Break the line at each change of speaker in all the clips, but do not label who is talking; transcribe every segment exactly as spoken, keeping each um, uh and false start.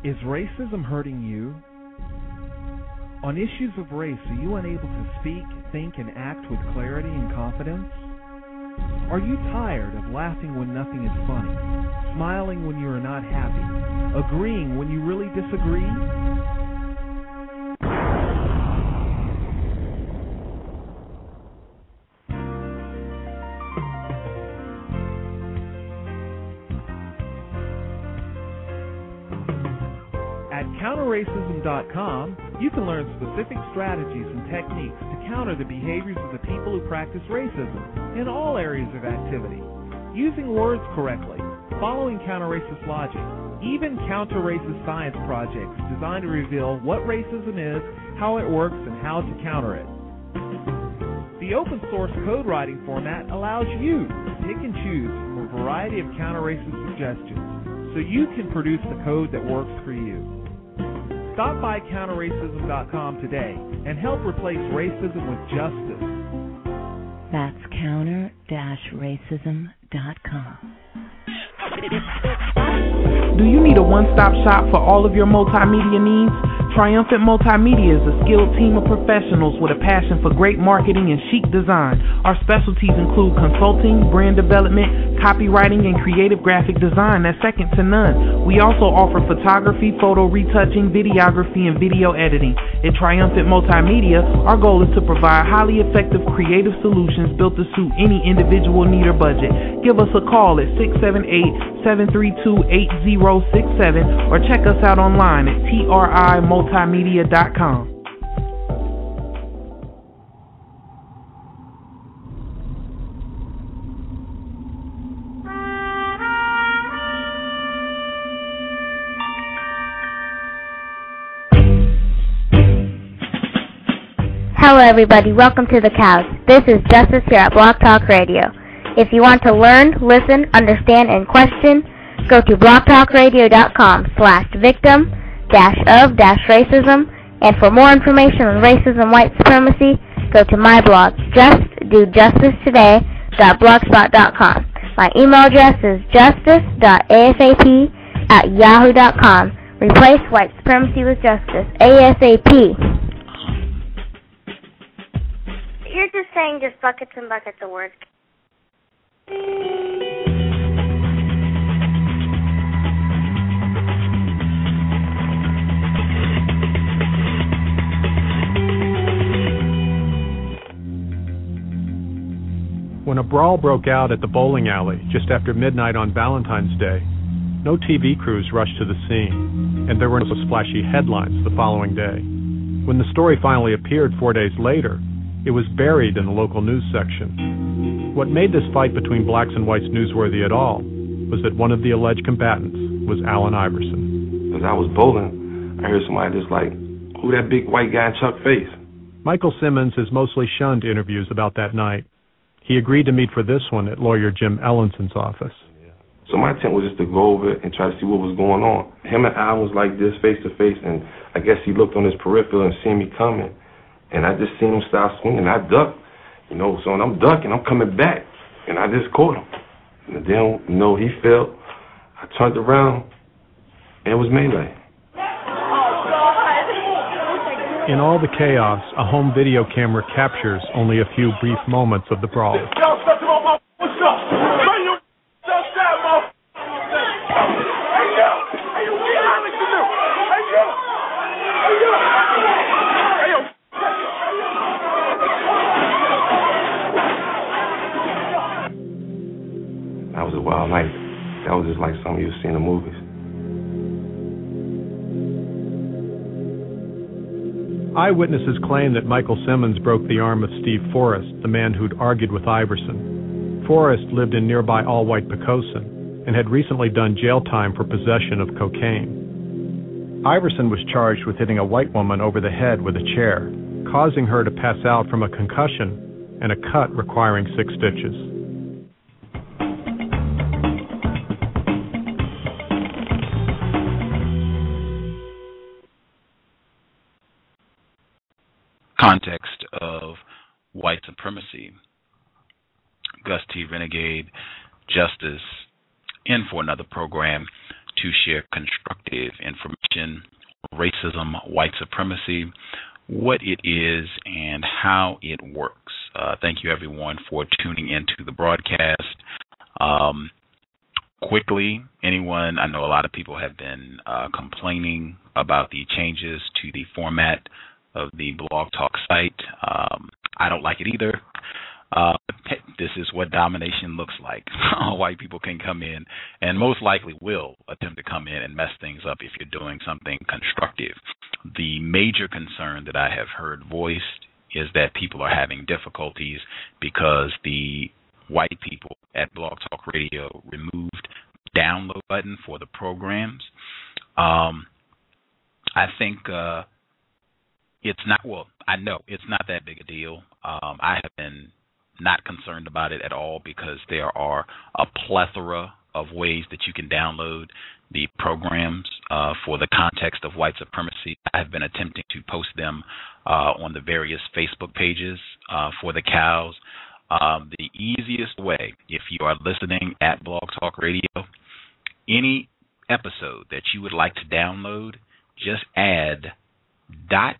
Is racism hurting you? On issues of race, are you unable to speak, think, and act with clarity and confidence? Are you tired of laughing when nothing is funny, smiling when you are not happy, agreeing when you really disagree? At counter racism dot com, you can learn specific strategies and techniques to counter the behaviors of the people who practice racism in all areas of activity, using words correctly, following counter-racist logic, even counter-racist science projects designed to reveal what racism is, how it works, and how to counter it. The open-source code writing format allows you to pick and choose from a variety of counter-racist suggestions so you can produce the code that works for you. Stop by counter racism dot com today and help replace racism with justice.
That's counter racism dot com.
Do you need a one-stop shop for all of your multimedia needs? Triumphant Multimedia is a skilled team of professionals with a passion for great marketing and chic design. Our specialties include consulting, brand development, copywriting, and creative graphic design that's second to none. We also offer photography, photo retouching, videography, and video editing. At Triumphant Multimedia, our goal is to provide highly effective creative solutions built to suit any individual need or budget. Give us a call at six seven eight, seven three two, eight zero six seven or check us out online at T R I multimedia dot com.
Hello everybody, welcome to The Cows. This is Justice here at Blog Talk Radio. If you want to learn, listen, understand, and question, go to blogtalkradio.com slash victim dash of dash racism, and for more information on racism and white supremacy, go to my blog, just do justice today dot blogspot dot com. My email address is justice dot asap at yahoo dot com. Replace white supremacy with justice, ASAP. You're just saying just buckets and buckets of words.
When a brawl broke out at the bowling alley just after midnight on Valentine's Day, no T V crews rushed to the scene, and there were no splashy headlines the following day. When the story finally appeared four days later, it was buried in the local news section. What made this fight between blacks and whites newsworthy at all was that one of the alleged combatants was Allen Iverson.
As I was bowling, I heard somebody just like, "Who that big white guy in Chuck face?"
Michael Simmons has mostly shunned interviews about that night. He agreed to meet for this one at lawyer Jim Ellenson's office.
So my intent was just to go over and try to see what was going on. Him and Allen was like this, face to face, and I guess he looked on his peripheral and seen me coming. And I just seen him start swinging. I ducked, you know, so when I'm ducking, I'm coming back. And I just caught him. And then, you know, he fell. I turned around, and it was melee.
In all the chaos, a home video camera captures only a few brief moments of the brawl.
That was a wild night. That was just like something you see in the movies.
Eyewitnesses claim that Michael Simmons broke the arm of Steve Forrest, the man who'd argued with Iverson. Forrest lived in nearby all-white Poquoson and had recently done jail time for possession of cocaine. Iverson was charged with hitting a white woman over the head with a chair, causing her to pass out from a concussion and a cut requiring six stitches.
Context of white supremacy. Gus T. Renegade Justice in for another program to share constructive information on racism, white supremacy, what it is, and how it works. Uh, thank you, everyone, for tuning into the broadcast. Um, quickly, anyone, I know a lot of people have been uh, complaining about the changes to the format of the Blog Talk site. Um, I don't like it either. Uh, this is what domination looks like. White people can come in and most likely will attempt to come in and mess things up if you're doing something constructive. The major concern that I have heard voiced is that people are having difficulties because the white people at Blog Talk Radio removed the download button for the programs. Um, I think uh, it's not, well, I know it's not that big a deal. Um, I have been not concerned about it at all because there are a plethora of ways that you can download the programs uh, for the context of white supremacy. I have been attempting to post them uh, on the various Facebook pages uh, for the cows. Um, the easiest way, if you are listening at Blog Talk Radio, any episode that you would like to download, just add dot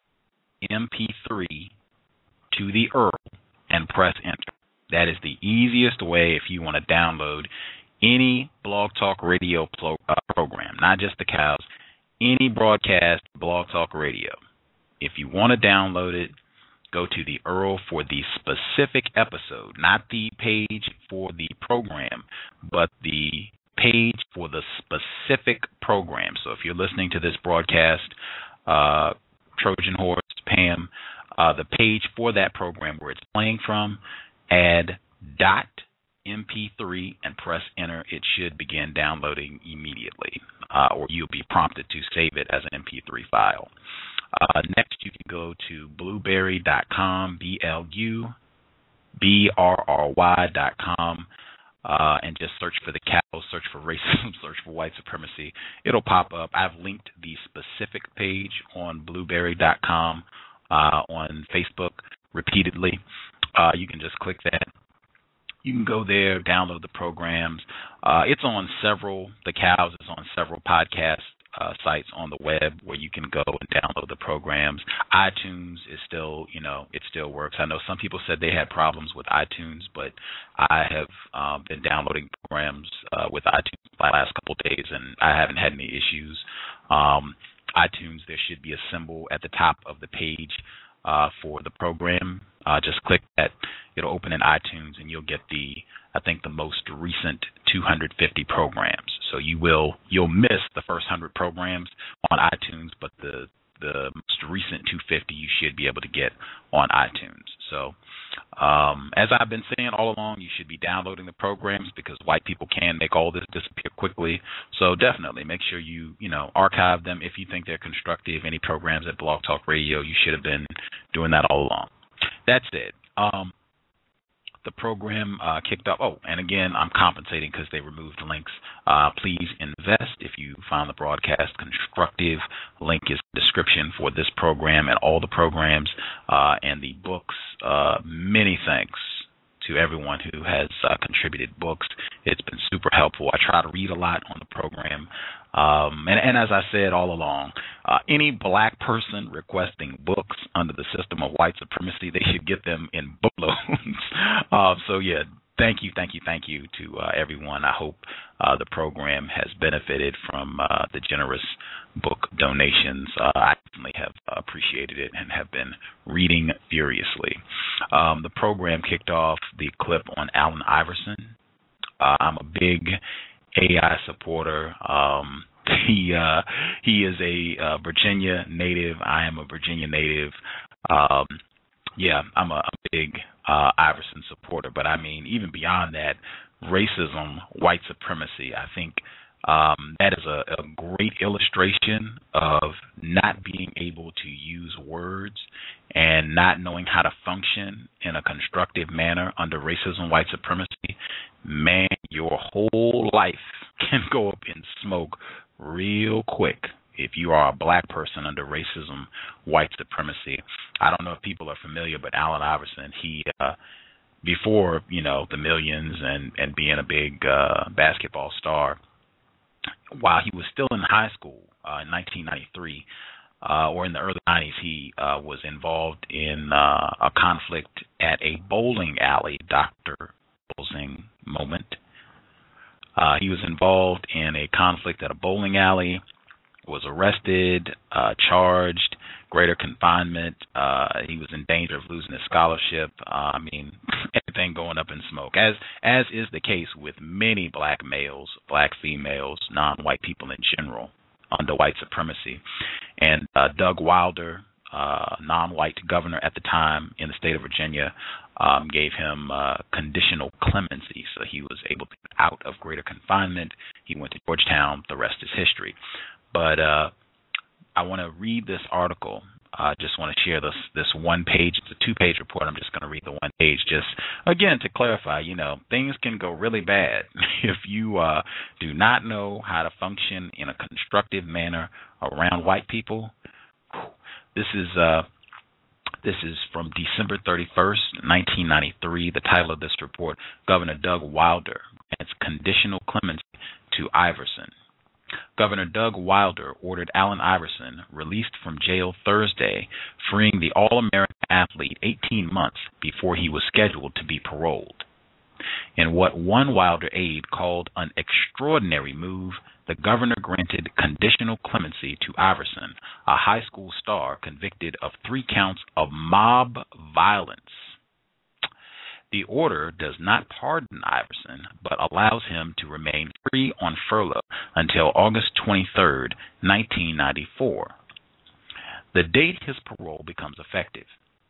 M P three to the U R L and press enter. That is the easiest way if you want to download any Blog Talk Radio pro, uh, program, not just the cows, any broadcast Blog Talk Radio. If you want to download it, go to the U R L for the specific episode, not the page for the program, but the page for the specific program. So if you're listening to this broadcast, uh, Trojan Horse, Pam, uh, the page for that program where it's playing from, add dot M P three and press enter. It should begin downloading immediately, uh, or you'll be prompted to save it as an M P three file. Uh, next, you can go to blueberry dot com, B L U B R R Y dot com, uh, and just search for the cows, search for racism, search for white supremacy. It'll pop up. I've linked the specific page on blueberry dot com uh, on Facebook repeatedly. Uh, you can just click that. You can go there, download the programs. Uh, it's on several, the cows is on several podcast uh, sites on the web where you can go and download the programs. iTunes is still, you know, it still works. I know some people said they had problems with iTunes, but I have um, been downloading programs uh, with iTunes the last couple of days, and I haven't had any issues. Um, iTunes, there should be a symbol at the top of the page uh, for the program. Uh, just click that. It'll open in iTunes, and you'll get the, I think, the most recent two hundred fifty programs. So you will, you'll miss the first one hundred programs on iTunes, but the the most recent two hundred fifty you should be able to get on iTunes. So um, as I've been saying all along, you should be downloading the programs because white people can make all this disappear quickly. So definitely make sure you, you know, archive them if you think they're constructive. Any programs at Blog Talk Radio, you should have been doing that all along. That said, um, the program uh, kicked off. Oh, and again, I'm compensating because they removed links. Uh, please invest if you found the broadcast constructive. Link is in the description for this program and all the programs uh, and the books. Uh, many thanks to everyone who has uh, contributed books. It's been super helpful. I try to read a lot on the program. Um, and, and as I said all along, uh, any black person requesting books under the system of white supremacy, they should get them in bookloads. uh, so, yeah, thank you, thank you, thank you to uh, everyone. I hope uh, the program has benefited from uh, the generous book donations. Uh, I definitely have appreciated it and have been reading furiously. Um, the program kicked off the clip on Allen Iverson. Uh, I'm a big A I supporter. Um, he uh, he is a uh, Virginia native. I am a Virginia native. Um, yeah, I'm a, a big uh, Iverson supporter. But I mean, even beyond that, racism, white supremacy, I think um, that is a, a great illustration of not being able to use words and not knowing how to function in a constructive manner under racism, white supremacy. Man, your whole life can go up in smoke real quick if you are a black person under racism, white supremacy. I don't know if people are familiar, but Allen Iverson, he, uh, before, you know, the millions and, and being a big uh, basketball star, while he was still in high school uh, in nineteen ninety-three, uh, or in the early nineties, he uh, was involved in uh, a conflict at a bowling alley, Doctor Welsing moment. Uh, he was involved in a conflict at a bowling alley, was arrested, uh, charged, greater confinement. Uh, he was in danger of losing his scholarship. Uh, I mean, everything going up in smoke, as as is the case with many black males, black females, non-white people in general under white supremacy. And uh, Doug Wilder, uh, non-white governor at the time in the state of Virginia, um, gave him uh, conditional clemency, so he was able to get out of greater confinement. He went to Georgetown. The rest is history. But uh, I want to read this article. I uh, just want to share this this one page. It's a two-page report. I'm just going to read the one page just, again, to clarify, you know, things can go really bad if you uh, do not know how to function in a constructive manner around white people. This is uh, this is from December thirty-first, nineteen ninety-three. The title of this report, Governor Doug Wilder grants conditional clemency to Iverson. Governor Doug Wilder ordered Allen Iverson released from jail Thursday, freeing the All-American athlete eighteen months before he was scheduled to be paroled. In what one Wilder aide called an extraordinary move, the governor granted conditional clemency to Iverson, a high school star convicted of three counts of mob violence. The order does not pardon Iverson, but allows him to remain free on furlough until August twenty-third, nineteen ninety-four. The date his parole becomes effective.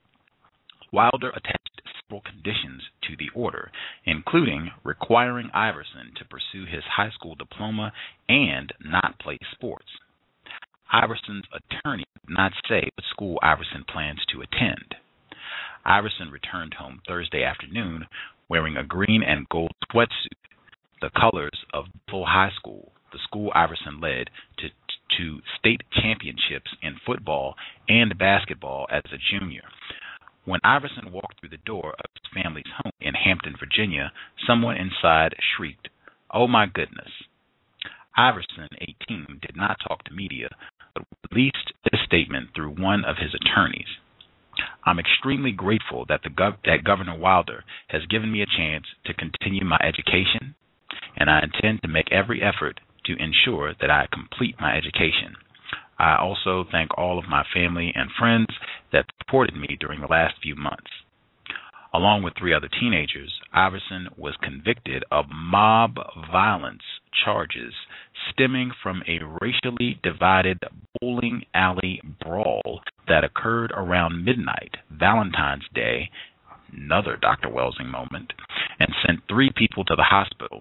Wilder attached several conditions to the order, including requiring Iverson to pursue his high school diploma and not play sports. Iverson's attorney did not say what school Iverson plans to attend. Iverson returned home Thursday afternoon wearing a green and gold sweatsuit, the colors of Buffalo High School, the school Iverson led to, to state championships in football and basketball as a junior. When Iverson walked through the door of his family's home in Hampton, Virginia, someone inside shrieked, "Oh my goodness." Iverson, eighteen, did not talk to media, but released this statement through one of his attorneys. "I'm extremely grateful that the gov- that Governor Wilder has given me a chance to continue my education, and I intend to make every effort to ensure that I complete my education. I also thank all of my family and friends that supported me during the last few months." Along with three other teenagers, Iverson was convicted of mob violence charges stemming from a racially divided bowling alley brawl that occurred around midnight, Valentine's Day, another Doctor Welsing moment, and sent three people to the hospital.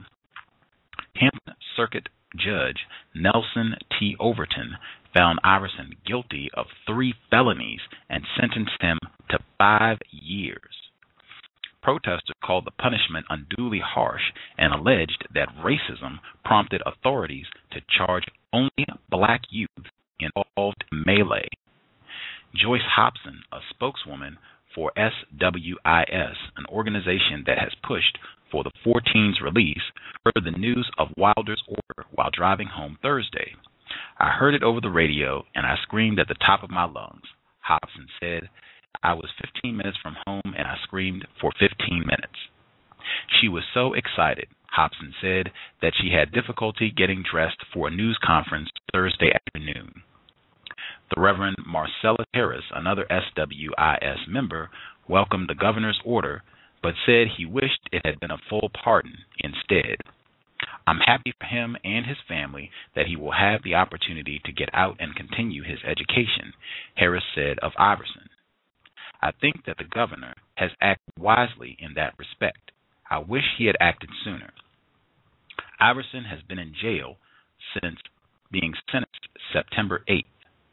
Hampton Circuit Judge Nelson T. Overton found Iverson guilty of three felonies and sentenced him to five years. Protesters called the punishment unduly harsh and alleged that racism prompted authorities to charge only black youth involved in melee. Joyce Hobson, a spokeswoman for S W I S, an organization that has pushed for the fourteen's release, heard the news of Wilder's order while driving home Thursday. "I heard it over the radio and I screamed at the top of my lungs," Hobson said. "I was fifteen minutes from home and I screamed for fifteen minutes. She was so excited," Hobson said, "that she had difficulty getting dressed for a news conference Thursday afternoon." The Reverend Marcellus Harris, another S W I S member, welcomed the governor's order, but said he wished it had been a full pardon instead. "I'm happy for him and his family that he will have the opportunity to get out and continue his education," Harris said of Iverson. "I think that the governor has acted wisely in that respect. I wish he had acted sooner." Iverson has been in jail since being sentenced September eighth.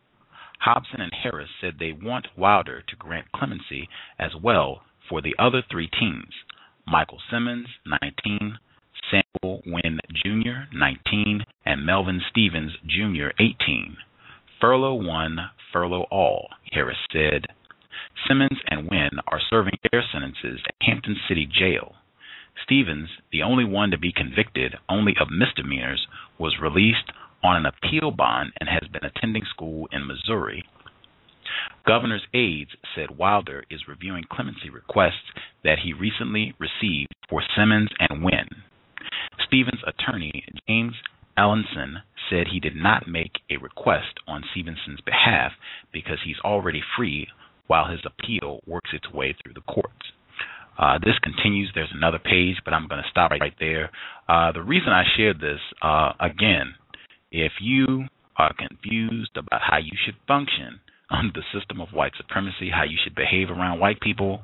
Hobson and Harris said they want Wilder to grant clemency as well for the other three teens, Michael Simmons, nineteen, Samuel Wynn Junior, nineteen, and Melvin Stevens Junior, eighteen. "Furlough one, furlough all," Harris said. Simmons and Wynn are serving their sentences at Hampton City Jail. Stevens, the only one to be convicted only of misdemeanors, was released on an appeal bond and has been attending school in Missouri. Governor's aides said Wilder is reviewing clemency requests that he recently received for Simmons and Wynn. Stevens' attorney, James Allenson, said he did not make a request on Stevenson's behalf because he's already free while his appeal works its way through the courts. Uh, this continues. There's another page, but I'm going to stop right there. Uh, the reason I shared this, uh, again, if you are confused about how you should function under the system of white supremacy, how you should behave around white people,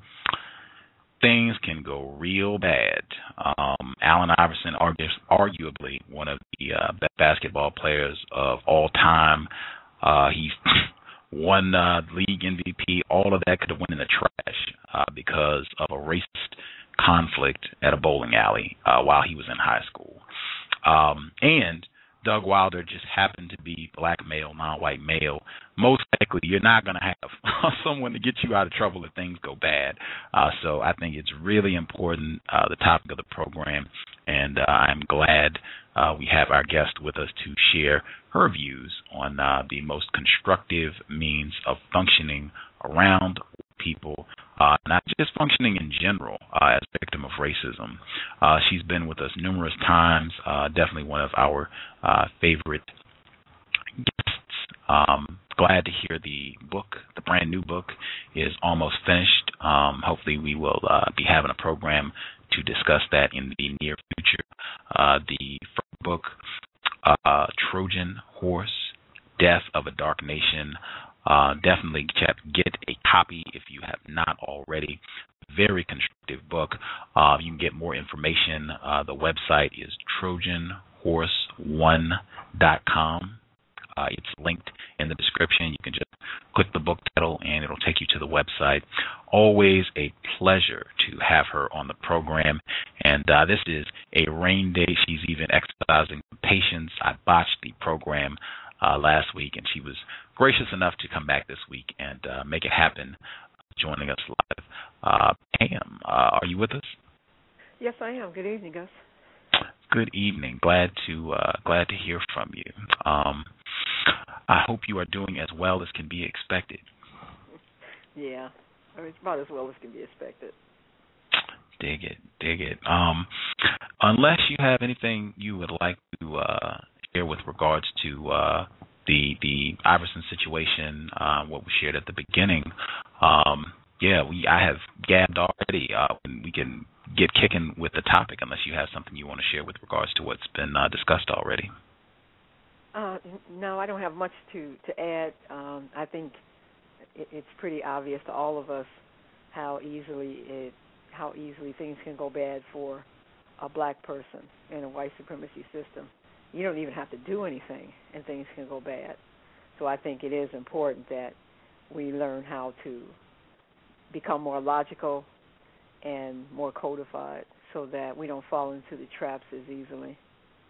things can go real bad. Um, Allen Iverson, arguably one of the uh, best basketball players of all time. Uh, he's won uh, league M V P. All of that could have went in the trash uh, because of a racist conflict at a bowling alley uh, while he was in high school. Um, and Doug Wilder just happened to be black male, non-white male. Most likely, you're not going to have someone to get you out of trouble if things go bad. Uh, so I think it's really important, uh, the topic of the program, and uh, I'm glad uh, we have our guest with us to share her views on uh, the most constructive means of functioning around people, uh, not just functioning in general uh, as a victim of racism. Uh, she's been with us numerous times, uh, definitely one of our uh, favorite guests. Um, glad to hear the book, the brand new book, is almost finished. Um, hopefully we will uh, be having a program to discuss that in the near future. Uh, the first book, uh, Trojan Horse, Death of a Dark Nation. Uh, definitely get a copy if you have not already. Very constructive book. Uh, you can get more information. Uh, the website is trojan horse one dot com. Uh, it's linked in the description. You can just click the book title and it'll take you to the website. Always a pleasure to have her on the program. And uh, this is a rain day. She's even exercising patience. I botched the program uh, last week, and she was gracious enough to come back this week and uh, make it happen, joining us live. Uh, Pam, uh, are you with us?
Yes, I am. Good evening, Gus.
Good evening. Glad to uh, glad to hear from you. Um, I hope you are doing as well as can be expected.
Yeah, I mean, it's about as well as can be expected.
Dig it, dig it. Um, unless you have anything you would like to uh, share with regards to uh, the the Iverson situation, uh, what we shared at the beginning. Um, yeah, we I have gabbed already. Uh, and we can get kicking with the topic unless you have something you want to share with regards to what's been uh, discussed already.
Uh, no, I don't have much to, to add. Um, I think it, it's pretty obvious to all of us how easily it how easily things can go bad for a black person in a white supremacy system. You don't even have to do anything, and things can go bad. So I think it is important that we learn how to become more logical and more codified so that we don't fall into the traps as easily.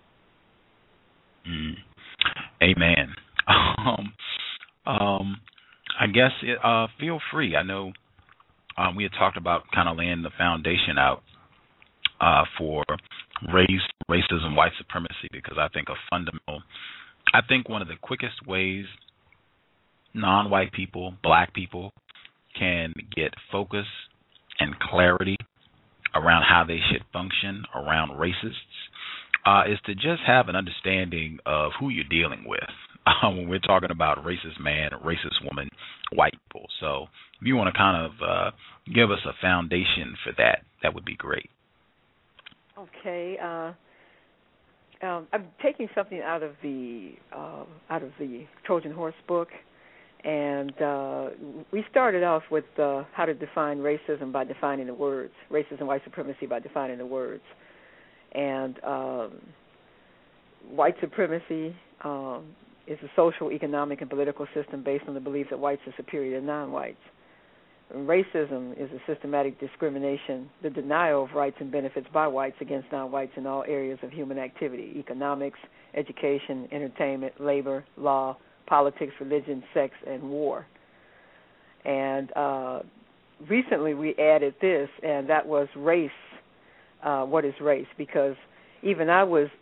Mm. Amen. Um, um, I guess it, uh, feel free. I know um, we had talked about kind of laying the foundation out uh, for race, racism, white supremacy, because I think a fundamental, I think one of the quickest ways non-white people, black people, can get focus and clarity around how they should function around racists uh, is to just have an understanding of who you're dealing with uh, when we're talking about racist man, racist woman, white people. So if you want to kind of uh, give us a foundation for that, that would be great.
Okay. Uh, um, I'm taking something out of the uh, out of the Trojan Horse book. And uh, we started off with uh, how to define racism by defining the words, racism, white supremacy by defining the words. And um, white supremacy um, is a social, economic, and political system based on the belief that whites are superior to non-whites. Racism is a systematic discrimination, the denial of rights and benefits by whites against non-whites in all areas of human activity, economics, education, entertainment, labor, law, politics, religion, sex, and war. And uh, recently we added this, and that was race. Uh, what is race? Because even I was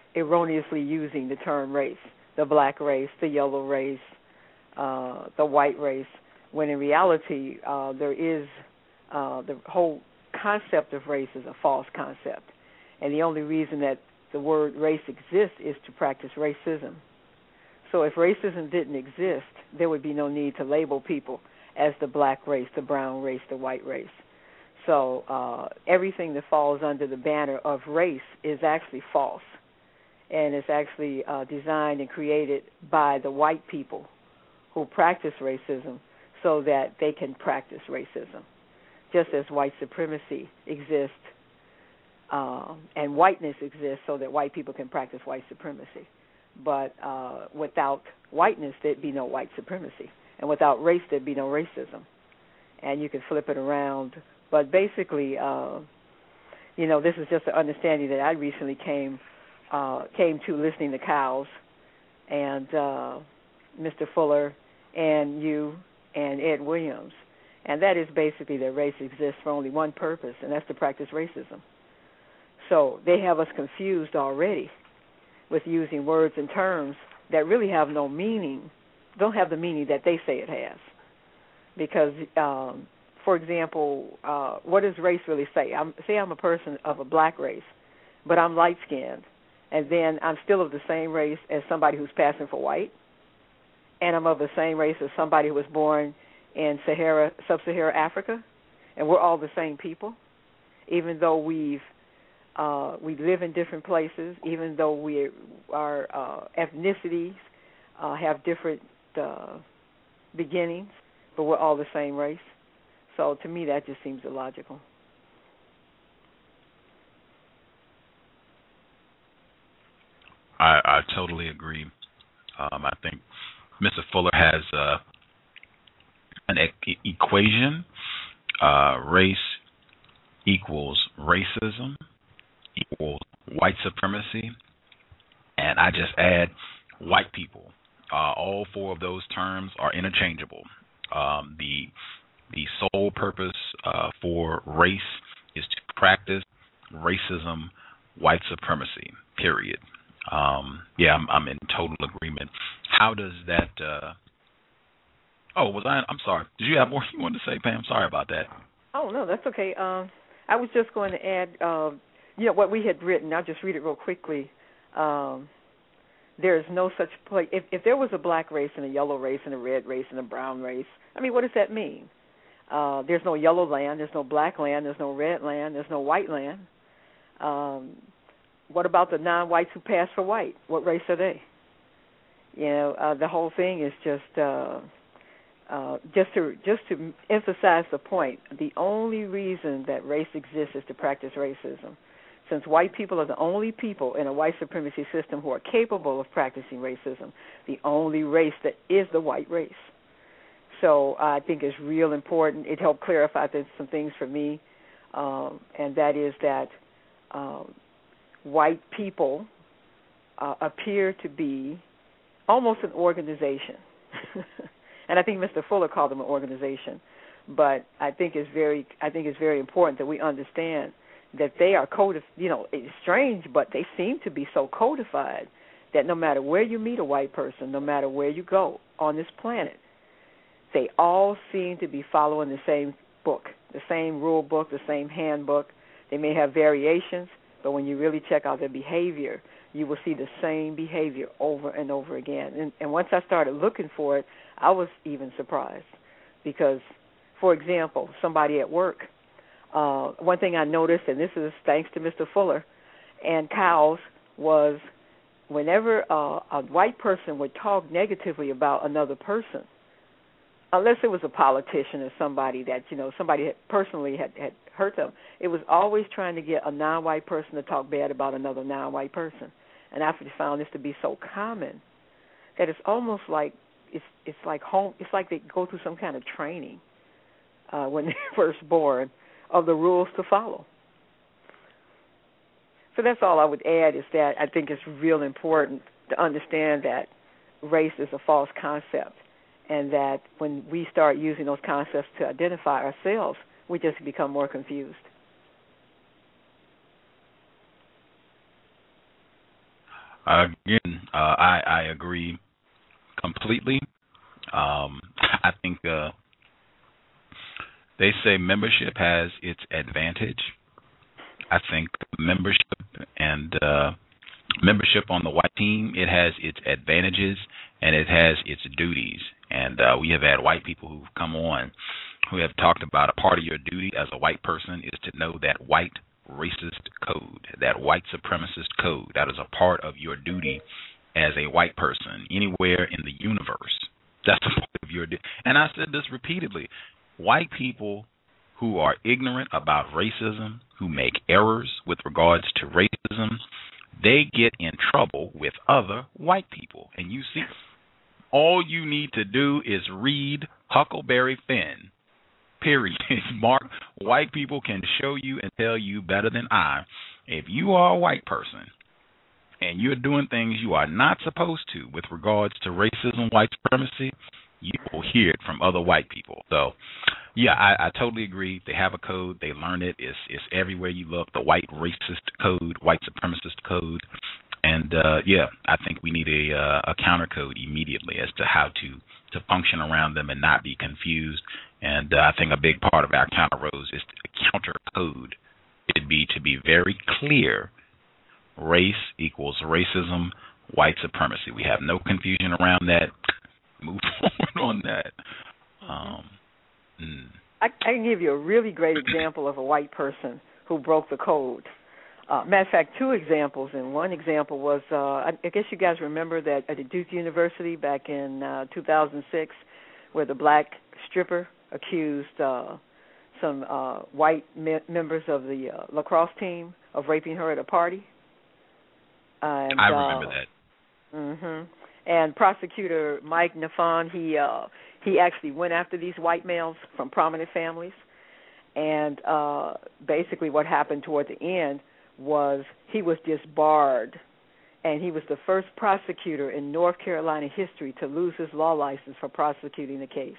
erroneously using the term race, the black race, the yellow race, uh, the white race, when in reality uh, there is uh, the whole concept of race is a false concept. And the only reason that the word race exists is to practice racism. So if racism didn't exist, there would be no need to label people as the black race, the brown race, the white race. So uh, everything that falls under the banner of race is actually false, and it's actually uh, designed and created by the white people who practice racism so that they can practice racism, just as white supremacy exists uh, and whiteness exists so that white people can practice white supremacy. But uh, without whiteness, there'd be no white supremacy, and without race, there'd be no racism. And you can flip it around. But basically, uh, you know, this is just an understanding that I recently came uh, came to listening to Cows and uh, Mister Fuller and you and Ed Williams. And that is basically that race exists for only one purpose, and that's to practice racism. So they have us confused already with using words and terms that really have no meaning, don't have the meaning that they say it has. Because, um, for example, uh, what does race really say? I'm, say I'm a person of a black race, but I'm light-skinned, and then I'm still of the same race as somebody who's passing for white, and I'm of the same race as somebody who was born in Sahara, sub-Saharan Africa, and we're all the same people, even though we've Uh, we live in different places, even though we our uh, ethnicities uh, have different uh, beginnings, but we're all the same race. So to me, that just seems illogical.
I, I totally agree. Um, I think Mister Fuller has uh, an e- equation: uh, race equals racism equals white supremacy, and I just add white people. Uh, all four of those terms are interchangeable. Um, the the sole purpose uh, for race is to practice racism, white supremacy, period. Um, yeah, I'm, I'm in total agreement. How does that... Uh, oh, was I... I'm sorry. Did you have more you wanted to say, Pam? Sorry about that.
Oh, no, that's okay. Um, I was just going to add... Uh, You know, what we had written, I'll just read it real quickly. Um, there is no such place. If, if there was a black race and a yellow race and a red race and a brown race, I mean, what does that mean? Uh, there's no yellow land, there's no black land, there's no red land, there's no white land. Um, what about the non-whites who pass for white? What race are they? You know, uh, the whole thing is just uh, uh, just to just to emphasize the point. The only reason that race exists is to practice racism. Since white people are the only people in a white supremacy system who are capable of practicing racism, the only race that is the white race. So uh, I think it's real important. It helped clarify some things for me, um, and that is that um, white people uh, appear to be almost an organization. And I think Mister Fuller called them an organization. But I think it's very, I think it's very important that we understand that they are codified. You know, it's strange, but they seem to be so codified that no matter where you meet a white person, no matter where you go on this planet, they all seem to be following the same book, the same rule book, the same handbook. They may have variations, but when you really check out their behavior, you will see the same behavior over and over again. And, and once I started looking for it, I was even surprised because, for example, somebody at work, Uh, one thing I noticed, and this is thanks to Mister Fuller and Cows, was whenever uh, a white person would talk negatively about another person, unless it was a politician or somebody that, you know, somebody had personally had, had hurt them, it was always trying to get a non-white person to talk bad about another non-white person. And I found this to be so common that it's almost like it's it's like home. It's like they go through some kind of training uh, when they're first born of the rules to follow. So that's all I would add is that I think it's real important to understand that race is a false concept and that when we start using those concepts to identify ourselves, we just become more confused.
Again, uh, I, I agree completely. Um, I think uh, they say membership has its advantage. I think membership and uh, membership on the white team, it has its advantages and it has its duties. And uh, we have had white people who've come on who have talked about a part of your duty as a white person is to know that white racist code, that white supremacist code. That is a part of your duty as a white person anywhere in the universe. That's a part of your duty. And I said this repeatedly. White people who are ignorant about racism, who make errors with regards to racism, they get in trouble with other white people. And you see, all you need to do is read Huckleberry Finn. Period. Mark, white people can show you and tell you better than I. If you are a white person and you're doing things you are not supposed to with regards to racism, white supremacy, you will hear it from other white people. So, yeah, I, I totally agree. They have a code. They learn it. It's, it's everywhere you look, the white racist code, white supremacist code. And, uh, yeah, I think we need a, uh, a counter code immediately as to how to, to function around them and not be confused. And uh, I think a big part of our counter roads is to counter code. It'd be to be very clear. Race equals racism, white supremacy. We have no confusion around that. Move forward on that. Um, mm.
I, I can give you a really great example of a white person who broke the code. Uh, matter of fact, two examples, and one example was, uh, I, I guess you guys remember that at Duke University back in uh, two thousand six, where the black stripper accused uh, some uh, white me- members of the uh, lacrosse team of raping her at a party. And,
I remember
uh,
that.
Mm-hmm. And prosecutor Mike Nafon, he uh, he actually went after these white males from prominent families, and uh, basically what happened toward the end was he was disbarred, and he was the first prosecutor in North Carolina history to lose his law license for prosecuting the case,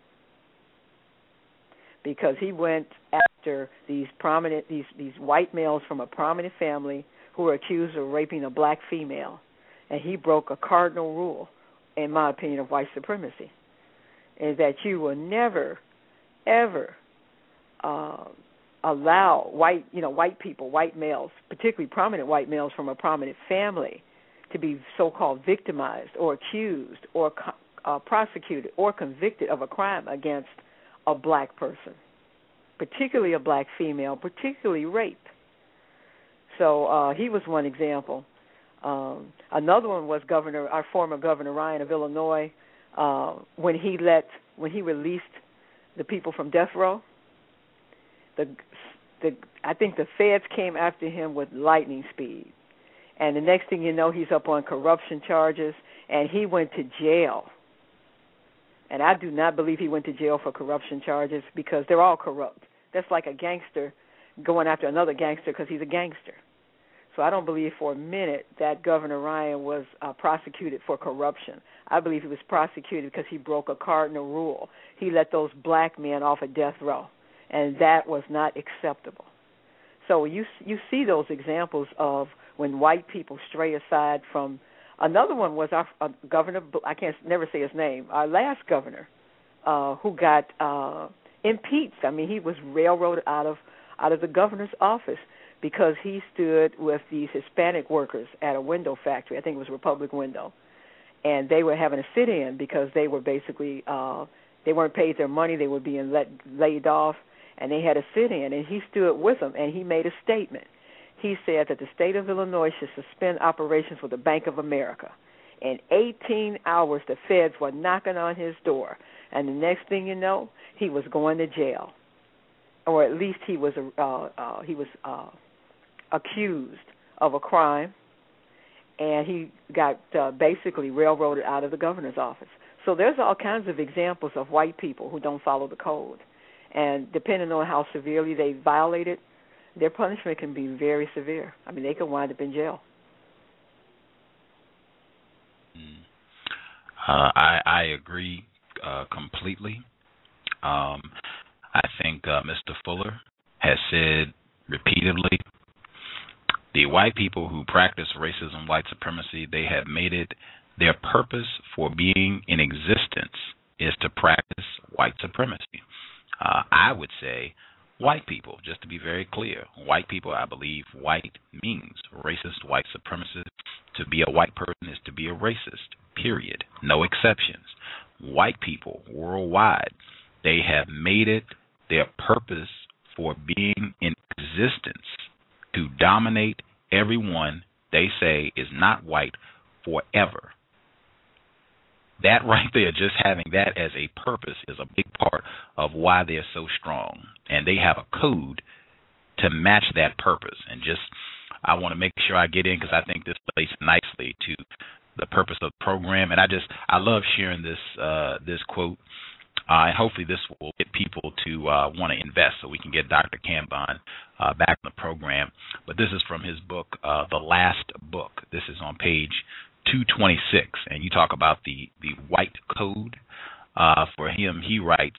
because he went after these prominent these these white males from a prominent family who were accused of raping a black female, and he broke a cardinal rule, in my opinion, of white supremacy, is that you will never, ever uh, allow white, you know, white people, white males, particularly prominent white males from a prominent family, to be so-called victimized or accused or uh, prosecuted or convicted of a crime against a black person, particularly a black female, particularly rape. So uh, he was one example. Um, another one was Governor, our former Governor Ryan of Illinois, uh, when he let, when he released the people from death row. The, the, I think the feds came after him with lightning speed, and the next thing you know, he's up on corruption charges, and he went to jail. And I do not believe he went to jail for corruption charges, because they're all corrupt. That's like a gangster going after another gangster because he's a gangster. So I don't believe for a minute that Governor Ryan was uh, prosecuted for corruption. I believe he was prosecuted because he broke a cardinal rule. He let those black men off of death row, and that was not acceptable. So you you see those examples of when white people stray aside from. Another one was our uh, governor. I can't never say his name. Our last governor, uh, who got uh, impeached. I mean, he was railroaded out of out of the governor's office because he stood with these Hispanic workers at a window factory. I think it was Republic Window, and they were having a sit-in because they were basically uh, they weren't paid their money. They were being let laid off, and they had a sit-in, and he stood with them, and he made a statement. He said that the state of Illinois should suspend operations with the Bank of America. In eighteen hours, the feds were knocking on his door, and the next thing you know, he was going to jail, or at least he was uh, uh, he was uh, accused of a crime, and he got uh, basically railroaded out of the governor's office. So there's all kinds of examples of white people who don't follow the code, and depending on how severely they violate it, their punishment can be very severe. I mean, they could wind up in jail.
Uh, I, I agree uh, completely. Um, I think uh, Mister Fuller has said repeatedly The white people who practice racism, white supremacy, they have made it their purpose for being in existence is to practice white supremacy. Uh, I would say white people, just to be very clear. White people, I believe white means racist, white supremacist. To be a white person is to be a racist, period. No exceptions. White people worldwide, they have made it their purpose for being in existence to dominate everyone they say is not white forever. That right there, just having that as a purpose is a big part of why they're so strong. And they have a code to match that purpose. And just, I want to make sure I get in because I think this plays nicely to the purpose of the program. And I just, I love sharing this uh, this quote. Uh, and hopefully this will get people to uh, want to invest so we can get Doctor Kambon uh, back in the program. But this is from his book, uh, The Last Book. This is on page two twenty-six, and you talk about the, the white code. Uh, for him, he writes,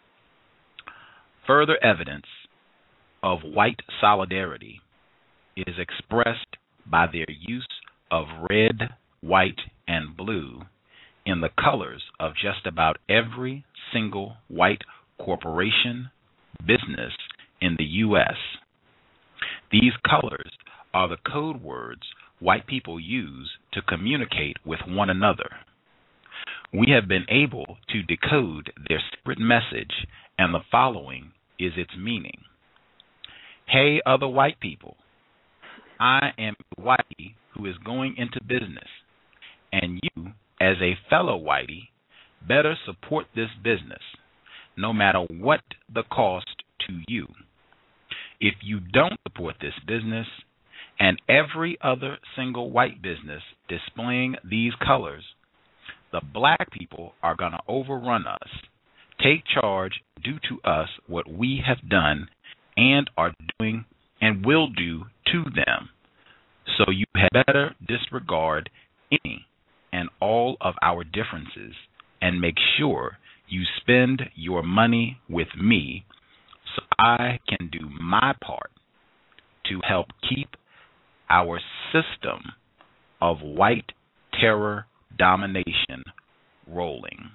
further evidence of white solidarity is expressed by their use of red, white, and blue in the colors of just about every single white corporation, business in the U S These colors are the code words white people use to communicate with one another. We have been able to decode their secret message, and the following is its meaning. Hey, other white people, I am a whitey who is going into business, and you, as a fellow whitey, better support this business, no matter what the cost to you. If you don't support this business and every other single white business displaying these colors, the black people are going to overrun us, take charge, do to us what we have done and are doing and will do to them. So you had better disregard any and all of our differences and make sure you spend your money with me so I can do my part to help keep our system of white terror domination rolling.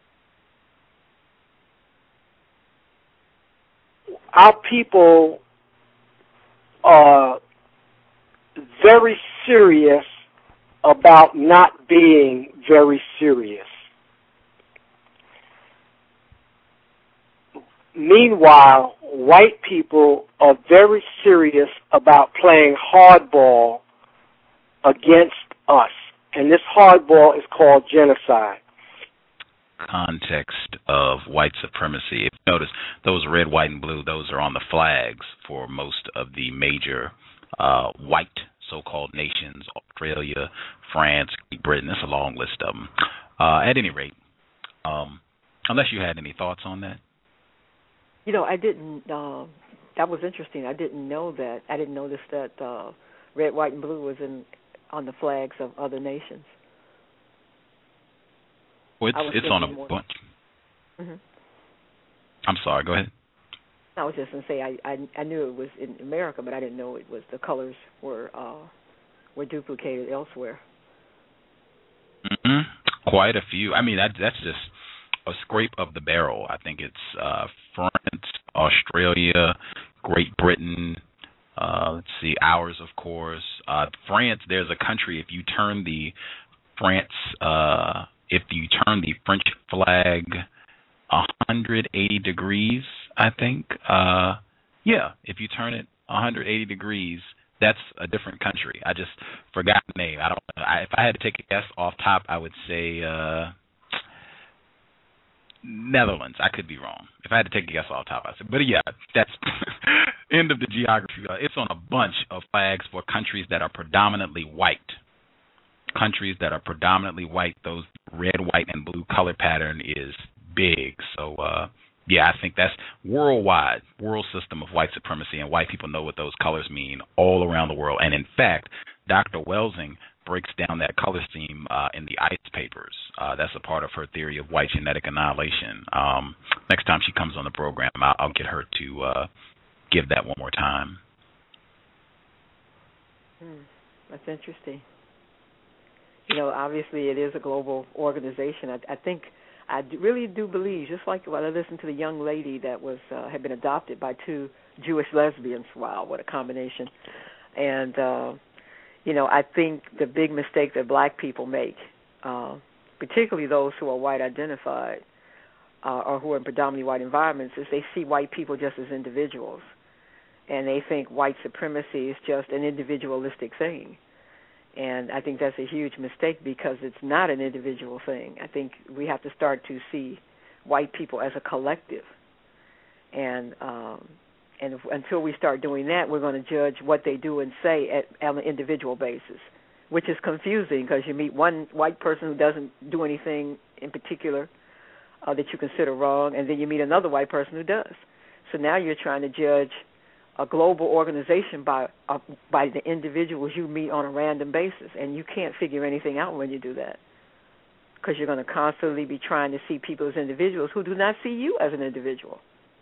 Our people are very serious about not being very serious. Meanwhile, white people are very serious about playing hardball against us. And this hardball is called genocide.
Context of white supremacy. If you notice, those red, white, and blue, those are on the flags for most of the major uh, white so-called nations, Australia, France, Britain. It's a long list of them. Uh, at any rate, um, unless you had any thoughts on that?
You know, I didn't, uh, that was interesting. I didn't know that. I didn't notice that uh, red, white, and blue was in on the flags of other nations.
Well, it's, it's on a
more.
bunch.
Mm-hmm.
I'm sorry, go ahead.
I was just going to say I, I I knew it was in America, but I didn't know it was the colors were uh, were duplicated elsewhere.
Mm-hmm. Quite a few. I mean, that that's just a scrape of the barrel. I think it's uh, France, Australia, Great Britain. Uh, let's see, ours, of course. Uh, France. There's a country. If you turn the France, uh, if you turn the French flag one hundred eighty degrees, I think. Uh, yeah, if you turn it one hundred eighty degrees, that's a different country. I just forgot the name. I don't. I, if I had to take a guess off top, I would say uh, Netherlands. I could be wrong. If I had to take a guess off top, I said. But yeah, that's end of the geography. Uh, it's on a bunch of flags for countries that are predominantly white. Countries that are predominantly white. Those red, white, and blue color pattern is big. So. Uh, Yeah, I think that's worldwide, world system of white supremacy, and white people know what those colors mean all around the world. And in fact, Doctor Welsing breaks down that color scheme uh, in the ICE papers. Uh, that's a part of her theory of white genetic annihilation. Um, next time she comes on the program, I'll, I'll get her to uh, give that one more time.
Hmm. That's interesting. You know, obviously it is a global organization. I, I think, I do, really do believe, just like when I listened to the young lady that was uh, had been adopted by two Jewish lesbians. Wow, what a combination. And, uh, you know, I think the big mistake that black people make, uh, particularly those who are white identified uh, or who are in predominantly white environments, is they see white people just as individuals. And they think white supremacy is just an individualistic thing. And I think that's a huge mistake because it's not an individual thing. I think we have to start to see white people as a collective. And um, and if, until we start doing that, we're going to judge what they do and say at, on an individual basis, which is confusing because you meet one white person who doesn't do anything in particular uh, that you consider wrong, and then you meet another white person who does. So now you're trying to judge a global organization by uh, by the individuals you meet on a random basis, and you can't figure anything out when you do that because you're going to constantly be trying to see people as individuals who do not see you as an individual.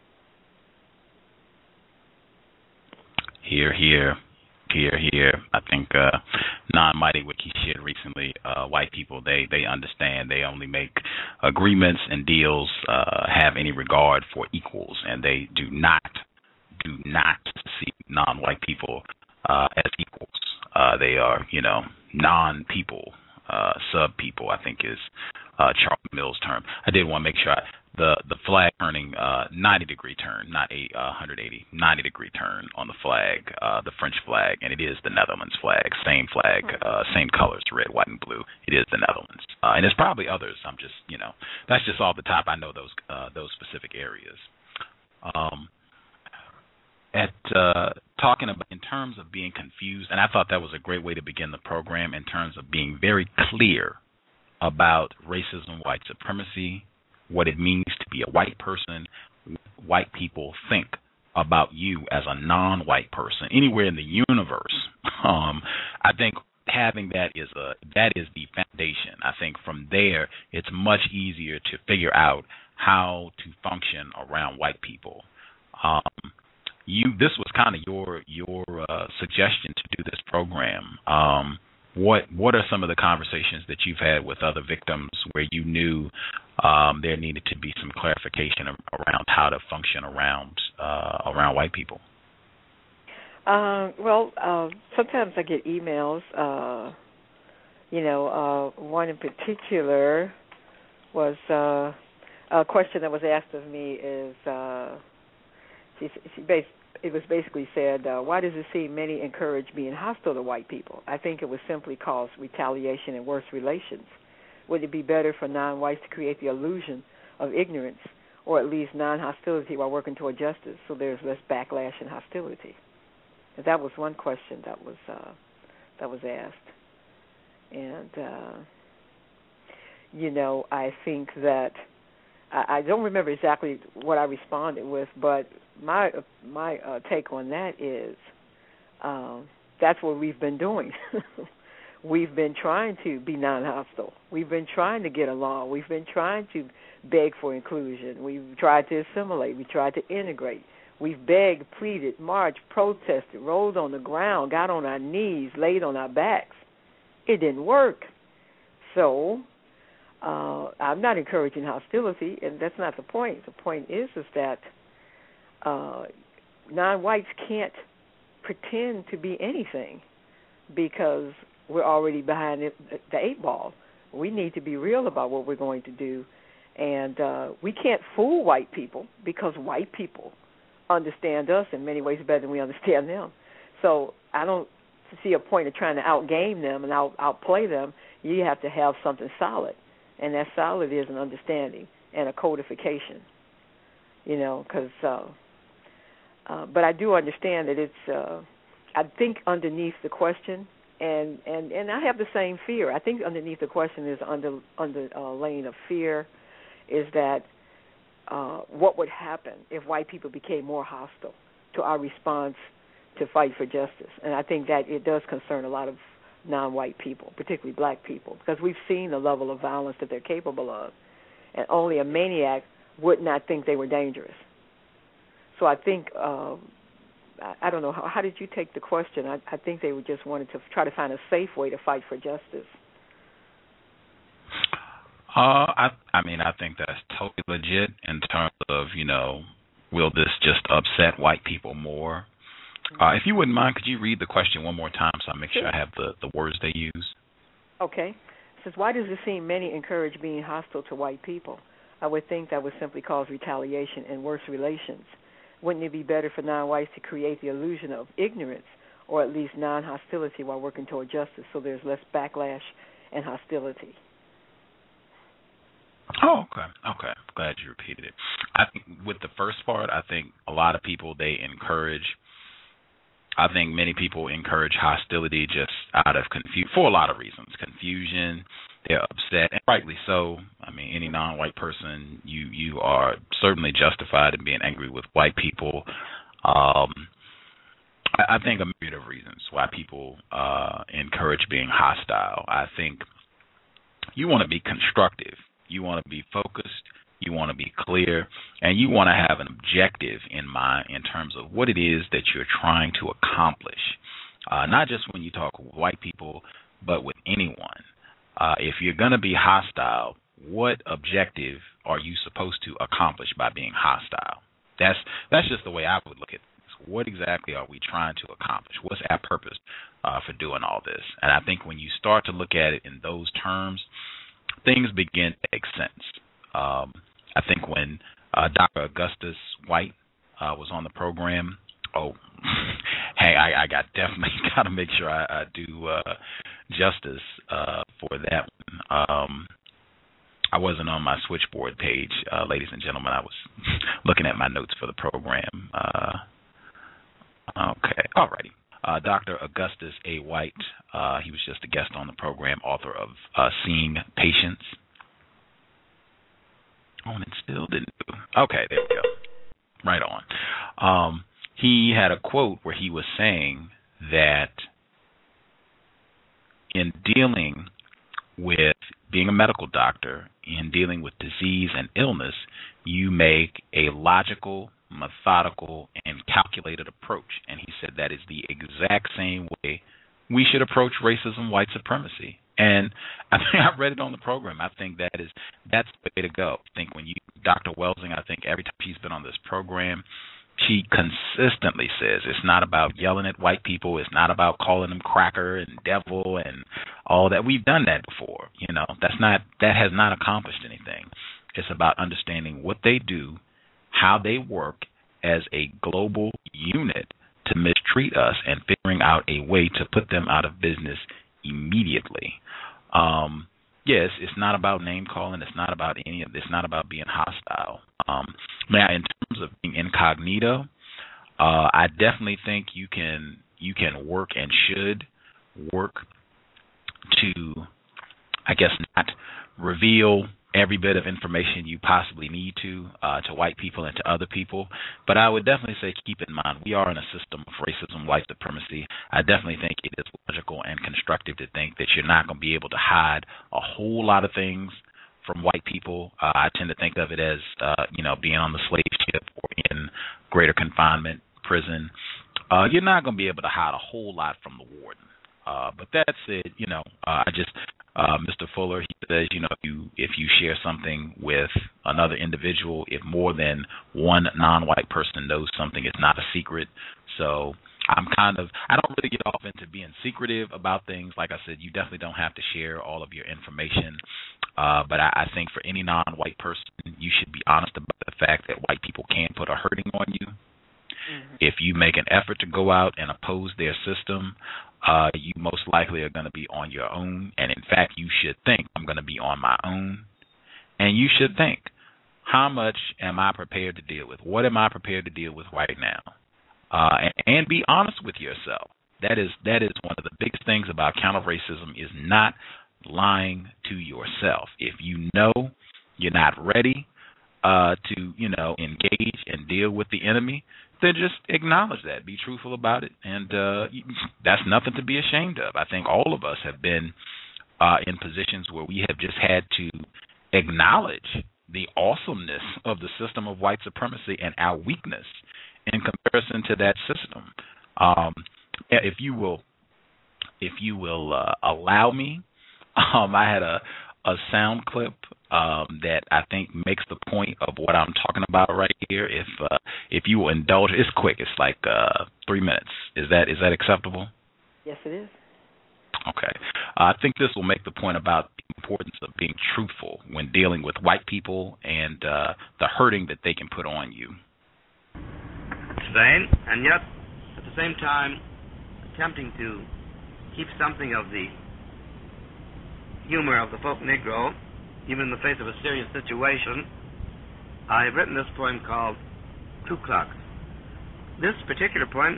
Here, here, here, here. I think uh, non-mighty what he shared recently, uh, white people, they, they understand. They only make agreements and deals, uh, have any regard for equals, and they do not do not see non-white people uh, as equals. Uh, they are, you know, non-people, uh, sub-people, I think is uh, Charles Mills' term. I did want to make sure I, the the flag turning uh, ninety-degree turn, not a uh, one hundred eighty, ninety-degree turn on the flag, uh, the French flag, and it is the Netherlands flag, same flag, uh, same colors, red, white, and blue. It is the Netherlands. Uh, and there's probably others. I'm just, you know, that's just off the top. I know those uh, those specific areas. Um, At uh, talking about in terms of being confused, and I thought that was a great way to begin the program in terms of being very clear about racism, white supremacy, what it means to be a white person, white people think about you as a non-white person anywhere in the universe. Um, I think having that is a that is the foundation. I think from there it's much easier to figure out how to function around white people. Um, You, this was kind of your your uh, suggestion to do this program. Um, what what are some of the conversations that you've had with other victims where you knew um, there needed to be some clarification around how to function around uh, around white people?
Uh, well, uh, sometimes I get emails. Uh, you know, uh, one in particular was uh, a question that was asked of me is. Uh, She, she bas- it was basically said, uh, why does it seem many encourage being hostile to white people? I think it would simply cause retaliation and worse relations. Would it be better for non-whites to create the illusion of ignorance or at least non-hostility while working toward justice so there's less backlash and hostility? And that was one question that was uh, that was asked. And, uh, you know, I think that I, I don't remember exactly what I responded with, but my my uh, take on that is um, that's what we've been doing. We've been trying to be non-hostile. We've been trying to get along. We've been trying to beg for inclusion. We've tried to assimilate. We tried to integrate. We've begged, pleaded, marched, protested, rolled on the ground, got on our knees, laid on our backs. It didn't work. So uh, I'm not encouraging hostility, and that's not the point. The point is is that uh, non-whites can't pretend to be anything because we're already behind it, the eight ball. We need to be real about what we're going to do, and uh, we can't fool white people because white people understand us in many ways better than we understand them. So I don't see a point of trying to outgame them and out outplay them. You have to have something solid, and that solid is an understanding and a codification. You know, because uh, uh, but I do understand that it's. Uh, I think underneath the question, and, and, and I have the same fear. I think underneath the question is under under uh, lane of fear, is that uh, what would happen if white people became more hostile to our response to fight for justice? And I think that it does concern a lot of non-white people, particularly black people, because we've seen the level of violence that they're capable of, and only a maniac would not think they were dangerous. So I think. Uh, I, I don't know, how, how did you take the question? I, I think they were just wanted to try to find a safe way to fight for justice.
Uh, I, I mean, I think that's totally legit in terms of, you know, will this just upset white people more? Uh, if you wouldn't mind, could you read the question one more time so I make sure I have the, the words they use?
Okay. It says, why does it seem many encourage being hostile to white people? I would think that would simply cause retaliation and worse relations. Wouldn't it be better for non-whites to create the illusion of ignorance or at least non-hostility while working toward justice so there's less backlash and hostility?
Oh, okay. Okay. Glad you repeated it. I think with the first part, I think a lot of people, they encourage, I think many people encourage hostility just out of confusion, for a lot of reasons. Confusion, they're upset, and rightly so. I mean, any non-white person, you, you are certainly justified in being angry with white people. Um, I, I think a myriad of reasons why people uh, encourage being hostile. I think you want to be constructive. You want to be focused, you want to be clear, and you want to have an objective in mind in terms of what it is that you're trying to accomplish, uh, not just when you talk with white people, but with anyone. Uh, if you're going to be hostile, what objective are you supposed to accomplish by being hostile? That's that's just the way I would look at this. What exactly are we trying to accomplish? What's our purpose uh, for doing all this? And I think when you start to look at it in those terms, things begin to make sense. Um, I think when uh, Doctor Augustus White uh, was on the program, oh, hey, I, I got definitely got to make sure I, I do uh, justice uh, for that one. Um, I wasn't on my switchboard page, uh, ladies and gentlemen. I was looking at my notes for the program. Uh, okay, all righty. Uh, Doctor Augustus A. White, uh, he was just a guest on the program, author of uh, Seeing Patients. Oh, and it still didn't do. Okay, there we go. Right on. Um, he had a quote where he was saying that in dealing with being a medical doctor, in dealing with disease and illness, you make a logical, methodical, and calculated approach. And he said that is the exact same way we should approach racism, white supremacy. And I think I read it on the program. I think that is that's the way to go. I think when you, Doctor Welsing, I think every time she's been on this program, she consistently says it's not about yelling at white people. It's not about calling them cracker and devil and all that. We've done that before. You know, that's not that has not accomplished anything. It's about understanding what they do, how they work as a global unit to mistreat us, and figuring out a way to put them out of business immediately. Um, yes, it's not about name calling. It's not about any of this. It's not about being hostile. Um, now, in terms of being incognito, uh, I definitely think you can you can work and should work to, I guess, not reveal every bit of information you possibly need to uh, to white people and to other people. But I would definitely say keep in mind we are in a system of racism, white supremacy. I definitely think it is logical and constructive to think that you're not going to be able to hide a whole lot of things from white people. Uh, I tend to think of it as, uh, you know, being on the slave ship or in greater confinement prison. Uh, you're not going to be able to hide a whole lot from the warden. Uh, but that said, you know, uh, I just, uh, Mister Fuller, he says, you know, you, if you share something with another individual, if more than one non-white person knows something, it's not a secret. So I'm kind of, I don't really get off into being secretive about things. Like I said, you definitely don't have to share all of your information. Uh, but I, I think for any non-white person, you should be honest about the fact that white people can put a hurting on you. Mm-hmm. If you make an effort to go out and oppose their system, uh, you most likely are going to be on your own. And in fact, you should think, I'm going to be on my own. And you should think, how much am I prepared to deal with? What am I prepared to deal with right now? Uh, and, and be honest with yourself. That is that is one of the biggest things about counter-racism is not lying to yourself. If you know you're not ready uh, to, you know, engage and deal with the enemy, then just acknowledge that. Be truthful about it, and uh, that's nothing to be ashamed of. I think all of us have been uh, in positions where we have just had to acknowledge the awesomeness of the system of white supremacy and our weakness in comparison to that system. Um, if you will, if you will uh, allow me, um, I had a, a sound clip um, that I think makes the point of what I'm talking about right here. If uh, if you will indulge, it's quick. It's like uh, three minutes. Is that is that acceptable?
Yes, it is.
Okay. Uh, I think this will make the point about the importance of being truthful when dealing with white people and uh, the hurting that they can put on you.
It's vain, and yet, at the same time, attempting to keep something of the humor of the folk Negro, even in the face of a serious situation. I've written this poem called Ku Klux. This particular poem,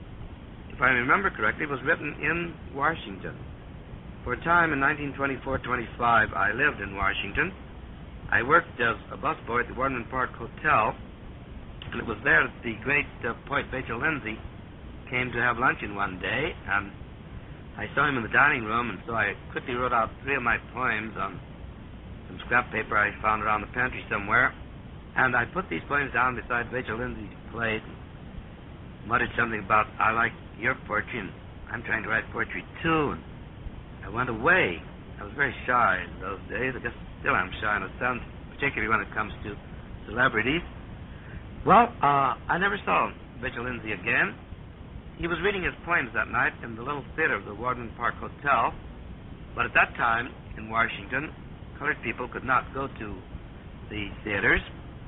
if I remember correctly, was written in Washington. For a time in nineteen twenty-four twenty-five, I lived in Washington. I worked as a busboy at the Warden Park Hotel, and it was there that the great uh, poet Vachel Lindsay came to have luncheon one day, and I saw him in the dining room, and so I quickly wrote out three of my poems on some scrap paper I found around the pantry somewhere, and I put these poems down beside Vachel Lindsay's plate and muttered something about, I like your poetry, and I'm trying to write poetry too, and I went away. I was very shy in those days. I guess still I'm shy in a sense, particularly when it comes to celebrities. Well, uh, I never saw Vachel Lindsay again. He was reading his poems that night in the little theater of the Warden Park Hotel, but at that time in Washington, colored people could not go to the theaters.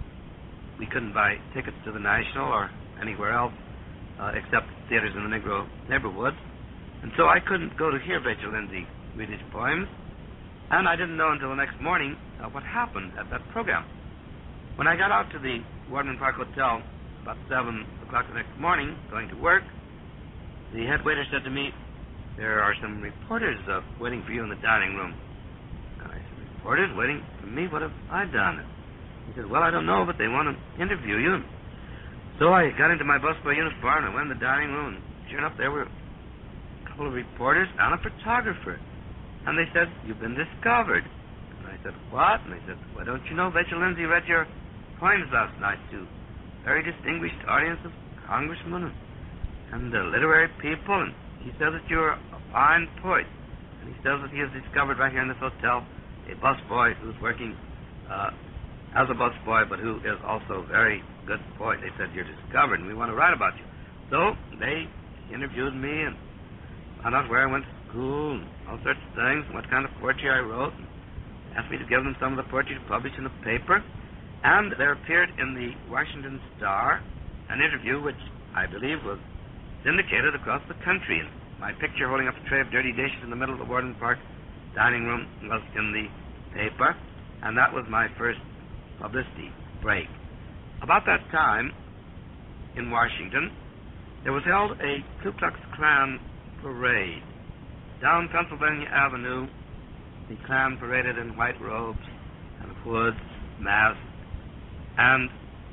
We couldn't buy tickets to the National or anywhere else uh, except theaters in the Negro neighborhood, and so I couldn't go to hear Vachel Lindsay read his poems, and I didn't know until the next morning uh, what happened at that program. When I got out to the Warden Park Hotel about seven o'clock the next morning, going to work, the head waiter said to me, there are some reporters uh, waiting for you in the dining room. And I said, reporters waiting for me? What have I done? He said, well, I don't know, but they want to interview you. So I got into my busboy uniform and went in the dining room, and sure enough, there were a couple of reporters and a photographer. And they said, you've been discovered. And I said, what? And they said, why don't you know Vachel Lindsay read your poems last night to a very distinguished audience of congressmen and and the literary people, and he says that you're a fine poet, and he says that he has discovered right here in this hotel a busboy who's working uh, as a busboy, but who is also a very good poet. They said, you're discovered, and we want to write about you. So they interviewed me and found out where I went to school and all sorts of things, and what kind of poetry I wrote, and asked me to give them some of the poetry to publish in the paper. And there appeared in the Washington Star an interview which I believe was syndicated across the country. And my picture holding up a tray of dirty dishes in the middle of the Warden Park dining room was in the paper, and that was my first publicity break. About that time, in Washington, there was held a Ku Klux Klan parade. Down Pennsylvania Avenue, the Klan paraded in white robes and hoods, masks, and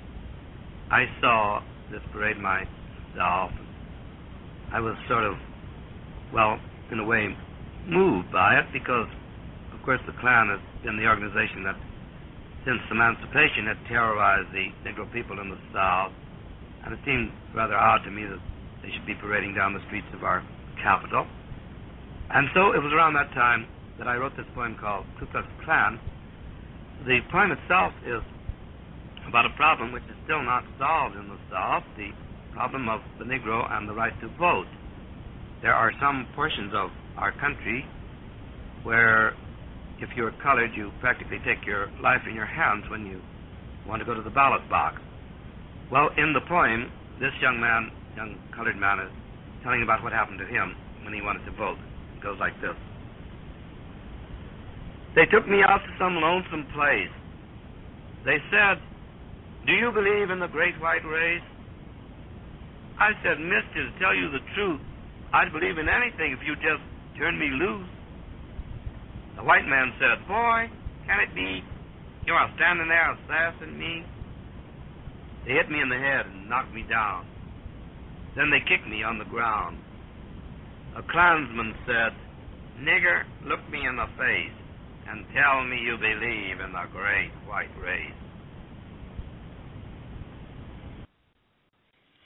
I saw this parade myself. I was sort of, well, in a way, moved by it because, of course, the Klan has been the organization that, since emancipation, had terrorized the Negro people in the South, and it seemed rather odd to me that they should be parading down the streets of our capital. And so it was around that time that I wrote this poem called Ku Klux Klan. The poem itself is about a problem which is still not solved in the South, the problem of the Negro and the right to vote. There are some portions of our country where if you're colored, you practically take your life in your hands when you want to go to the ballot box. Well, in the poem, this young man, young colored man, is telling about what happened to him when he wanted to vote. It goes like this. They took me out to some lonesome place. They said, do you believe in the great white race? I said, mister, to tell you the truth, I'd believe in anything if you just turn me loose. The white man said, boy, can it be you're standing there assassinating me? They hit me in the head and knocked me down. Then they kicked me on the ground. A Klansman said, nigger, look me in the face and tell me you believe in the great white race.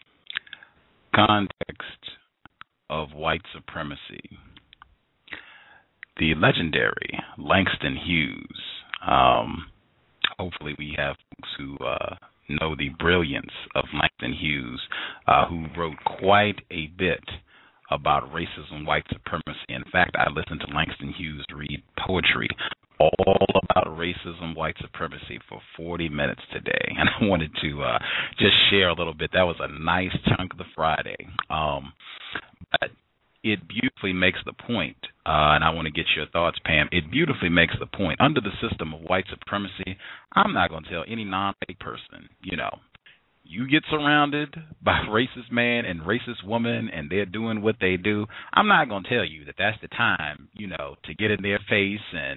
context of white supremacy, the legendary Langston Hughes. Um, hopefully we have folks who uh, know the brilliance of Langston Hughes, uh, who wrote quite a bit about racism, white supremacy. In fact, I listened to Langston Hughes read poetry all about racism, white supremacy for forty minutes today, and I wanted to uh, just share a little bit. That was a nice chunk of the Friday. Um, but it beautifully makes the point, uh, and I want to get your thoughts, Pam. It beautifully makes the point. Under the system of white supremacy, I'm not going to tell any non-white person, you know, you get surrounded by racist man and racist woman and they're doing what they do, I'm not going to tell you that that's the time, you know, to get in their face and,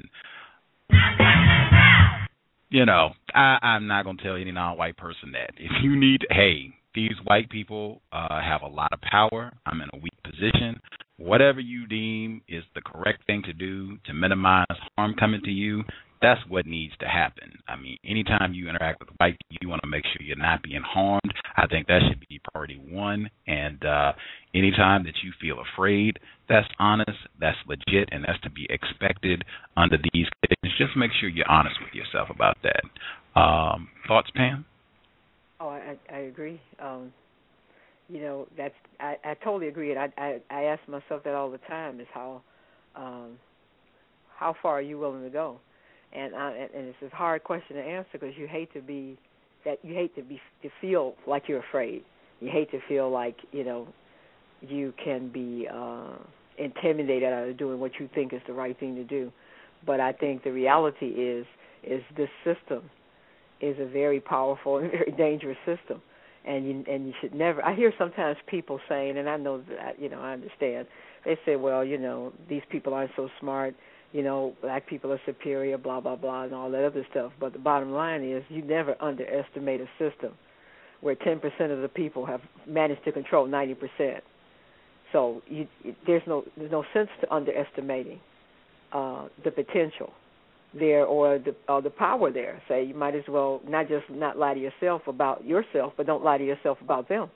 you know, I, I'm not going to tell any non-white person that. If you need, hey, these white people uh, have a lot of power. I'm in a weak position. Whatever you deem is the correct thing to do to minimize harm coming to you, that's what needs to happen. I mean, anytime you interact with white people, you want to make sure you're not being harmed. I think that should be priority one. And uh, anytime that you feel afraid, that's honest, that's legit, and that's to be expected under these conditions. Just make sure you're honest with yourself about that. Um, thoughts, Pam?
Oh, I, I agree. Um, you know, that's I, I totally agree. And I, I I ask myself that all the time: is how um, how far are you willing to go? And I, and it's a hard question to answer because you hate to be that you hate to be to feel like you're afraid. You hate to feel like you know you can be uh, intimidated out of doing what you think is the right thing to do. But I think the reality is is this system is a very powerful and very dangerous system, and you and you should never. I hear sometimes people saying, and I know that you know I understand. They say, well, you know, these people aren't so smart. You know, black people are superior, blah blah blah, and all that other stuff. But the bottom line is, you never underestimate a system where ten percent of the people have managed to control ninety percent. So you, there's no there's no sense to underestimating uh, the potential there or the or the power there. Say you might as well not just not lie to yourself about yourself, but don't lie to yourself about them.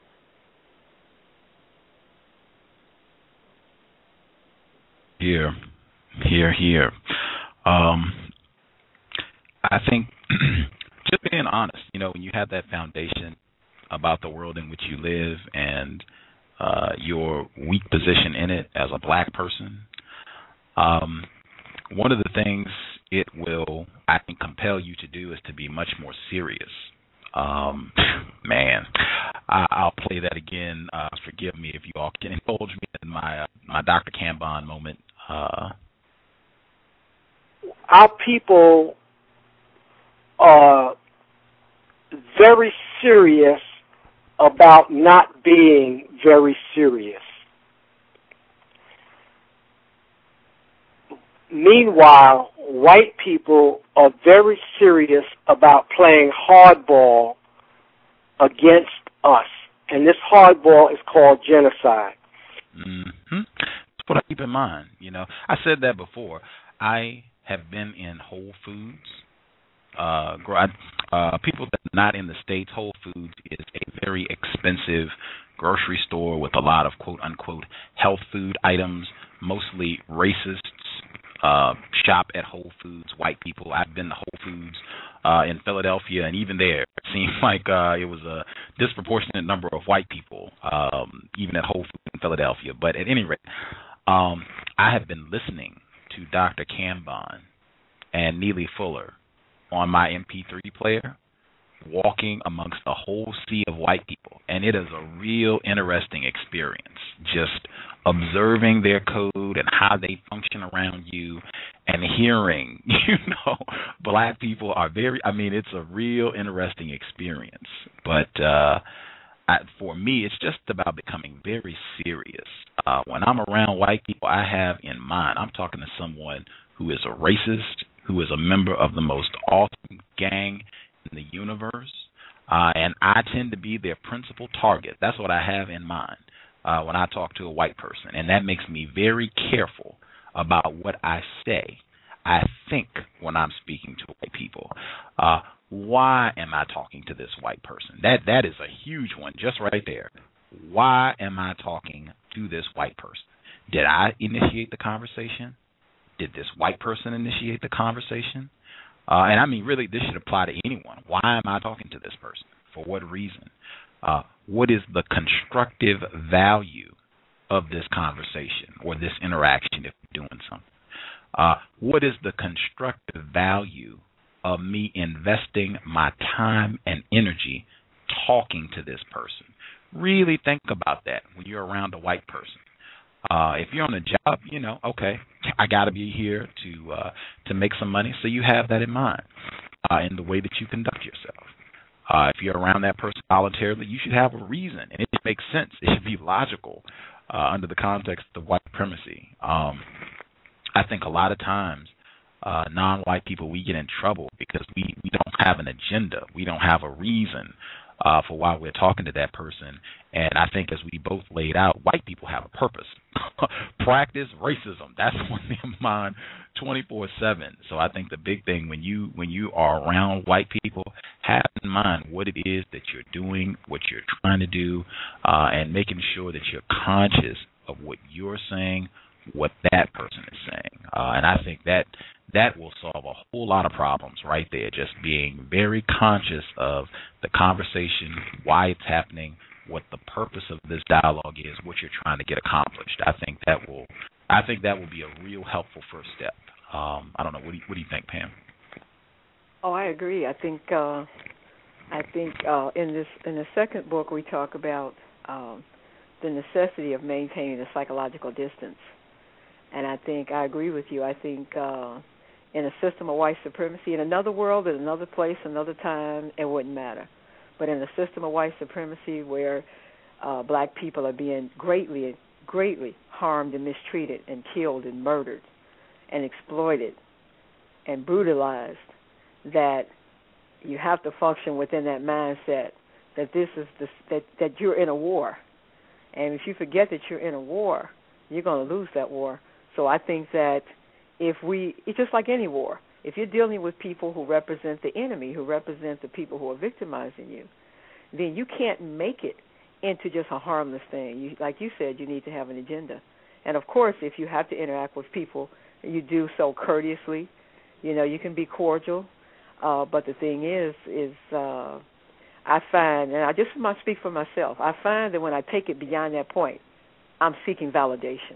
Here, here, here. Um, I think just being honest, you know, when you have that foundation about the world in which you live and uh, your weak position in it as a black person, um, one of the things it will, I think, compel you to do is to be much more serious. Um, man, I, I'll play that again. Uh, forgive me if you all can indulge me in my uh, my Doctor Kambon moment. Uh,
Our people are very serious about not being very serious. Meanwhile, white people are very serious about playing hardball against us. And this hardball is called genocide.
Mm-hmm. That's what I keep in mind. You know, I said that before. I have been in Whole Foods. Uh, uh, people that are not in the States, Whole Foods is a very expensive grocery store with a lot of quote-unquote health food items, mostly racists. Uh, shop at Whole Foods, white people. I've been to Whole Foods uh, in Philadelphia, and even there, it seemed like uh, it was a disproportionate number of white people, um, even at Whole Foods in Philadelphia. But at any rate, um, I have been listening to Doctor Kambon and Neely Fuller on my M P three player, walking amongst a whole sea of white people, and it is a real interesting experience, just observing their code and how they function around you and hearing, you know, black people are very, I mean, it's a real interesting experience. But uh, I, for me, it's just about becoming very serious. Uh, when I'm around white people, I have in mind, I'm talking to someone who is a racist, who is a member of the most awesome gang in the universe, uh, and I tend to be their principal target. That's what I have in mind uh, when I talk to a white person, and that makes me very careful about what I say. I think when I'm speaking to white people, uh, why am I talking to this white person? That that is a huge one, just right there. why am I talking to this white person? Did I initiate the conversation? Did this white person initiate the conversation? Uh, and I mean, really, this should apply to anyone. Why am I talking to this person? For what reason? Uh, what is the constructive value of this conversation or this interaction if you're doing something? Uh, what is the constructive value of me investing my time and energy talking to this person? Really think about that when you're around a white person. Uh, if you're on a job, you know, okay, I got to be here to uh, to make some money, so you have that in mind uh, in the way that you conduct yourself. Uh, if you're around that person voluntarily, you should have a reason, and it makes sense. It should be logical uh, under the context of white supremacy. Um, I think a lot of times uh, non-white people, we get in trouble because we, we don't have an agenda. We don't have a reason uh, for why we're talking to that person. And I think as we both laid out, white people have a purpose. Practice racism. That's on their mind twenty-four seven. So I think the big thing when you when you are around white people, have in mind what it is that you're doing, what you're trying to do, uh, and making sure that you're conscious of what you're saying, what that person is saying. Uh, and I think that that will solve a whole lot of problems right there, just being very conscious of the conversation, why it's happening, what the purpose of this dialogue is, what you're trying to get accomplished. I think that will I think that will be a real helpful first step. Um, I don't know. What do you, what do you think, Pam?
Oh, I agree. I think uh, I think uh, in this in the second book we talk about um, the necessity of maintaining a psychological distance. And I think I agree with you. I think uh, in a system of white supremacy, in another world, in another place, another time, it wouldn't matter. But in a system of white supremacy where uh, black people are being greatly, greatly harmed and mistreated and killed and murdered and exploited and brutalized, that you have to function within that mindset that this is the, that that you're in a war, and if you forget that you're in a war, you're going to lose that war. So I think that if we, it's just like any war, if you're dealing with people who represent the enemy, who represent the people who are victimizing you, then you can't make it into just a harmless thing. You, like you said, you need to have an agenda. And, of course, if you have to interact with people, you do so courteously. You know, you can be cordial. Uh, but the thing is, is uh, I find, and I just must speak for myself, I find that when I take it beyond that point, I'm seeking validation.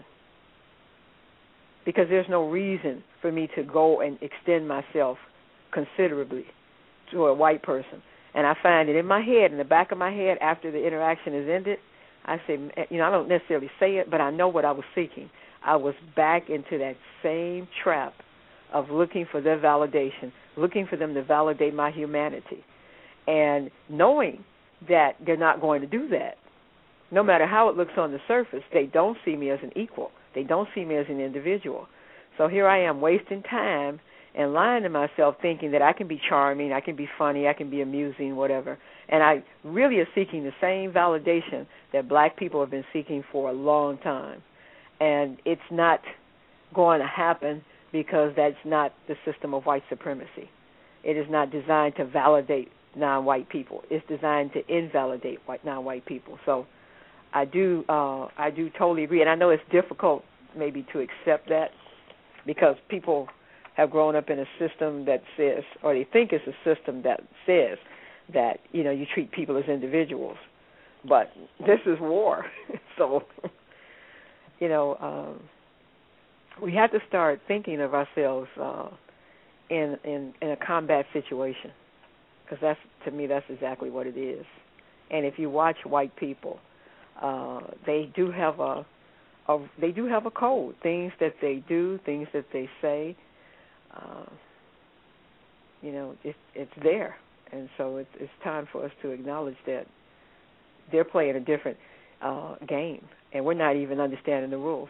Because there's no reason for me to go and extend myself considerably to a white person. And I find it in my head, in the back of my head, after the interaction is ended, I say, you know, I don't necessarily say it, but I know what I was seeking. I was back into that same trap of looking for their validation, looking for them to validate my humanity, and knowing that they're not going to do that. No matter how it looks on the surface, they don't see me as an equal. They don't see me as an individual. So here I am wasting time and lying to myself thinking that I can be charming, I can be funny, I can be amusing, whatever. And I really am seeking the same validation that black people have been seeking for a long time. And it's not going to happen because that's not the system of white supremacy. It is not designed to validate non-white people. It's designed to invalidate white non-white people. So I do uh, I do totally agree. And I know it's difficult maybe to accept that because people have grown up in a system that says, or they think it's a system that says that, you know, you treat people as individuals. But this is war. So, you know, um, we have to start thinking of ourselves uh, in, in in a combat situation, because that's, to me, that's exactly what it is. And if you watch white people, uh, they do have a, a they do have a code, things that they do, things that they say. Uh, you know, it, it's there, and so it's, it's time for us to acknowledge that they're playing a different uh, game, and we're not even understanding the rules.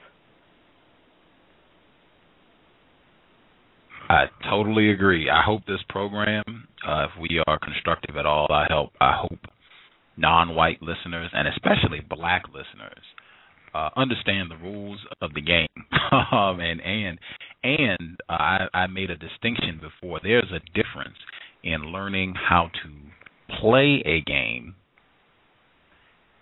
I totally agree. I hope this program, uh, if we are constructive at all, I hope I hope non-white listeners and especially black listeners uh, understand the rules of the game. um, and and and uh, I, I made a distinction before. There's a difference in learning how to play a game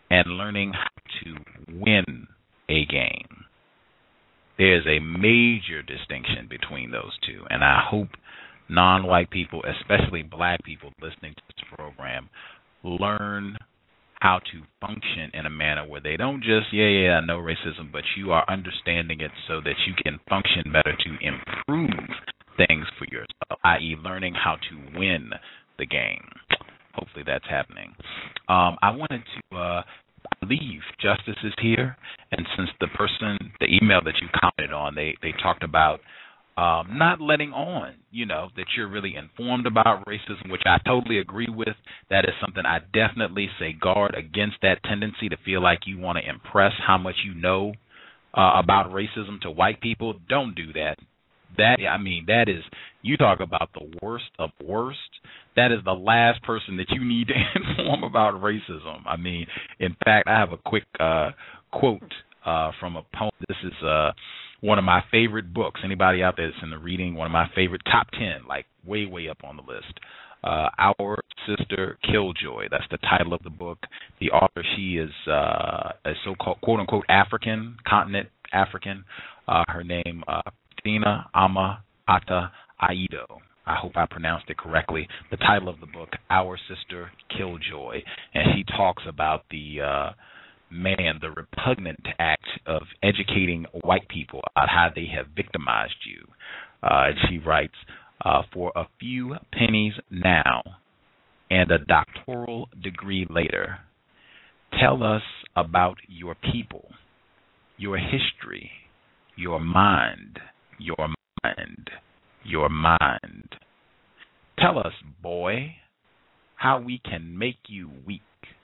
and learning how to win a game. There's a major distinction between those two, and I hope non-white people, especially black people listening to this program, learn how to function in a manner where they don't just, yeah, yeah, I know racism, but you are understanding it so that you can function better to improve things for yourself, that is learning how to win the game. Hopefully that's happening. Um, I wanted to, uh, I believe Justice is here, and since the person, the email that you commented on, they, they talked about Um, not letting on, you know, that you're really informed about racism, which I totally agree with. That is something I definitely say guard against, that tendency to feel like you want to impress how much you know uh, about racism to white people. Don't do that. That, I mean, that is, you talk about the worst of worst. That is the last person that you need to inform about racism. I mean, in fact, I have a quick uh, quote uh, from a poem. This is uh, one of my favorite books. Anybody out there that's in the reading, one of my favorite top ten, like way, way up on the list. Uh, Our Sister Killjoy. That's the title of the book. The author, she is uh, a so-called quote-unquote African, continent African. Uh, her name, uh, Tina Ama Ata Aido. I hope I pronounced it correctly. The title of the book, Our Sister Killjoy. And she talks about the uh, man, the repugnant act of educating white people about how they have victimized you. Uh, and she writes, uh, for a few pennies now and a doctoral degree later, tell us about your people, your history, your mind, your mind, your mind. Tell us, boy, how we can make you weak,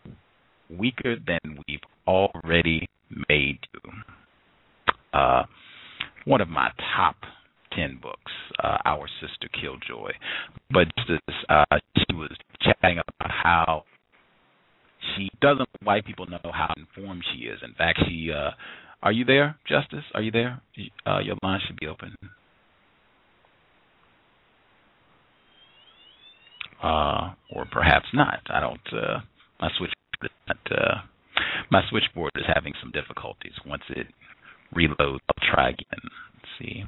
weaker than we've already made you. Uh, one of my top ten books, uh, Our Sister Killjoy. But just, uh, she was chatting about how she doesn't let white people know how informed she is. In fact, she, uh, are you there, Justice? Are you there? Uh, your line should be open. Uh, or perhaps not. I don't, uh, my switchboard is not, uh, my switchboard is having some difficulties. Once it reloads, I'll try again. Let's see.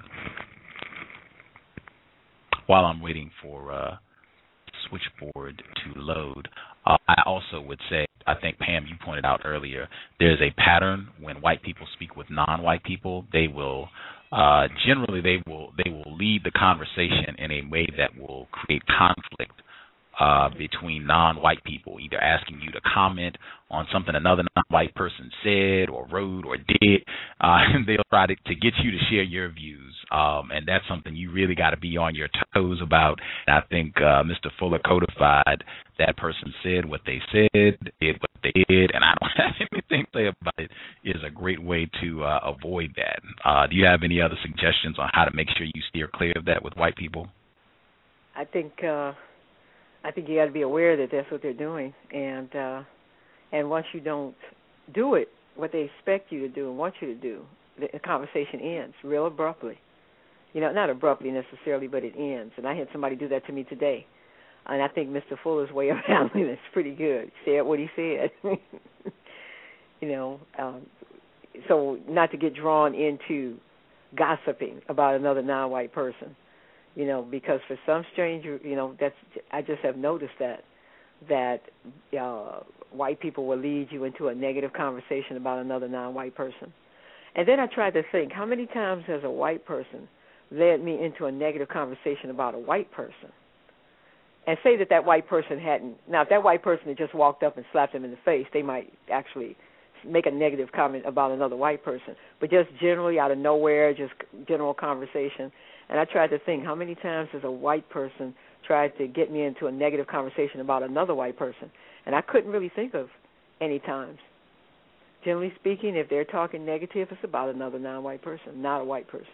While I'm waiting for uh, switchboard to load, uh, I also would say, I think, Pam, you pointed out earlier, there's a pattern when white people speak with non-white people. They will uh, generally they will they will lead the conversation in a way that will create conflict uh, between non-white people, either asking you to comment on something another non-white person said or wrote or did, uh, and they'll try to, to get you to share your views, um, and that's something you really got to be on your toes about. And I think uh, Mister Fuller codified that person said what they said, did what they did, and I don't have anything to say about it, is a great way to uh, avoid that. Uh, do you have any other suggestions on how to make sure you steer clear of that with white people?
I think uh, I think you got to be aware that that's what they're doing, and uh, and once you don't do it, what they expect you to do and want you to do, the conversation ends real abruptly. You know, not abruptly necessarily, but it ends. And I had somebody do that to me today. And I think Mister Fuller's way of handling it's pretty good. He said what he said. you know, um, so not to get drawn into gossiping about another non-white person, you know, because for some stranger, you know, that's I just have noticed that, that uh, white people will lead you into a negative conversation about another non-white person. And then I tried to think, how many times has a white person led me into a negative conversation about a white person? And say that that white person hadn't. Now, if that white person had just walked up and slapped them in the face, they might actually make a negative comment about another white person. But just generally out of nowhere, just general conversation. And I tried to think, how many times has a white person tried to get me into a negative conversation about another white person? And I couldn't really think of any times. Generally speaking, if they're talking negative, it's about another non-white person, not a white person.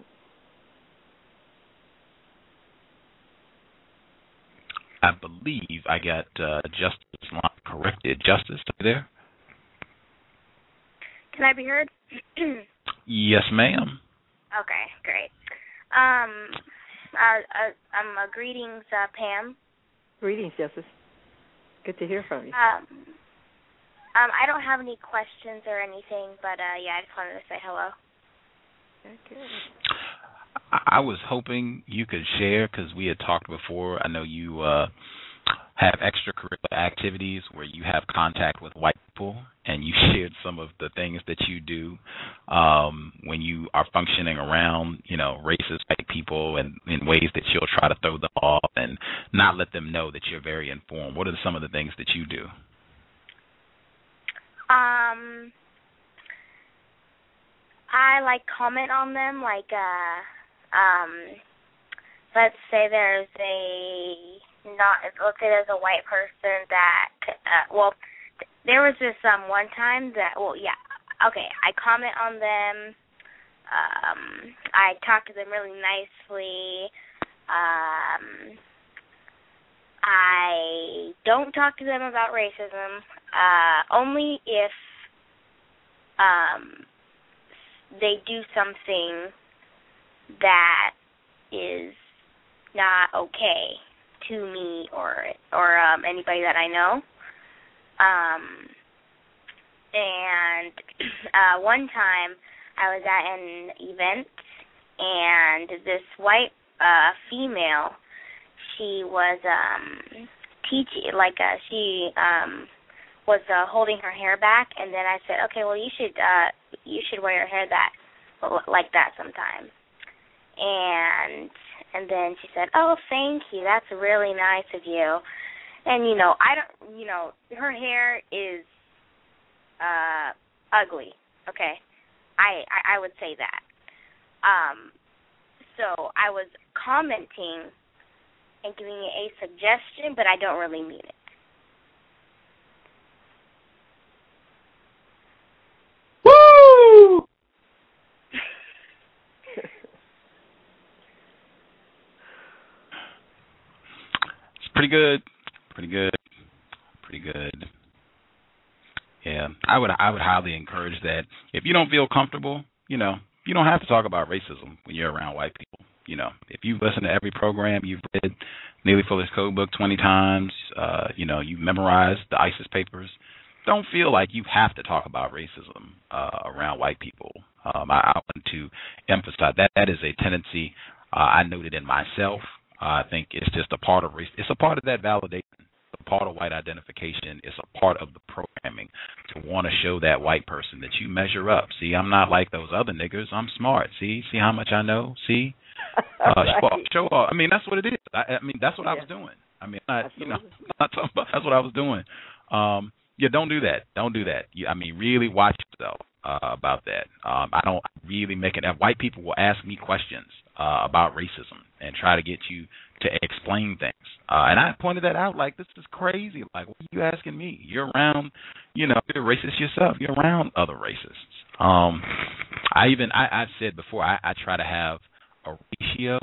I believe I got uh, Justice line corrected. Justice, are you there?
Can I be heard?
Yes, ma'am.
Okay, great. Um, uh, uh, um, uh, greetings, uh, Pam.
Greetings, Justice. Good to hear from you.
Um, Um, I don't have any questions or anything, but uh, yeah, I just wanted to say hello.
Okay.
I was hoping you could share, because we had talked before. I know you uh, have extracurricular activities where you have contact with white people, and you shared some of the things that you do um, when you are functioning around, you know, racist white people, and in ways that you'll try to throw them off and not let them know that you're very informed. What are some of the things that you do?
Um, I like comment on them, like uh. Um, let's say there's a not. Let's say there's a white person that. Uh, well, th- there was this um one time that. Well, yeah. Okay, I comment on them. Um, I talk to them really nicely. Um, I don't talk to them about racism. Uh, only if um they do something that is not okay to me or or um, anybody that I know. Um, and uh, one time I was at an event, and this white uh, female, she was um, teaching, like uh, she um, was uh, holding her hair back, and then I said, okay, well you should uh, you should wear your hair that like that sometime. And and then she said, oh, thank you. That's really nice of you. And, you know, I don't, you know, her hair is uh, ugly, okay? I, I, I would say that. Um, so I was commenting and giving a suggestion, but I don't really mean it.
Woo!
Pretty good, pretty good, pretty good. Yeah, I would I would highly encourage that. If you don't feel comfortable, you know, you don't have to talk about racism when you're around white people. You know, if you listen to every program, you've read Neely Fuller's Code Book twenty times, uh, you know, you've memorized the ISIS papers, don't feel like you have to talk about racism uh, around white people. Um, I, I want to emphasize that that is a tendency uh, I noted in myself. Uh, I think it's just a part of race. It's a part of that validation, a part of white identification. It's a part of the programming to want to show that white person that you measure up. See, I'm not like those other niggers. I'm smart. See, see how much I know. See, uh,
right.
show off, show off. I mean, that's what it is. I, I mean, that's what
yeah.
I was doing. I mean, not, you know, not talking about, that's what I was doing. Um, yeah, don't do that. Don't do that. You, I mean, really watch yourself uh, about that. Um, I don't really make it. White people will ask me questions uh, about racism and try to get you to explain things. Uh, and I pointed that out, like, this is crazy. Like, what are you asking me? You're around, you know, you're racist yourself. You're around other racists. Um, I even, I, I've said before, I, I try to have a ratio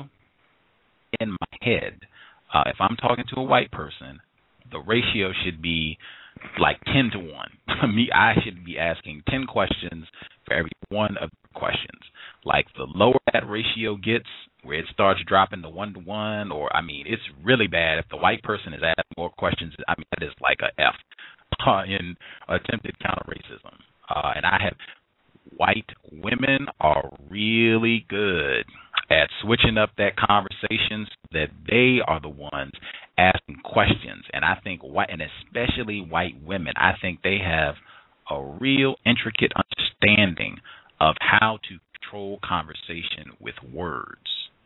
in my head. Uh, if I'm talking to a white person, the ratio should be like ten to one. Me, I should be asking ten questions for every one of the questions. Like, the lower that ratio gets, where it starts dropping to one to one, or I mean, it's really bad if the white person is asking more questions. I mean, that is like a F uh, in attempted counter racism. Uh, and I have white women are really good at switching up that conversation so that they are the ones asking questions. And I think white, and especially white women, I think they have a real intricate understanding of how to control conversation with words.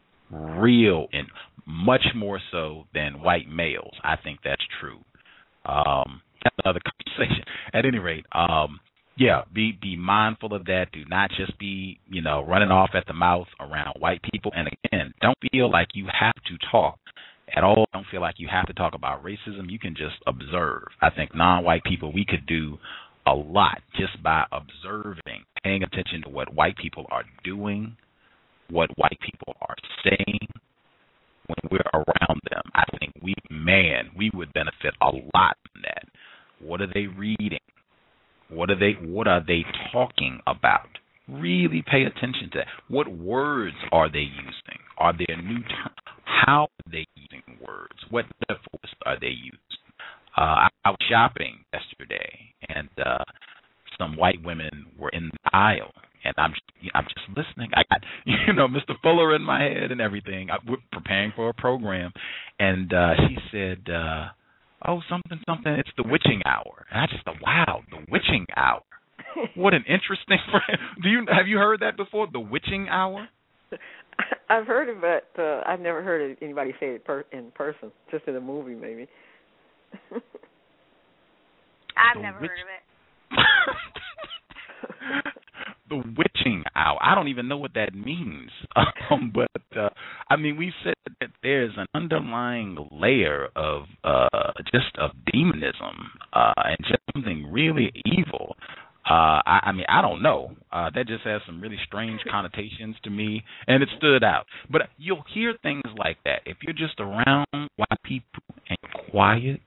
Real, and much more so than white males. I think that's true. Um, that's another conversation. At any rate, um, yeah, be be mindful of that. Do not just be, you know, running off at the mouth around white people. And again, don't feel like you have to talk at all. Don't feel like you have to talk about racism. You can just observe. I think non-white people, we could do a lot just by observing, paying attention to what white people are doing, what white people are saying when we're around them. I think we, man, we would benefit a lot from that. What are they reading? What are they what are they talking about? Really pay attention to that. What words are they using? Are there new terms? How are they using words? What metaphors are they using? Uh, I, I was shopping yesterday, and uh, some white women were in the aisle, and I'm I'm just listening. I got, you know, Mister Fuller in my head and everything. I, we're preparing for a program, and uh, she said, uh, "Oh, something, something. It's the witching hour." And I just thought, "Wow, the witching hour. What an interesting phrase." Do you have you heard that before? The witching hour.
I've heard it, but uh, I've never heard anybody say it per- in person. Just in a movie, maybe.
I've
the
never
witch-
heard of it.
The witching hour. I don't even know what that means. Um, but, uh, I mean, we said that there's an underlying layer of uh, just of demonism uh, and just something really evil. Uh, I, I mean, I don't know. Uh, that just has some really strange connotations to me, and it stood out. But you'll hear things like that. If you're just around white people and quiet,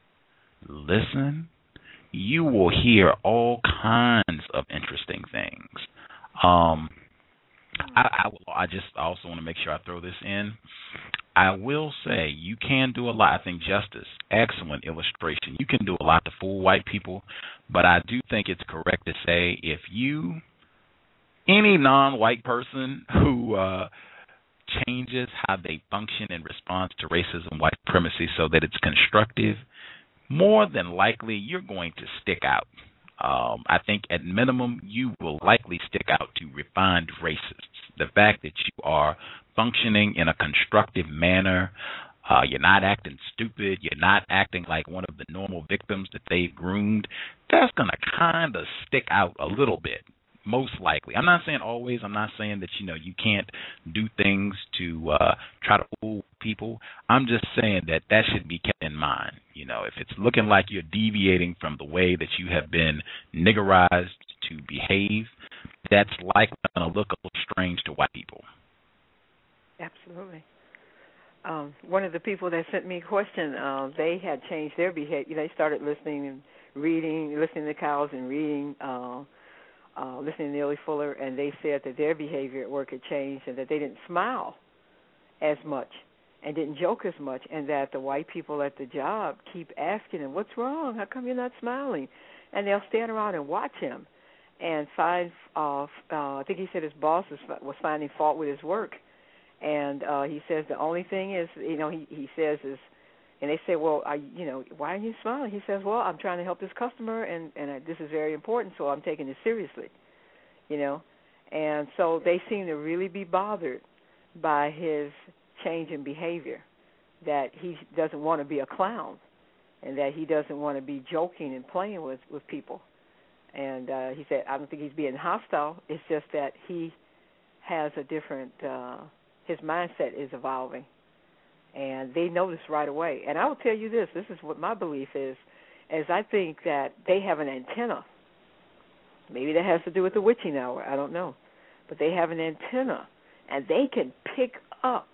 listen, you will hear all kinds of interesting things. Um, I, I, will, I just also want to make sure I throw this in. I will say you can do a lot. I think Justice, excellent illustration. You can do a lot to fool white people, but I do think it's correct to say if you, any non-white person who uh, changes how they function in response to racism, white supremacy, so that it's constructive, more than likely you're going to stick out. Um, I think at minimum you will likely stick out to refined racists. The fact that you are functioning in a constructive manner, uh, you're not acting stupid, you're not acting like one of the normal victims that they've groomed, that's going to kind of stick out a little bit, most likely. I'm not saying always. I'm not saying that, you know, you can't do things to uh, try to fool people. I'm just saying that that should be kept in mind. You know, if it's looking like you're deviating from the way that you have been niggerized to behave, that's likely going to look a little strange to white people.
Absolutely. Um, one of the people that sent me a question, uh, they had changed their behavior. They started listening and reading, listening to cows and reading, uh, uh, listening to Neely Fuller, and they said that their behavior at work had changed and that they didn't smile as much and didn't joke as much, and that the white people at the job keep asking him, "What's wrong? How come you're not smiling?" And they'll stand around and watch him and find, uh, uh, I think he said his boss was, was finding fault with his work. And uh, he says the only thing is, you know, he, he says is, and they say, well, I, you know, why are you smiling? He says, well, I'm trying to help this customer, and, and I, this is very important, so I'm taking it seriously, you know. And so they seem to really be bothered by his change in behavior, that he doesn't want to be a clown and that he doesn't want to be joking and playing with, with people. And uh, he said, I don't think he's being hostile. It's just that he has a different uh, – his mindset is evolving, and they notice right away. And I will tell you this, this is what my belief is, is I think that they have an antenna. Maybe that has to do with the witching hour, I don't know. But they have an antenna, and they can pick up,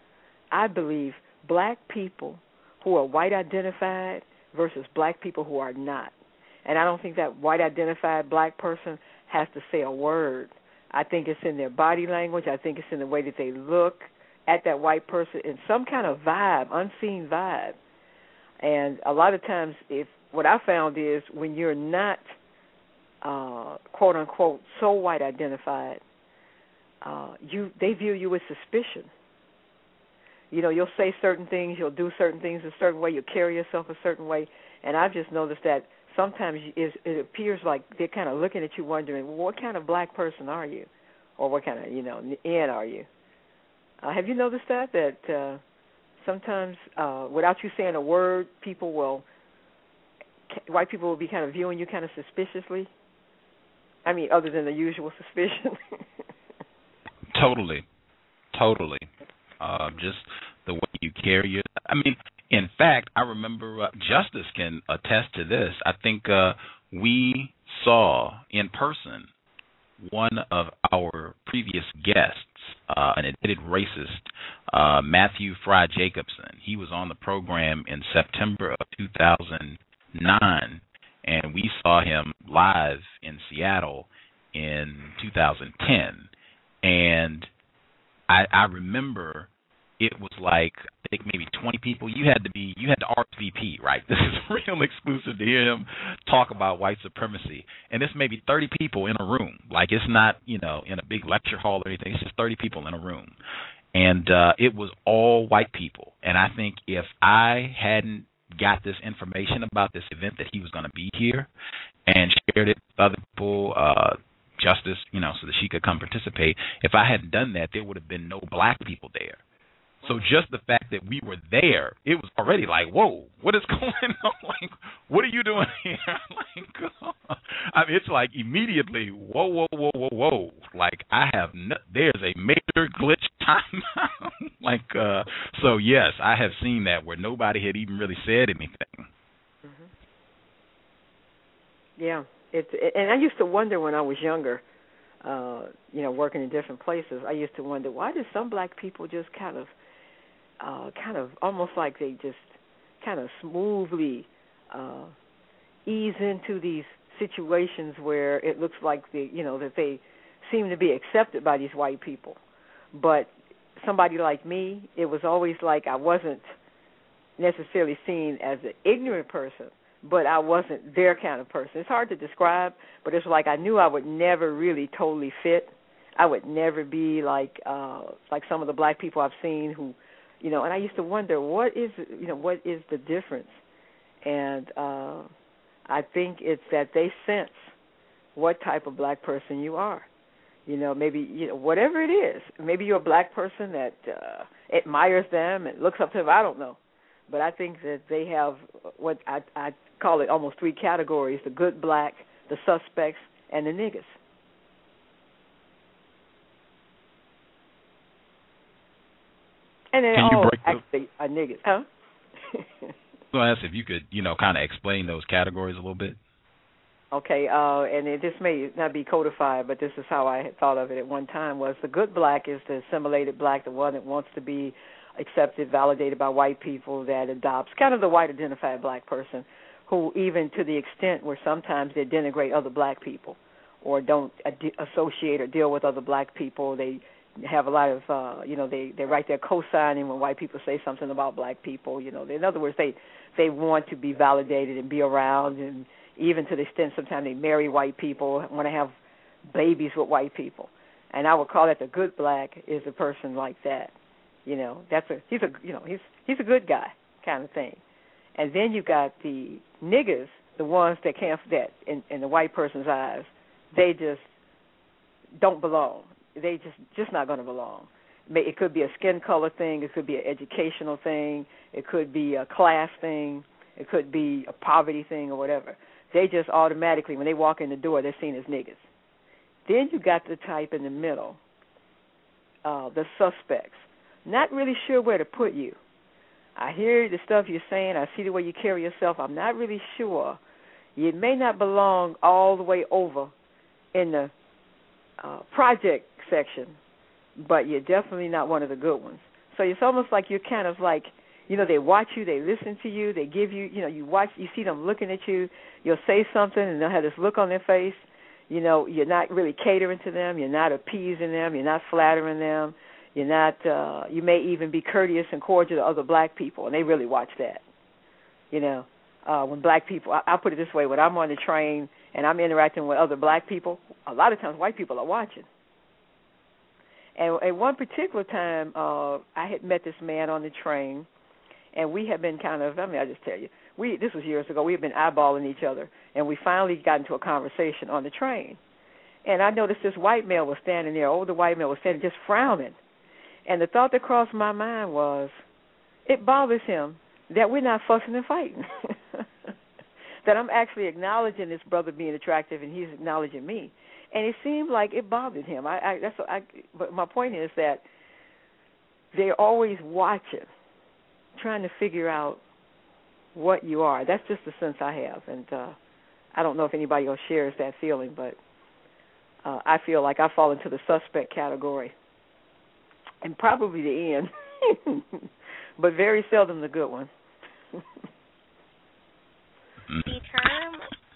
I believe, black people who are white identified versus black people who are not. And I don't think that white identified black person has to say a word. I think it's in their body language. I think it's in the way that they look at that white person, in some kind of vibe, unseen vibe. And a lot of times, if what I found is when you're not, uh, quote unquote, so white identified, uh, you they view you with suspicion. You know, you'll say certain things, you'll do certain things a certain way, you'll carry yourself a certain way, and I've just noticed that sometimes it appears like they're kind of looking at you wondering, well, what kind of black person are you? Or what kind of, you know, N are you? Uh, have you noticed that, that uh, sometimes uh, without you saying a word, people will, white people will be kind of viewing you kind of suspiciously? I mean, other than the usual suspicion.
Totally. Totally. Uh, just the way you carry your, I mean, in fact, I remember uh, Justice can attest to this. I think uh, we saw in person one of our previous guests, uh, an admitted racist, uh, Matthew Fry Jacobson. He was on the program in September of two thousand nine, and we saw him live in Seattle in two thousand ten. And I, I remember it was like I think maybe twenty people. You had to be you had to R S V P, right? This is real exclusive to hear him talk about white supremacy. And it's maybe thirty people in a room. Like it's not, you know, in a big lecture hall or anything. It's just thirty people in a room. And uh, it was all white people. And I think if I hadn't got this information about this event that he was going to be here and shared it with other people, uh, Justice, you know, so that she could come participate, if I hadn't done that, there would have been no black people there. So just the fact that we were there, it was already like, whoa, what is going on? Like, what are you doing here? Like, I mean, it's like immediately, whoa, whoa, whoa, whoa, whoa. Like, I have, no, there's a major glitch time. Like, uh, so yes, I have seen that where nobody had even really said anything.
Mm-hmm. Yeah, it's, and I used to wonder when I was younger, uh, you know, working in different places, I used to wonder, why did some black people just kind of, Uh, kind of almost like they just kind of smoothly uh, ease into these situations where it looks like they, you know, that they seem to be accepted by these white people. But somebody like me, it was always like I wasn't necessarily seen as an ignorant person, but I wasn't their kind of person. It's hard to describe, but it's like I knew I would never really totally fit. I would never be like uh, like some of the black people I've seen who, you know, and I used to wonder what is, you know, what is the difference? And uh, I think it's that they sense what type of black person you are. You know, maybe, you know, whatever it is. Maybe you're a black person that uh, admires them and looks up to them. I don't know. But I think that they have what I, I call it almost three categories: the good black, the suspects, and the niggas. And then
Can you
all
break
actually are niggas, huh?
So I asked if you could, you know, kind of explain those categories a little bit.
Okay, uh, and it, this may not be codified, but this is how I had thought of it at one time, was the good black is the assimilated black, the one that wants to be accepted, validated by white people, that adopts, kind of the white identified black person, who even to the extent where sometimes they denigrate other black people or don't ad- associate or deal with other black people. They have a lot of, uh, you know, they, they write their cosigning when white people say something about black people. You know, in other words, they, they want to be validated and be around, and even to the extent sometimes they marry white people, want to have babies with white people. And I would call that the good black is a person like that. You know, that's a he's a you know he's he's a good guy kind of thing. And then you got the niggers, the ones that can't that in, in the white person's eyes, they just don't belong. They just just not going to belong. It could be a skin color thing. It could be an educational thing. It could be a class thing. It could be a poverty thing or whatever. They just automatically, when they walk in the door, they're seen as niggas. Then you got the type in the middle, uh, the suspects. Not really sure where to put you. I hear the stuff you're saying. I see the way you carry yourself. I'm not really sure. You may not belong all the way over in the uh, project section, but you're definitely not one of the good ones. So it's almost like you're kind of like, you know, they watch you, they listen to you, they give you, you know, you watch, you see them looking at you, you'll say something and they'll have this look on their face. You know, you're not really catering to them, you're not appeasing them, you're not flattering them, you're not, uh, you may even be courteous and cordial to other black people, and they really watch that. You know, uh, when black people, I, I'll put it this way, when I'm on the train and I'm interacting with other black people, a lot of times white people are watching. And at one particular time, uh, I had met this man on the train, and we had been kind of, I mean, I'll just tell you, we this was years ago, we had been eyeballing each other, and we finally got into a conversation on the train. And I noticed this white male was standing there, older white male was standing just frowning. And the thought that crossed my mind was, it bothers him that we're not fussing and fighting. That I'm actually acknowledging this brother being attractive, and he's acknowledging me. And it seemed like it bothered him. I, I that's what I. But my point is that they're always watching, trying to figure out what you are. That's just the sense I have, and uh, I don't know if anybody else shares that feeling, but uh, I feel like I fall into the suspect category, and probably the end, but very seldom the good one.
The term,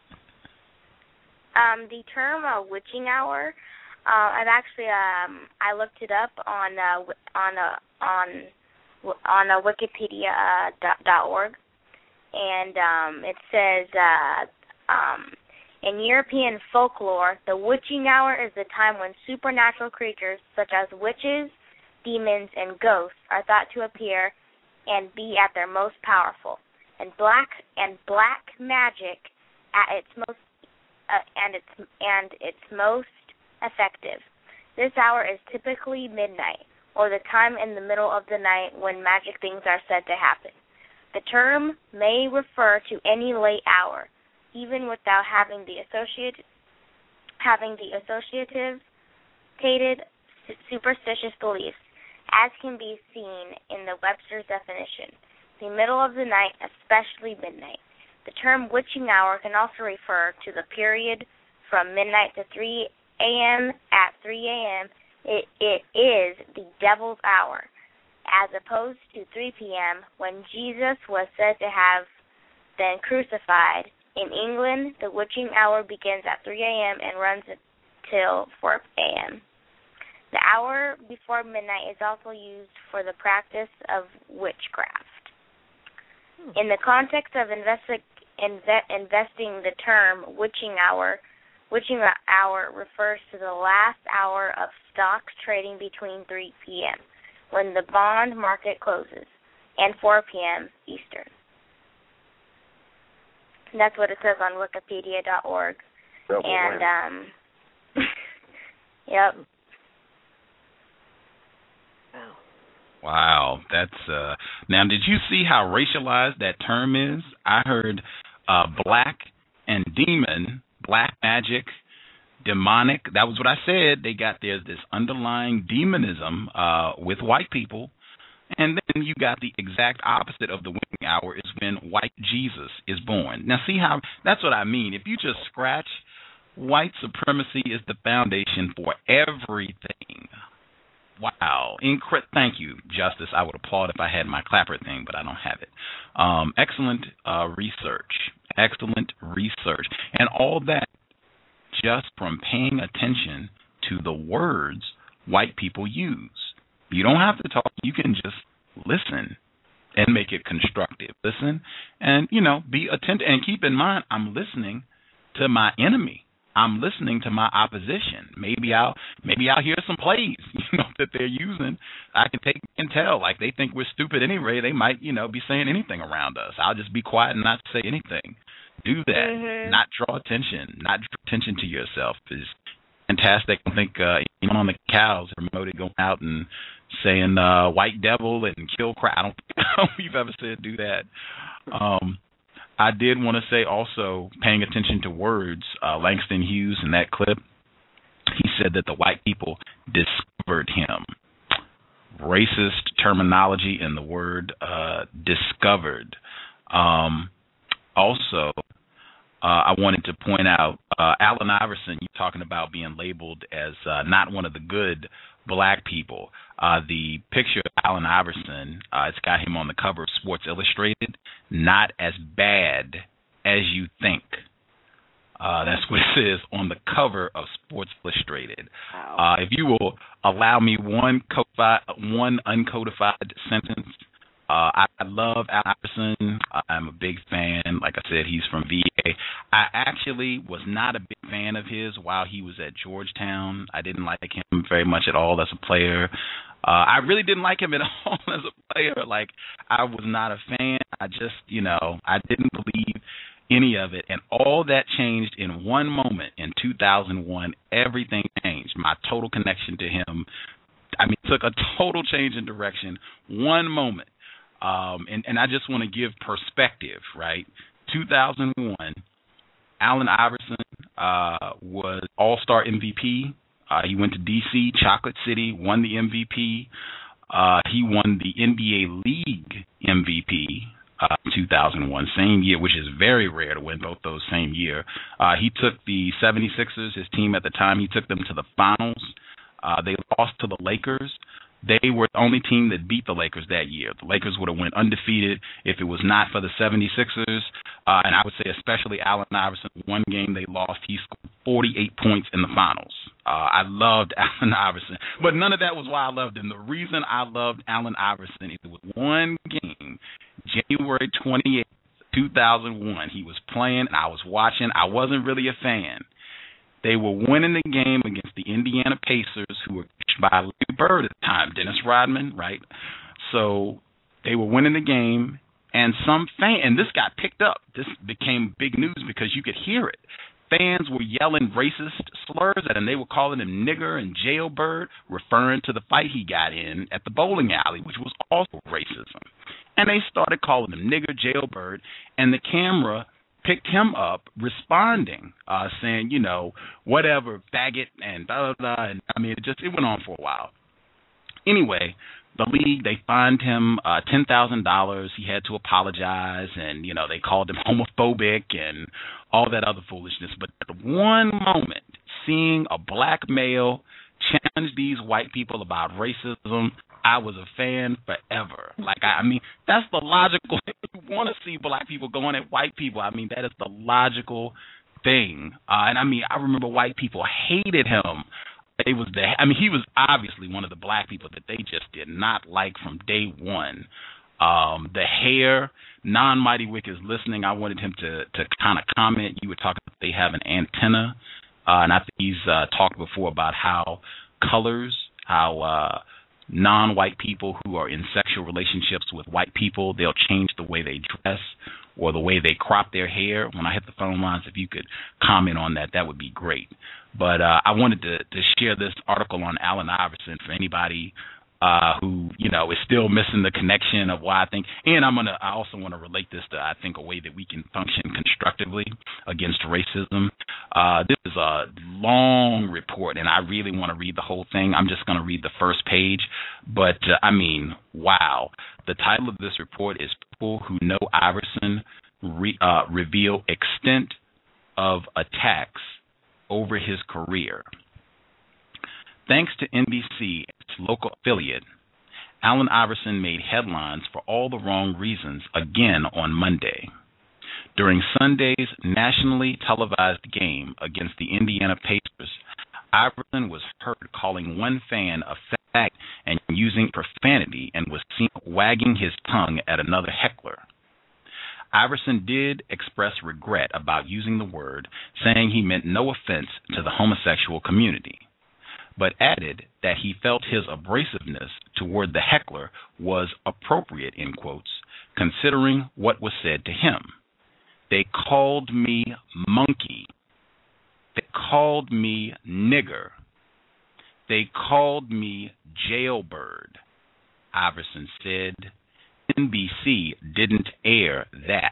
um, the term uh, witching hour. Uh, I've actually um, I looked it up on uh, on uh, on on uh, Wikipedia uh, dot, dot org, and um, it says, uh, um, in European folklore, the witching hour is the time when supernatural creatures such as witches, demons, and ghosts are thought to appear and be at their most powerful, and black and black magic at its most uh, and its and its most effective. This hour is typically midnight, or the time in the middle of the night when magic things are said to happen. The term may refer to any late hour, even without having the associate having the associative superstitious beliefs, as can be seen in the Webster's definition. The middle of the night, especially midnight. The term witching hour can also refer to the period from midnight to three a.m. At three a.m., it, it is the devil's hour, as opposed to three p.m. when Jesus was said to have been crucified. In England, the witching hour begins at three a.m. and runs until four a.m. The hour before midnight is also used for the practice of witchcraft. Hmm. In the context of investi- inve- investing, the term witching hour, witching hour refers to the last hour of stocks trading between three p.m., when the bond market closes, and four p.m. Eastern. And that's what it says on Wikipedia dot org. Oh, and, um, yep.
Wow.
Wow, that's, uh, now did you see how racialized that term is? I heard uh, black and demon, black magic, demonic, that was what I said. They got there's this underlying demonism uh, with white people. And then you got the exact opposite of the witching hour is when white Jesus is born. Now, see how, that's what I mean. If you just scratch, white supremacy is the foundation for everything. Wow. Incre- Thank you, Justice. I would applaud if I had my clapper thing, but I don't have it. Um, excellent uh, research. Excellent research. And all that just from paying attention to the words white people use. You don't have to talk. You can just listen and make it constructive. Listen and, you know, be attentive. And keep in mind, I'm listening to my enemy. I'm listening to my opposition. Maybe I'll maybe I'll hear some plays, you know, that they're using. I can take and tell. Like they think we're stupid anyway. They might, you know, be saying anything around us. I'll just be quiet and not say anything. Do that. Mm-hmm. Not draw attention. Not draw attention to yourself is fantastic. I think uh, even on the cows promoted going out and saying uh, white devil and kill crap. I don't think we've ever said do that. Um, I did want to say also, paying attention to words, uh, Langston Hughes in that clip, he said that the white people discovered him. Racist terminology in the word uh, discovered. Um, also, uh, I wanted to point out, uh, Allen Iverson, you're talking about being labeled as uh, not one of the good black people. Uh, the picture of Allen Iverson, uh, it's got him on the cover of Sports Illustrated, not as bad as you think. Uh, that's what it says on the cover of Sports Illustrated. Wow. Uh, if you will allow me one codified, one uncodified sentence, uh, I, I love Allen Iverson. I'm a big fan. Like I said, he's from V A. I actually was not a big fan of his while he was at Georgetown. I didn't like him very much at all as a player. Uh, I really didn't like him at all as a player. Like, I was not a fan. I just, you know, I didn't believe any of it. And all that changed in one moment in two thousand one. Everything changed. My total connection to him, I mean, took a total change in direction. One moment. Um, and, and I just want to give perspective, right? two thousand one, Allen Iverson uh, was All-Star M V P. Uh, he went to D C, Chocolate City, won the M V P. Uh, he won the N B A League M V P uh, two thousand one, same year, which is very rare to win both those same year. Uh, he took the seventy-sixers, his team at the time, he took them to the finals. Uh, they lost to the Lakers. They were the only team that beat the Lakers that year. The Lakers would have went undefeated if it was not for the seventy-sixers. Uh, and I would say especially Allen Iverson, one game they lost, he scored forty-eight points in the finals. Uh, I loved Allen Iverson, but none of that was why I loved him. The reason I loved Allen Iverson is it was one game, January twenty-eighth, two thousand one. He was playing, and I was watching. I wasn't really a fan. They were winning the game against the Indiana Pacers, who were coached by Larry Bird at the time, Dennis Rodman, right? So they were winning the game, and some fan, and this got picked up. This became big news because you could hear it. Fans were yelling racist slurs at him. They were calling him nigger and jailbird, referring to the fight he got in at the bowling alley, which was also racism. And they started calling him nigger, jailbird, and the camera picked him up responding, uh, saying, you know, whatever, faggot, and blah, blah, blah. And, I mean, it just, it went on for a while. Anyway, the league, they fined him uh, ten thousand dollars. He had to apologize, and, you know, they called him homophobic and all that other foolishness. But at one moment, seeing a black male challenge these white people about racism, I was a fan forever. Like, I, I mean, that's the logical thing. You want to see black people going at white people. I mean, that is the logical thing. Uh, and, I mean, I remember white people hated him. It was the, I mean, he was obviously one of the black people that they just did not like from day one. Um, the hair, Non-Mighty Wick is listening. I wanted him to, to kind of comment. You were talking about they have an antenna, uh, and I think he's uh, talked before about how colors, how uh, non-white people who are in sexual relationships with white people, they'll change the way they dress or the way they crop their hair. When I hit the phone lines, if you could comment on that, that would be great. But uh, I wanted to, to share this article on Allen Iverson for anybody uh, who, you know, is still missing the connection of why I think, and I'm gonna, I also want to relate this to, I think, a way that we can function constructively against racism. Uh, this is a long report, and I really want to read the whole thing. I'm just going to read the first page, but uh, I mean, wow. The title of this report is People Who Know Iverson Re, uh, Reveal Extent of Attacks Over His Career. Thanks to N B C, its local affiliate, Allen Iverson made headlines for all the wrong reasons again on Monday. During Sunday's nationally televised game against the Indiana Pacers, Iverson was heard calling one fan a fag and using profanity and was seen wagging his tongue at another heckler. Iverson did express regret about using the word, saying he meant no offense to the homosexual community, but added that he felt his abrasiveness toward the heckler was appropriate, in quotes, considering what was said to him. They called me monkey. They called me nigger. They called me jailbird, Iverson said. N B C didn't air that.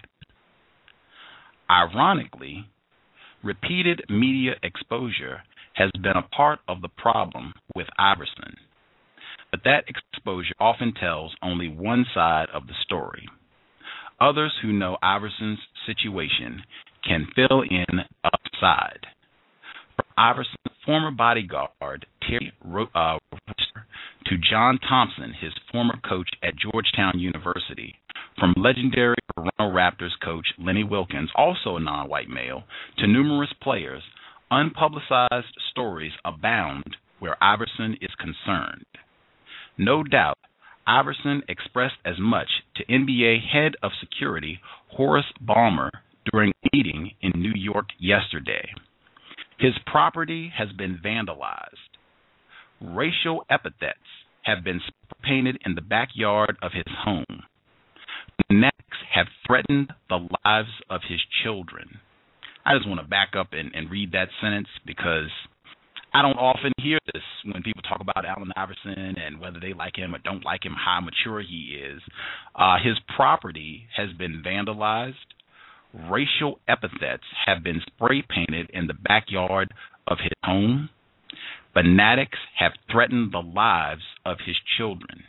Ironically, repeated media exposure has been a part of the problem with Iverson, but that exposure often tells only one side of the story. Others who know Iverson's situation can fill in the other side. From Iverson's former bodyguard, Terry uh, to John Thompson, his former coach at Georgetown University, from legendary Toronto Raptors coach Lenny Wilkens, also a non-white male, to numerous players, unpublicized stories abound where Iverson is concerned. No doubt, Iverson expressed as much to N B A head of security Horace Ballmer during a meeting in New York yesterday. His property has been vandalized. Racial epithets have been painted in the backyard of his home. Fanatics have threatened the lives of his children. I just want to back up and, and read that sentence because I don't often hear this when people talk about Allen Iverson and whether they like him or don't like him, how mature he is. Uh, his property has been vandalized. Racial epithets have been spray painted in the backyard of his home. Fanatics have threatened the lives of his children.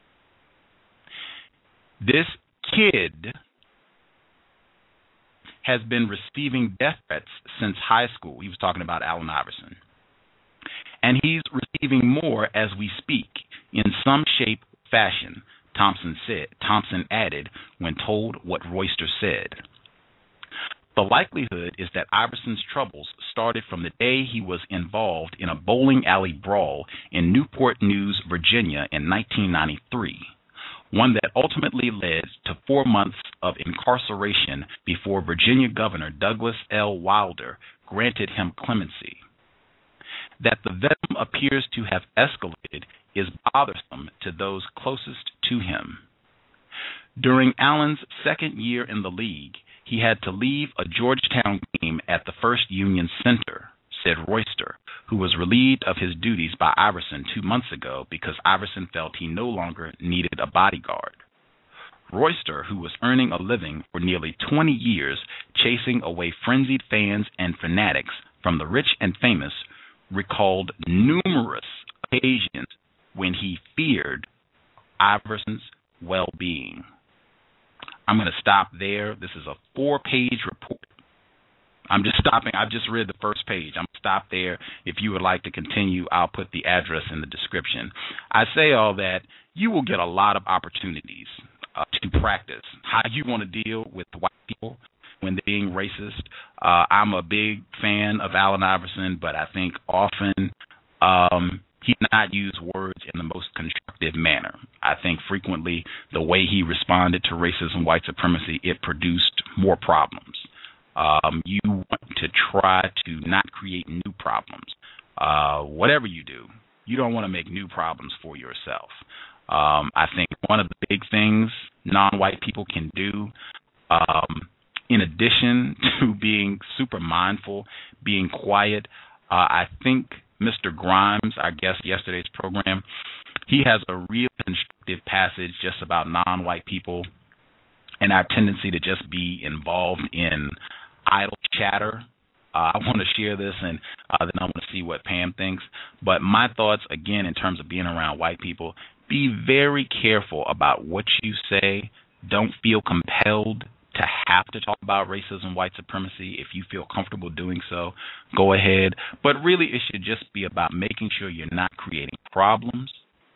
This kid has been receiving death threats since high school. He was talking about Allen Iverson. And he's receiving more as we speak, in some shape or fashion, Thompson said. Thompson added when told what Royster said. The likelihood is that Iverson's troubles started from the day he was involved in a bowling alley brawl in Newport News, Virginia in nineteen ninety-three, one that ultimately led to four months of incarceration before Virginia Governor Douglas L. Wilder granted him clemency. That the venom appears to have escalated is bothersome to those closest to him. During Allen's second year in the league, he had to leave a Georgetown game at the First Union Center, said Royster, who was relieved of his duties by Iverson two months ago because Iverson felt he no longer needed a bodyguard. Royster, who was earning a living for nearly twenty years chasing away frenzied fans and fanatics from the rich and famous, recalled numerous occasions when he feared Iverson's well-being. I'm going to stop there. This is a four-page report. I'm just stopping. I've just read the first page. I'm going to stop there. If you would like to continue, I'll put the address in the description. I say all that. You will get a lot of opportunities uh, to practice how you want to deal with white people when they're being racist. Uh, I'm a big fan of Allen Iverson, but I think often um, he did not use words in the most constructive manner. I think frequently the way he responded to racism, white supremacy, it produced more problems. Um, you want to try to not create new problems. Uh, whatever you do, you don't want to make new problems for yourself. Um, I think one of the big things non-white people can do, um, in addition to being super mindful, being quiet, uh, I think Mister Grimes, our guest yesterday's program, he has a real constructive passage just about non-white people and our tendency to just be involved in idle chatter. Uh, I want to share this, and uh, then I want to see what Pam thinks. But my thoughts, again, in terms of being around white people, be very careful about what you say. Don't feel compelled to have to talk about racism, white supremacy. If you feel comfortable doing so, go ahead. But really, it should just be about making sure you're not creating problems,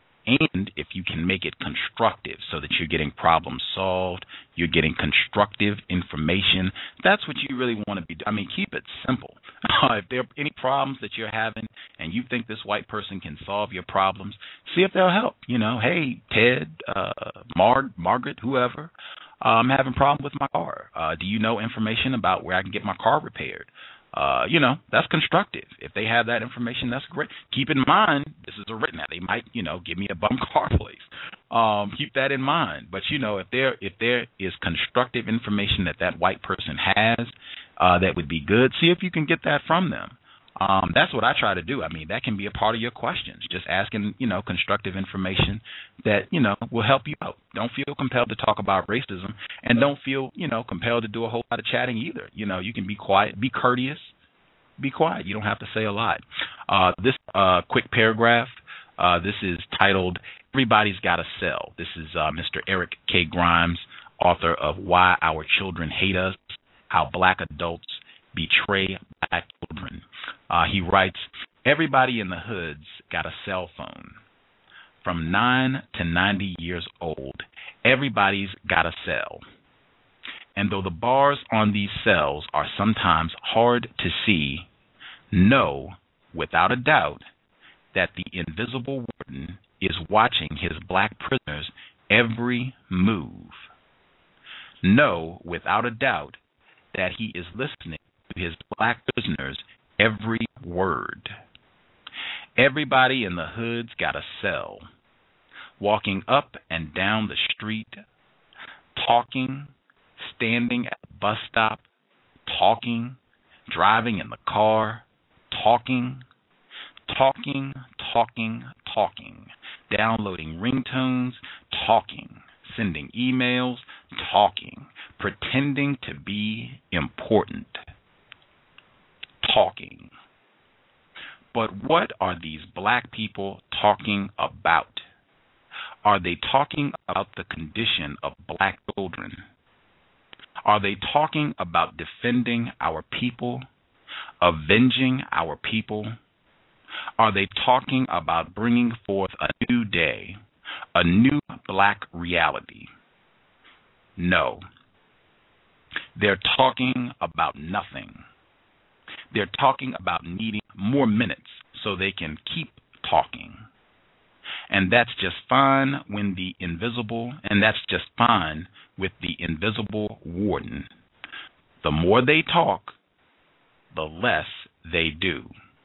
and if you can make it constructive so that you're getting problems solved, you're getting constructive information, that's what you really want to be doing. I mean, keep it simple. Uh, if there are any problems that you're having and you think this white person can solve your problems, see if they'll help. You know, hey, Ted, uh, Mar- Margaret, whoever, uh, I'm having a problem with my car. Uh, do you know information about where I can get my car repaired? Uh, you know, that's constructive. If they have that information, that's great. Keep in mind, this is a written. Now, they might, you know, give me a bum car place. Um, keep that in mind. But, you know, if there if there is constructive information that that white person has uh, that would be good, see if you can get that from them. Um, that's what I try to do. I mean, that can be a part of your questions, just asking, you know, constructive information that, you know, will help you out. Don't feel compelled to talk about racism, and don't feel, you know, compelled to do a whole lot of chatting either. You know, you can be quiet, be courteous, be quiet. You don't have to say a lot. Uh, this uh, quick paragraph, uh, this is titled, Everybody's Got a Cell. This is uh, Mister Eric K. Grimes, author of Why Our Children Hate Us, How Black Adults Betray Black Children. Uh, he writes, everybody in the hood's got a cell phone. From nine to ninety years old, everybody's got a cell. And though the bars on these cells are sometimes hard to see, know, without a doubt, that the invisible warden is watching his black prisoners' every move. Know, without a doubt, that he is listening to his black prisoners' every word. Everybody in the hood's got a cell. Walking up and down the street, talking, standing at the bus stop, talking, driving in the car, talking, talking, talking, talking, downloading ringtones, talking, sending emails, talking, pretending to be important, talking. But what are these black people talking about? Are they talking about the condition of black children? Are they talking about defending our people, avenging our people? Are they talking about bringing forth a new day, a new black reality? No. They're talking about nothing. They're talking about needing more minutes so they can keep talking. And that's just fine when the invisible, and that's just fine with the invisible warden. The more they talk, the less they do.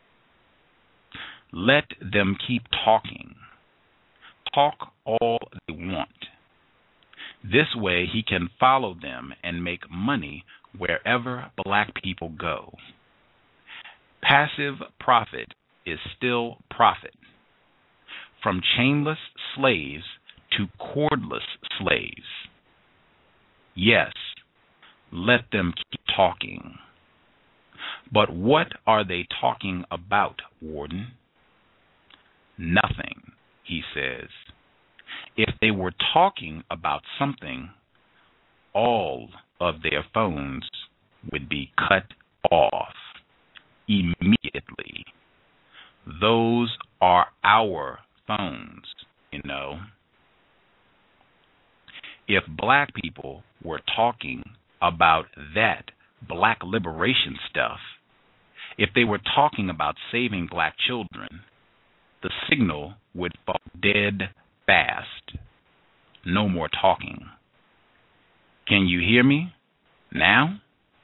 Let them keep talking. Talk all they want. This way he can follow them and make money wherever black people go. Passive profit is still profit. From chainless slaves to cordless slaves. Yes, let them keep talking. But what are they talking about, Warden? Nothing, he says. If they were talking about something, all of their phones would be cut off immediately. Those are our phones, you know. If black people were talking about that black liberation stuff, if they were talking about saving black children, the signal would fall dead fast. No more talking. Can you hear me now?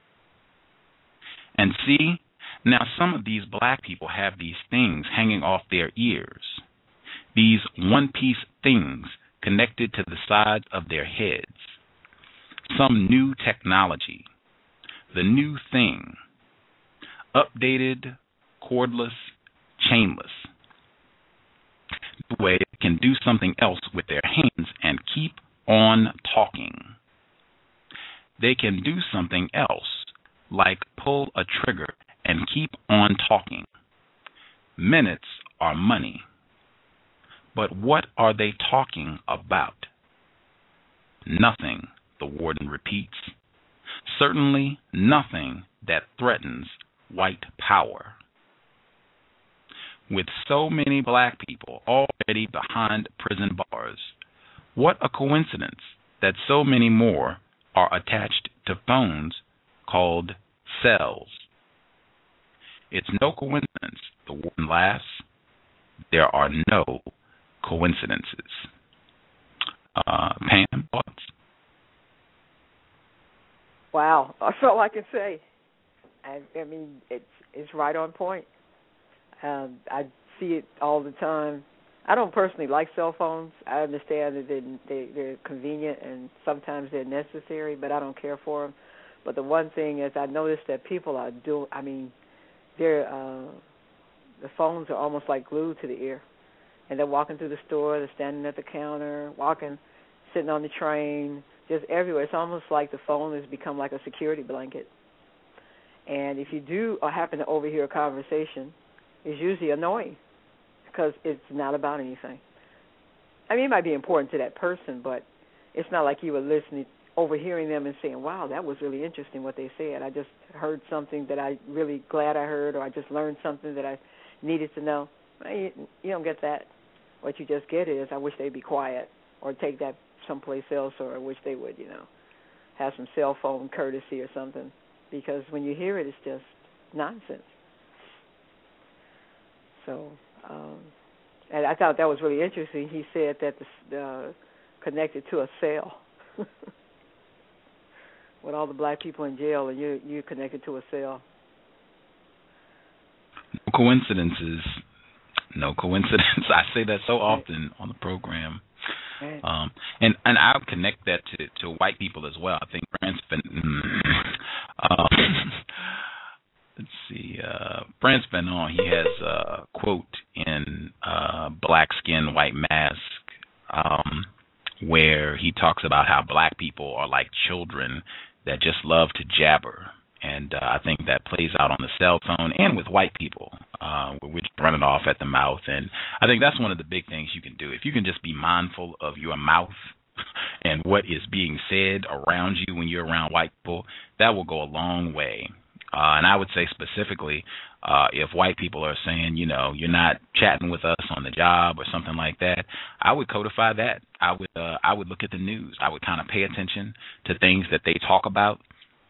And see, now some of these black people have these things hanging off their ears. These one-piece things connected to the sides of their heads. Some new technology. The new thing. Updated, cordless, chainless. The way they can do something else with their hands and keep on talking. They can do something else, like pull a trigger and keep on talking. Minutes are money. But what are they talking about? Nothing, the warden repeats. Certainly nothing that threatens white power. With so many black people already behind prison bars, what a coincidence that so many more are attached to phones called cells. It's no coincidence, the warden laughs. There are no coincidences. Uh, Pam, thoughts?
Wow, that's all I can say. I, I mean, it's it's right on point. Um, I see it all the time. I don't personally like cell phones. I understand that they're, they, they're convenient and sometimes they're necessary, but I don't care for them. But the one thing is I noticed that people are doing, I mean, they're, uh, the phones are almost like glued to the ear. And they're walking through the store, they're standing at the counter, walking, sitting on the train, just everywhere. It's almost like the phone has become like a security blanket. And if you do or happen to overhear a conversation, it's usually annoying because it's not about anything. I mean, it might be important to that person, but it's not like you were listening, overhearing them and saying, wow, that was really interesting what they said. I just heard something that I really glad I heard, or I just learned something that I needed to know. You, you don't get that. What you just get is, I wish they'd be quiet or take that someplace else, or I wish they would, you know, have some cell phone courtesy or something. Because when you hear it, it's just nonsense. So, um, and I thought that was really interesting. He said that the uh, connected to a cell. With all the black people in jail, and you you connected to a cell.
No coincidences. No coincidence. I say that so often on the program.
Right.
Um, and and I'll connect that to, to white people as well. I think Frantz Fanon, um, let's see, uh, Frantz Fanon, he has a quote in uh, Black Skin, White Mask, um, where he talks about how black people are like children that just love to jabber. And uh, I think that plays out on the cell phone and with white people, uh, which running off at the mouth. And I think that's one of the big things you can do. If you can just be mindful of your mouth and what is being said around you when you're around white people, that will go a long way. Uh, and I would say specifically, uh, if white people are saying, you know, you're not chatting with us on the job or something like that, I would codify that. I would, uh, I would look at the news. I would kind of pay attention to things that they talk about.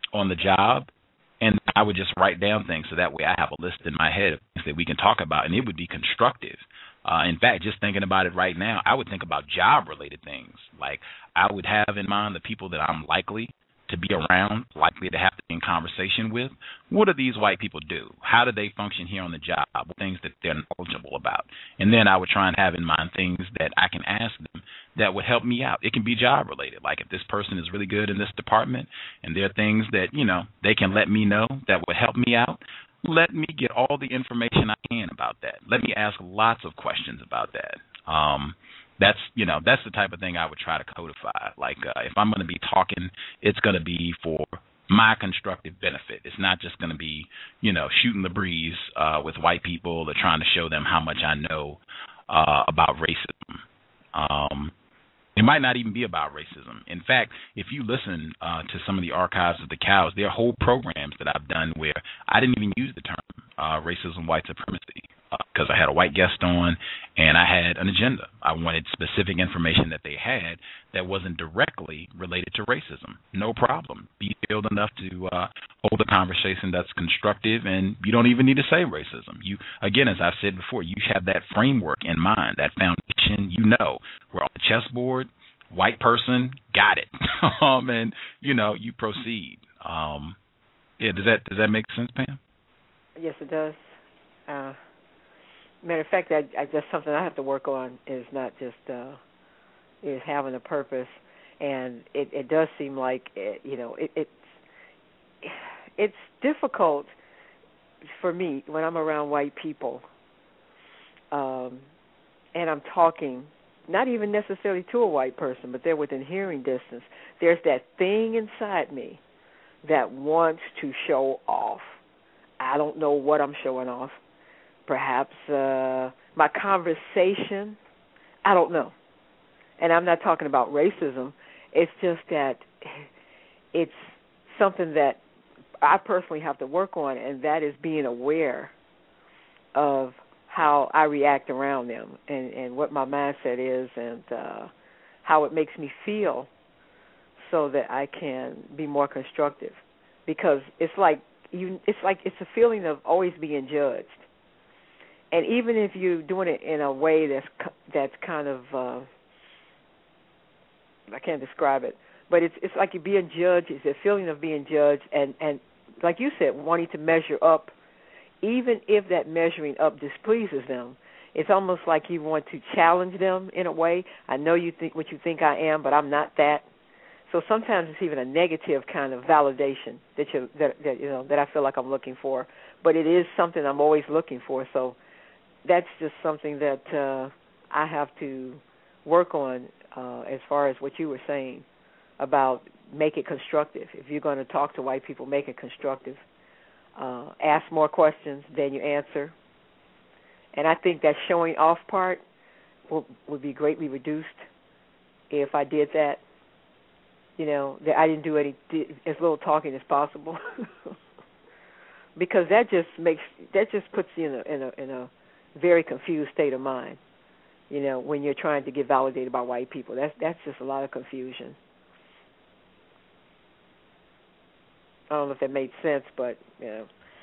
on the job, and I would just write down things so that way I have a list in my head of things that we can talk about, and it would be constructive. Uh, in fact, just thinking about it right now, I would think about job-related things. Like I would have in mind the people that I'm likely to be around, likely to have to be in conversation with. What do these white people do? How do they function here on the job? What things that they're knowledgeable about? And then I would try and have in mind things that I can ask them that would help me out. It can be job-related. Like if this person is really good in this department and there are things that, you know, they can let me know that would help me out, let me get all the information I can about that. Let me ask lots of questions about that. Um, that's, you know, that's the type of thing I would try to codify. Like uh, if I'm going to be talking, it's going to be for my constructive benefit. It's not just going to be, you know, shooting the breeze uh, with white people or trying to show them how much I know uh, about racism. Um, It might not even be about racism. In fact, if you listen uh, to some of the archives of the cows, there are whole programs that I've done where I didn't even use the term uh, racism, white supremacy, because uh, I had a white guest on and I had an agenda. I wanted specific information that they had that wasn't directly related to racism. No problem. Be skilled enough to uh, hold a conversation that's constructive, and you don't even need to say racism. You, again, as I've said before, you have that framework in mind, that foundation. You know, we're on the chessboard. White person, got it. um, and you know, you proceed. Um, yeah, does that does that make sense, Pam?
Yes, it does. Uh, matter of fact, I, I, that's something I have to work on. Is not just uh, is having a purpose, and it, it does seem like it, you know it, it's it's difficult for me when I'm around white people, um, and I'm talking. Not even necessarily to a white person, but they're within hearing distance. There's that thing inside me that wants to show off. I don't know what I'm showing off. Perhaps uh, my conversation. I don't know. And I'm not talking about racism. It's just that it's something that I personally have to work on, and that is being aware of how I react around them and, and what my mindset is and uh, how it makes me feel so that I can be more constructive. Because it's like you, it's like it's a feeling of always being judged. And even if you're doing it in a way that's that's kind of, uh, I can't describe it, but it's it's like you're being judged. It's a feeling of being judged and, and like you said, wanting to measure up. Even if that measuring up displeases them, it's almost like you want to challenge them in a way. I know you think what you think I am, but I'm not that. So sometimes it's even a negative kind of validation that you that, that you know that I feel like I'm looking for. But it is something I'm always looking for. So that's just something that uh, I have to work on uh, as far as what you were saying about make it constructive. If you're going to talk to white people, make it constructive. Uh, ask more questions than you answer. And I think that showing off part will, would be greatly reduced if I did that. You know, that I didn't do any as little talking as possible, because that just makes that just puts you in a, in a in a very confused state of mind. You know, when you're trying to get validated by white people, that's that's just a lot of confusion. I don't know if that made sense, but you know.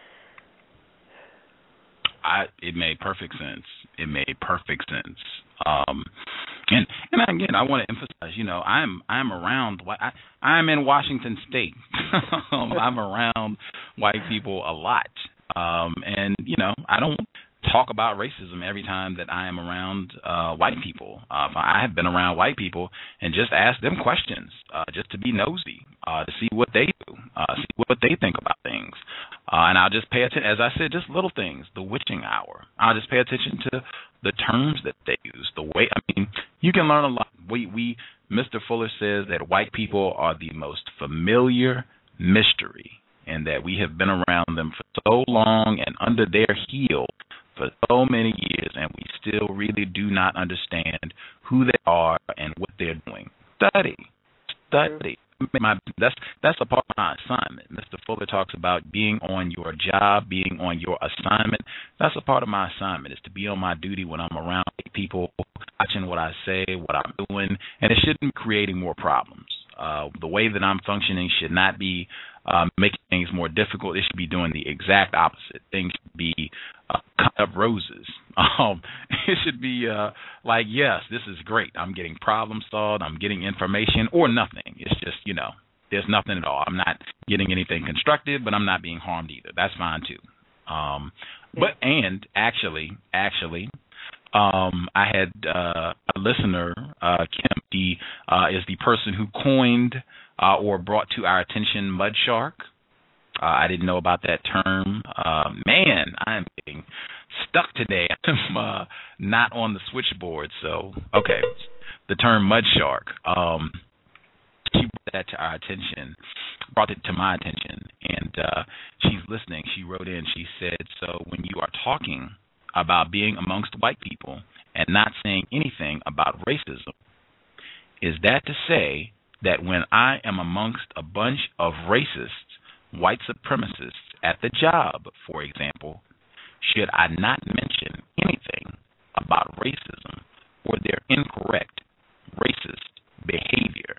I it made perfect sense. It made perfect sense. Um, and and again, I want to emphasize, you know, I'm I'm around. I I'm in Washington State. um, I'm around white people a lot, um, and you know, I don't talk about racism every time that I am around uh, white people. Uh, I have been around white people and just ask them questions, uh, just to be nosy, uh, to see what they do, uh, see what they think about things. Uh, and I'll just pay attention, as I said, just little things, the witching hour. I'll just pay attention to the terms that they use, the way, I mean, you can learn a lot. We, we, Mister Fuller says that white people are the most familiar mystery, and that we have been around them for so long and under their heel for so many years, and we still really do not understand who they are and what they're doing. Study. Study. My, that's that's a part of my assignment. Mister Fuller talks about being on your job, being on your assignment. That's a part of my assignment, is to be on my duty when I'm around people, watching what I say, what I'm doing, and it shouldn't be creating more problems. Uh, the way that I'm functioning should not be uh, making things more difficult. It should be doing the exact opposite. Things should be uh, cut up roses. Um, it should be uh, like, yes, this is great. I'm getting problem solved. I'm getting information or nothing. It's just, you know, there's nothing at all. I'm not getting anything constructive, but I'm not being harmed either. That's fine too. Um, but and actually, actually, um, I had uh, a listener, uh, Kim. He uh, is the person who coined uh, or brought to our attention mud shark. Uh, I didn't know about that term. Uh, man, I'm getting stuck today. I'm uh, not on the switchboard. So, okay, the term mud shark. Um, she brought that to our attention, brought it to my attention, and uh, she's listening. She wrote in. She said, so when you are talking about being amongst white people and not saying anything about racism, is that to say that when I am amongst a bunch of racists, white supremacists at the job, for example, should I not mention anything about racism or their incorrect racist behavior?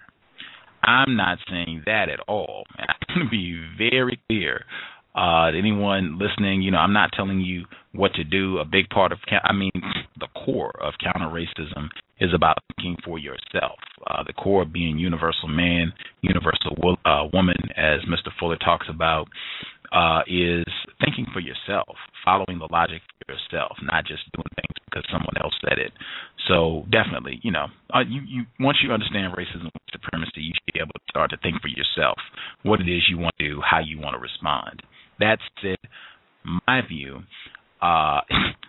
I'm not saying that at all. And I'm going to be very clear uh, to anyone listening. You know, I'm not telling you what to do. A big part of, I mean, the core of counter-racism is about thinking for yourself. Uh, the core of being universal man, universal wo- uh, woman, as Mister Fuller talks about, uh, is thinking for yourself, following the logic for yourself, not just doing things because someone else said it. So definitely, you know, uh, you, you once you understand racism and supremacy, you should be able to start to think for yourself what it is you want to do, how you want to respond. That's it. My view. Uh,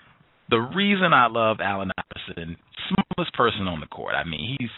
the reason I love Allen Iverson, smallest person on the court. I mean, he's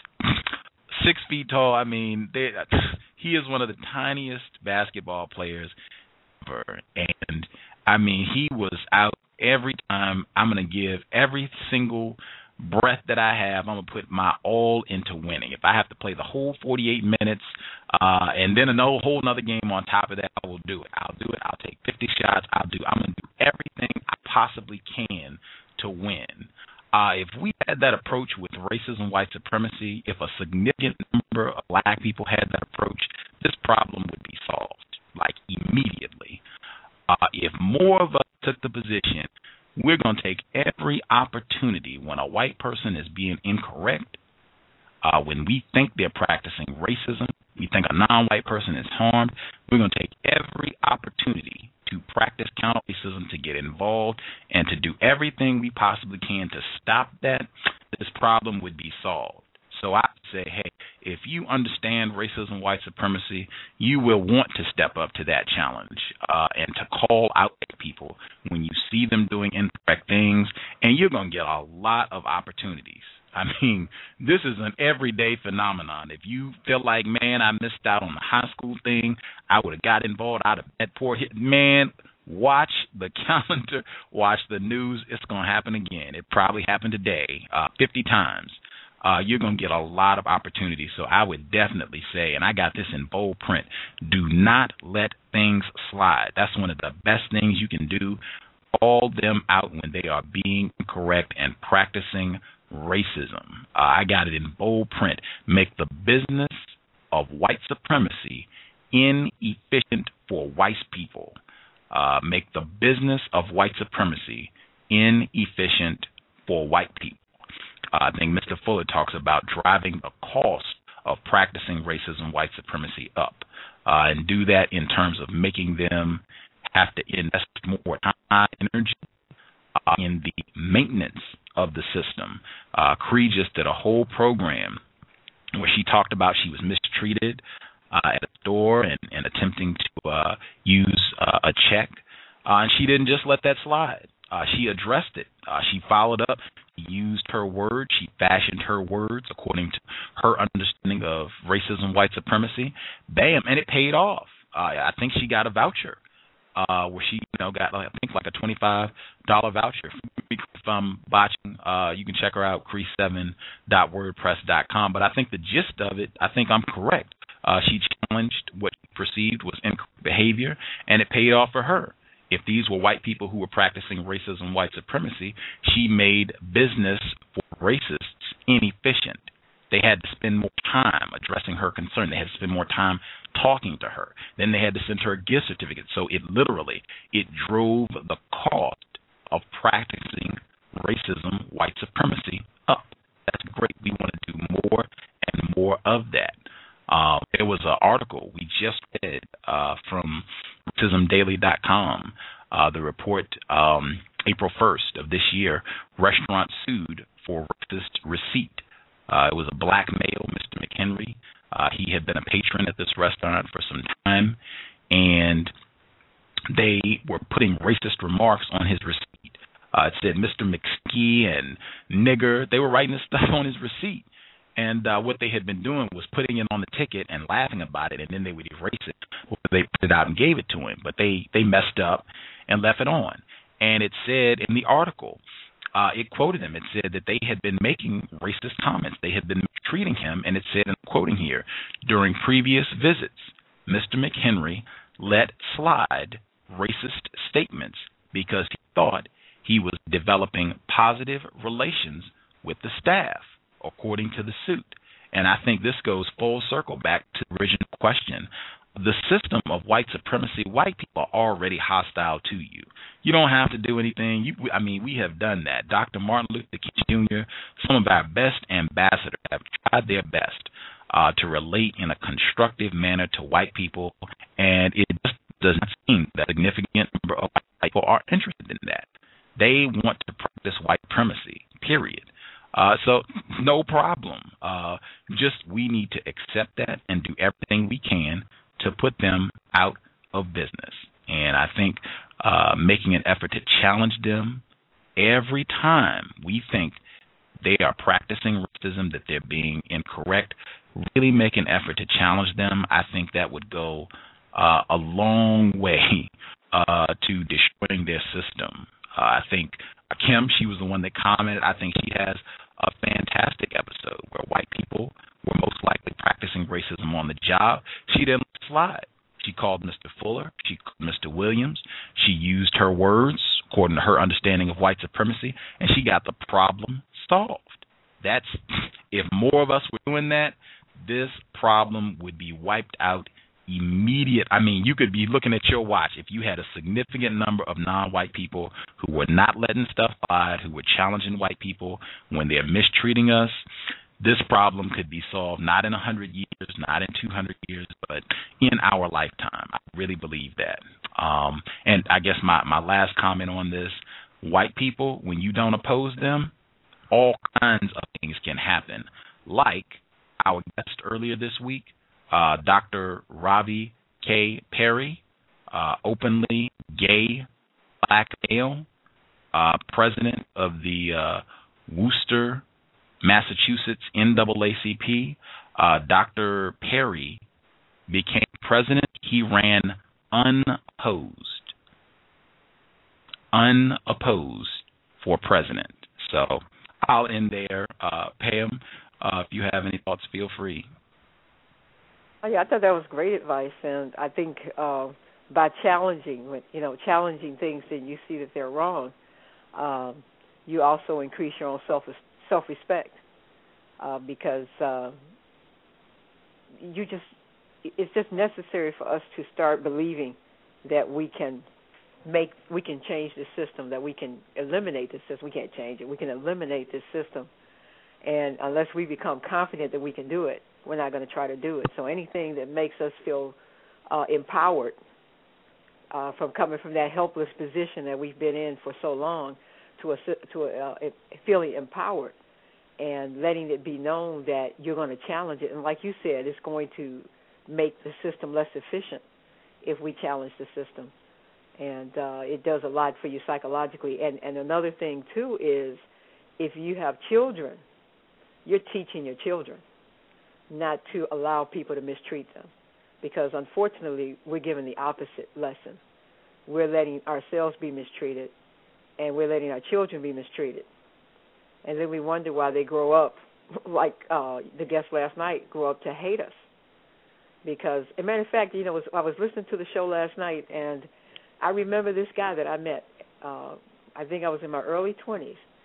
six feet tall. I mean, they, he is one of the tiniest basketball players ever. And, I mean, he was out every time. I'm going to give every single breath that I have, I'm going to put my all into winning. If I have to play the whole forty-eight minutes uh, and then a no, whole another game on top of that, I will do it. I'll do it. I'll take fifty shots. I'll do. I'm going to do everything I possibly can to win. Uh, if we had that approach with racism, white supremacy, if a significant number of black people had that approach, this problem would be solved, like, immediately. Uh, if more of us took the position, we're going to take every opportunity when a white person is being incorrect, uh, when we think they're practicing racism, we think a non-white person is harmed, we're going to take every opportunity to practice counter-racism, to get involved, and to do everything we possibly can to stop that. This problem would be solved. So I say, hey, if you understand racism, white supremacy, you will want to step up to that challenge uh, and to call out people when you see them doing incorrect things, and you're going to get a lot of opportunities. I mean, this is an everyday phenomenon. If you feel like, man, I missed out on the high school thing, I would have got involved out of that poor hit, man, watch the calendar, watch the news. It's going to happen again. It probably happened today uh, fifty times. Uh, you're going to get a lot of opportunities. So I would definitely say, and I got this in bold print, do not let things slide. That's one of the best things you can do. Call them out when they are being incorrect and practicing racism. Uh, I got it in bold print. Make the business of white supremacy inefficient for white people. Uh, make the business of white supremacy inefficient for white people. Uh, I think Mister Fuller talks about driving the cost of practicing racism, white supremacy up, uh, and do that in terms of making them have to invest more time, energy uh, in the maintenance of the system. Uh, Cree just did a whole program where she talked about she was mistreated uh, at a store and, and attempting to uh, use uh, a check, uh, and she didn't just let that slide. Uh, she addressed it. Uh, she followed up, used her words, she fashioned her words according to her understanding of racism, white supremacy. Bam, and it paid off. Uh, I think she got a voucher uh, where she, you know, got I think like a twenty-five dollar voucher. If I'm botching, uh, you can check her out, cree seven dot wordpress dot com. But I think the gist of it, I think I'm correct. Uh, she challenged what she perceived was incorrect behavior, and it paid off for her. If these were white people who were practicing racism and white supremacy, she made business for racists inefficient. They had to spend more time addressing her concern. They had to spend more time talking to her. Then they had to send her a gift certificate. So it literally, it drove the cost of practicing racism, white supremacy up. That's great. We want to do more and more of that. Uh, there was an article we just read uh, from racism daily dot com, uh, the report um, April first of this year, restaurant sued for racist receipt. Uh, it was a black male, Mister McHenry. Uh, he had been a patron at this restaurant for some time, and they were putting racist remarks on his receipt. Uh, it said Mister McSkee and nigger. They were writing this stuff on his receipt. And uh, what they had been doing was putting it on the ticket and laughing about it, and then they would erase it. Or they put it out and gave it to him. But they, they messed up and left it on. And it said in the article, uh, it quoted him. It said that they had been making racist comments. They had been treating him, and it said, and I'm quoting here, during previous visits, Mister McHenry let slide racist statements because he thought he was developing positive relations with the staff, according to the suit. And I think this goes full circle back to the original question. The system of white supremacy, white people are already hostile to you. You don't have to do anything. You, I mean, we have done that. Doctor Martin Luther King Junior, some of our best ambassadors have tried their best uh, to relate in a constructive manner to white people, and it just does not seem that a significant number of white people are interested in that. They want to practice white supremacy, period. Uh, so no problem. Uh, just we need to accept that and do everything we can to put them out of business. And I think uh, making an effort to challenge them every time we think they are practicing racism, that they're being incorrect, really make an effort to challenge them, I think that would go uh, a long way uh, to destroying their system. Uh, I think Kim, she was the one that commented. I think she has a fantastic episode where white people were most likely practicing racism on the job. She didn't slide. She called Mister Fuller. She called Mister Williams. She used her words according to her understanding of white supremacy, and she got the problem solved. That's, if more of us were doing that, this problem would be wiped out immediate. I mean, you could be looking at your watch if you had a significant number of non-white people who were not letting stuff slide, who were challenging white people when they're mistreating us. This problem could be solved not in one hundred years, not in two hundred years, but in our lifetime. I really believe that. Um, and I guess my, my last comment on this, white people, when you don't oppose them, all kinds of things can happen. Like our guest earlier this week, Uh, Doctor Ravi K. Perry, uh, openly gay black male, uh, president of the uh, Worcester, Massachusetts N double A C P. Uh, Doctor Perry became president. He ran unopposed, unopposed for president. So I'll end there. Uh, Pam, uh, if you have any thoughts, feel free.
Oh, yeah, I thought that was great advice, and I think uh, by challenging, you know, challenging things, then you see that they're wrong. Um, you also increase your own self self respect uh, because uh, you just it's just necessary for us to start believing that we can make we can change the system, that we can eliminate the system. We can't change it. We can eliminate this system, and unless we become confident that we can do it, we're not going to try to do it. So anything that makes us feel uh, empowered uh, from coming from that helpless position that we've been in for so long to a, to a, uh, feeling empowered and letting it be known that you're going to challenge it. And like you said, it's going to make the system less efficient if we challenge the system. And uh, it does a lot for you psychologically. And, and another thing, too, is if you have children, you're teaching your children not to allow people to mistreat them, because unfortunately we're given the opposite lesson. We're letting ourselves be mistreated, and we're letting our children be mistreated, and then we wonder why they grow up, like uh, the guest last night, grow up to hate us. Because, as a matter of fact, you know, I was listening to the show last night, and I remember this guy that I met. Uh, I think I was in my early twenties,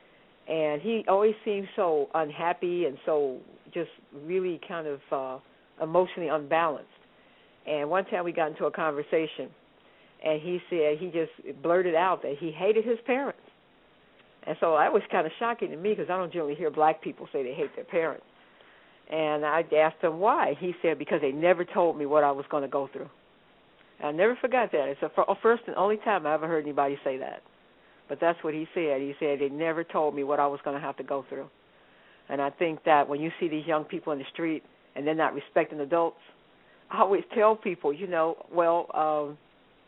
and he always seemed so unhappy and so just really kind of uh, emotionally unbalanced. And one time we got into a conversation, and he said he just blurted out that he hated his parents. And so that was kind of shocking to me because I don't generally hear black people say they hate their parents. And I asked him why. He said because they never told me what I was going to go through. And I never forgot that. It's the first and only time I ever heard anybody say that. But that's what he said. He said they never told me what I was going to have to go through. And I think that when you see these young people in the street and they're not respecting adults, I always tell people, you know, well, um,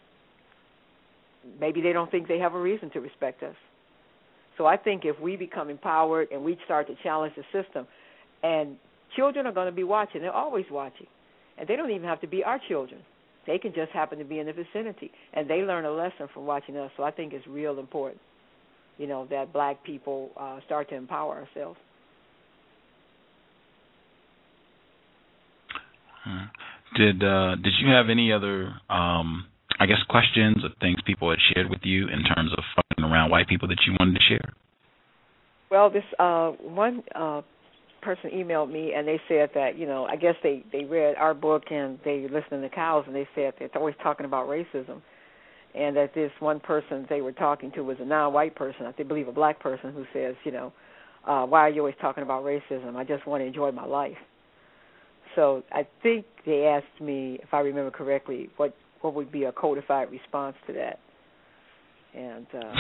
maybe they don't think they have a reason to respect us. So I think if we become empowered and we start to challenge the system, and children are going to be watching, they're always watching, and they don't even have to be our children. They can just happen to be in the vicinity, and they learn a lesson from watching us. So I think it's real important, you know, that black people uh, start to empower ourselves.
Did uh, did you have any other, um, I guess, questions or things people had shared with you in terms of fucking around white people that you wanted to share?
Well, this uh, one uh, person emailed me, and they said that, you know, I guess they, they read our book and they listened to Cows, and they said they're always talking about racism, and that this one person they were talking to was a non-white person, I think, believe a black person, who says, you know, uh, why are you always talking about racism? I just want to enjoy my life. So I think they asked me, if I remember correctly, what, what would be a codified response to that. And uh,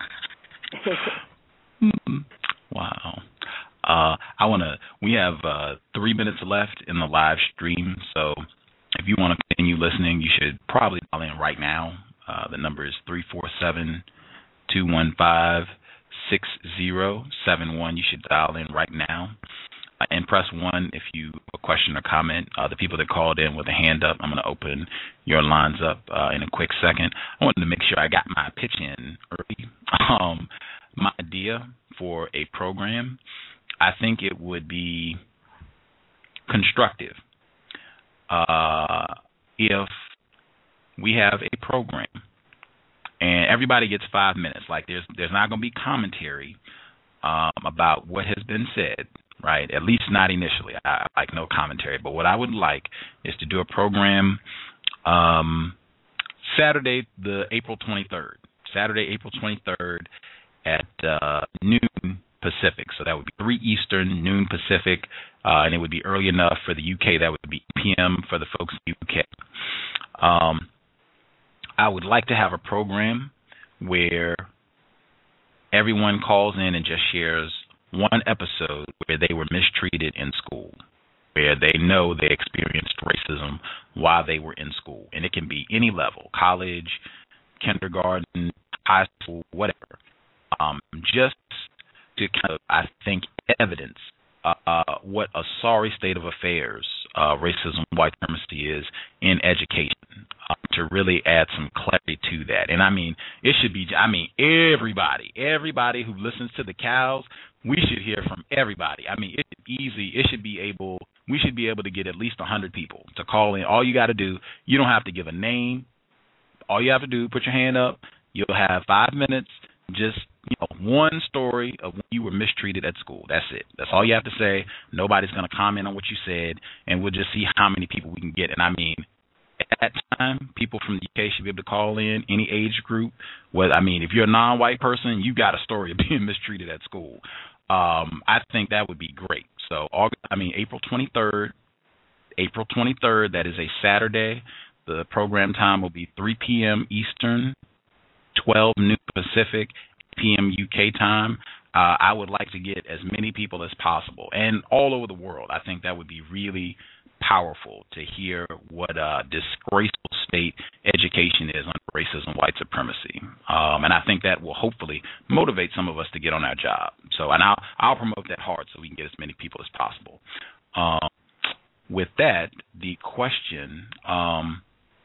wow. Uh, I want to, we have uh, three minutes left in the live stream, so if you want to continue listening, you should probably dial in right now. Uh, the number is three four seven, two one five, six zero seven one. You should dial in right now. Uh, and press one if you have a question or comment. Uh, the people that called in with a hand up, I'm going to open your lines up uh, in a quick second. I wanted to make sure I got my pitch in early. Um, my idea for a program, I think it would be constructive uh, if we have a program and everybody gets five minutes. Like there's there's not going to be commentary um, about what has been said. Right, at least not initially. I, I like no commentary. But what I would like is to do a program um, Saturday, the April twenty-third. Saturday, April twenty-third at uh, noon Pacific. So that would be three Eastern, noon Pacific, uh, and it would be early enough for the U K. That would be eight p.m. for the folks in the U K. Um, I would like to have a program where everyone calls in and just shares one episode where they were mistreated in school, where they know they experienced racism while they were in school. And it can be any level, college, kindergarten, high school, whatever. Um, just to kind of, I think, evidence uh, what a sorry state of affairs uh, racism, white supremacy is in education, uh, to really add some clarity to that. And I mean, it should be, I mean, everybody, everybody who listens to the Cows, we should hear from everybody. I mean, it's easy. It should be able, we should be able to get at least one hundred people to call in. All you got to do, you don't have to give a name. All you have to do, put your hand up. You'll have five minutes, just, you know, one story of when you were mistreated at school. That's it. That's all you have to say. Nobody's going to comment on what you said, and we'll just see how many people we can get. And I mean, at that time, people from the U K should be able to call in, any age group. Well, I mean, if you're a non-white person, you got a story of being mistreated at school. Um, I think that would be great. So, August, I mean, April twenty-third, April twenty-third, that is a Saturday. The program time will be three p.m. Eastern, twelve noon Pacific, eight p.m. U K time. Uh, I would like to get as many people as possible, and all over the world. I think that would be really powerful to hear what a disgraceful state education is under racism, white supremacy. Um, and I think that will hopefully motivate some of us to get on our job. So, and I'll, I'll promote that hard so we can get as many people as possible. Um, with that, the question, um,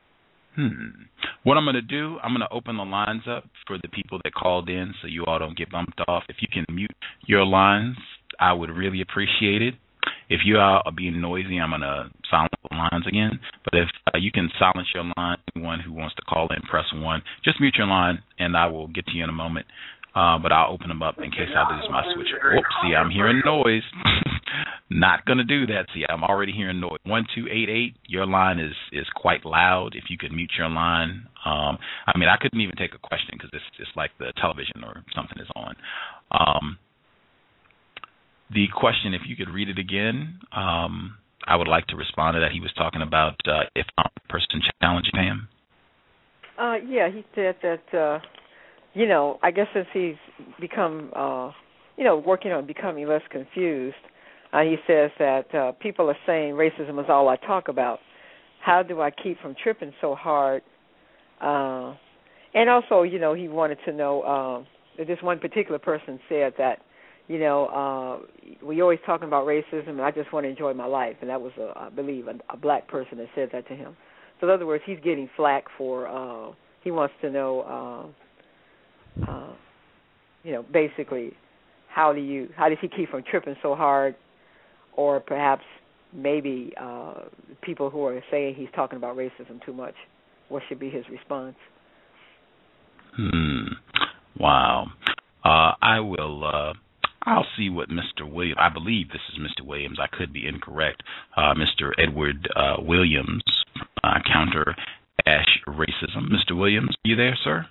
hmm, what I'm going to do, I'm going to open the lines up for the people that called in so you all don't get bumped off. If you can mute your lines, I would really appreciate it. If you are being noisy, I'm going to silence the lines again. But if uh, you can silence your line, anyone who wants to call in, press one. Just mute your line, and I will get to you in a moment. uh, but I'll open them up in case I lose my switcher. Whoops, see, I'm hearing noise. Not going to do that. See, I'm already hearing noise. one two eight eight, your line is, is quite loud. If you could mute your line. Um, I mean, I couldn't even take a question because it's just like the television or something is on. Um, the question, if you could read it again, um, I would like to respond to that. He was talking about uh, if I'm a person challenging him.
Uh, yeah, he said that, uh, you know, I guess since he's become, uh, you know, working on becoming less confused, uh, he says that uh, people are saying racism is all I talk about. How do I keep from tripping so hard? Uh, and also, you know, he wanted to know, uh, that this one particular person said that, you know, uh, we always talking about racism, and I just want to enjoy my life. And that was, a, I believe, a, a black person that said that to him. So in other words, he's getting flack for, uh, he wants to know, uh, uh, you know, basically, how do you, how does he keep from tripping so hard? Or perhaps maybe uh, people who are saying he's talking about racism too much. What should be his response?
Hmm. Wow. Uh, I will, uh, I'll see what Mister Williams, I believe this is Mister Williams, I could be incorrect, uh, Mister Edward uh, Williams, uh, Counter Dash Racism. Mister Williams, are you there, sir?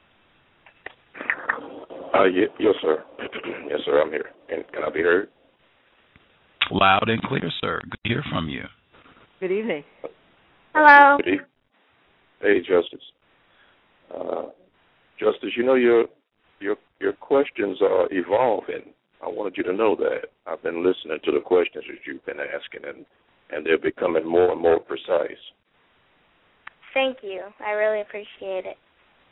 Uh, y- yes, sir. Yes, sir, I'm here. And can I be heard?
Loud and clear, sir. Good to hear from you.
Good evening.
Hello.
Good evening. Hey, Justice. Uh, Justice, you know your your your questions are evolving. I wanted you to know that. I've been listening to the questions that you've been asking, and, and they're becoming more and more precise.
Thank you. I really appreciate it.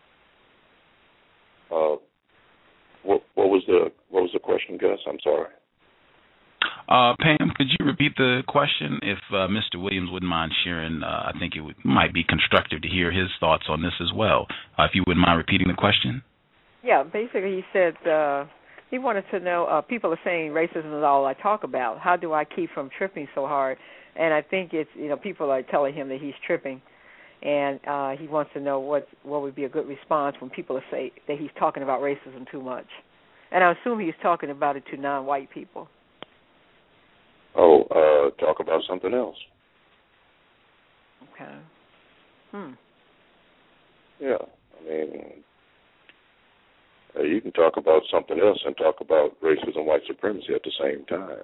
Uh, what what was the what was the question, Gus? I'm sorry.
Uh, Pam, could you repeat the question? If uh, Mister Williams wouldn't mind sharing, uh, I think it would, might be constructive to hear his thoughts on this as well. Uh, if you wouldn't mind repeating the question.
Yeah, basically he said uh, he wanted to know, uh, people are saying racism is all I talk about. How do I keep from tripping so hard? And I think it's, you know, people are telling him that he's tripping. And uh, he wants to know what what would be a good response when people say that he's talking about racism too much. And I assume he's talking about it to non-white people.
Oh, uh, talk about something else.
Okay. Hmm.
Yeah, I mean, uh, you can talk about something else and talk about racism, white supremacy at the same time.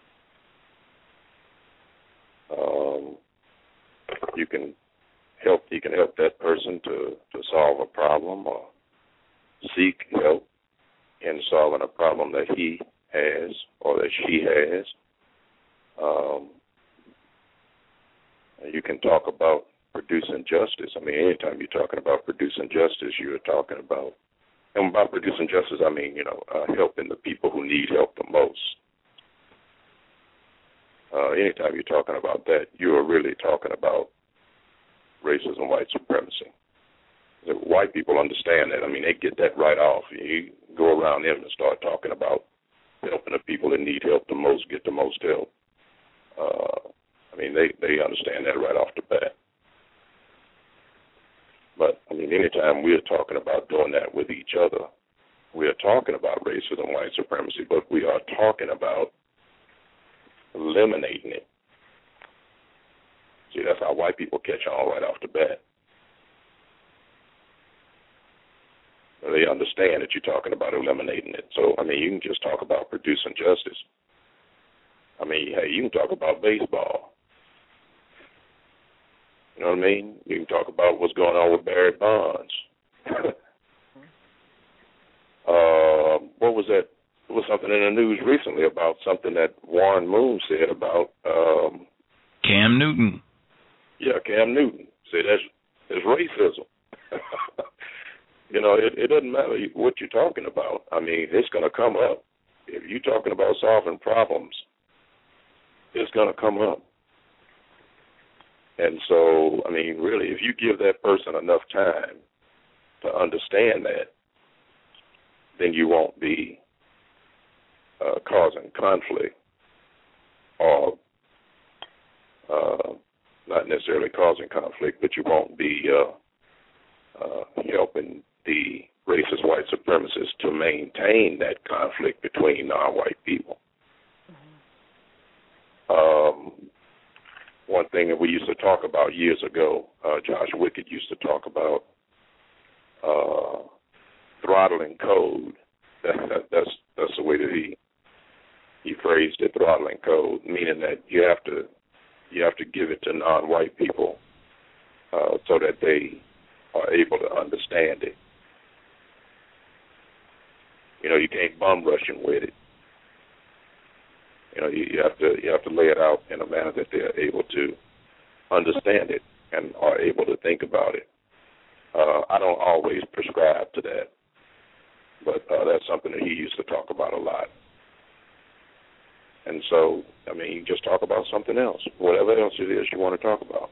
Um, you can help. You can help that person to, to solve a problem or seek help in solving a problem that he has or that she has. Um, you can talk about producing justice. I mean, anytime you're talking about producing justice, you're talking about, and by producing justice, I mean, you know, uh, helping the people who need help the most. Uh, anytime you're talking about that, you are really talking about racism, white supremacy. The white people understand that. I mean, they get that right off. You go around them and start talking about helping the people that need help the most get the most help. Uh, I mean, they, they understand that right off the bat. But, I mean, anytime we're talking about doing that with each other, we are talking about racism, white supremacy, but we are talking about eliminating it. See, that's how white people catch on right off the bat. They understand that you're talking about eliminating it. So, I mean, you can just talk about producing justice. I mean, hey, you can talk about baseball. You know what I mean? You can talk about what's going on with Barry Bonds. uh, what was that? There was something in the news recently about something that Warren Moon said about um,
Cam Newton.
Yeah, Cam Newton said that's, that's racism. You know, it, it doesn't matter what you're talking about. I mean, it's going to come up. If you're talking about solving problems, it's going to come up. And so, I mean, really, if you give that person enough time to understand that, then you won't be uh, causing conflict or uh, not necessarily causing conflict, but you won't be uh, uh, helping the racist white supremacists to maintain that conflict between non-white people. Um, one thing that we used to talk about years ago, uh, Josh Wickett used to talk about uh, throttling code. That, that, that's that's the way that he he phrased it, throttling code, meaning that you have to you have to give it to non-white people uh, so that they are able to understand it. You know, you can't bum rush them with it. You know, you, you have to you have to lay it out in a manner that they are able to understand it and are able to think about it. Uh, I don't always prescribe to that, but uh, that's something that he used to talk about a lot. And so, I mean, you just talk about something else, whatever else it is you want to talk about.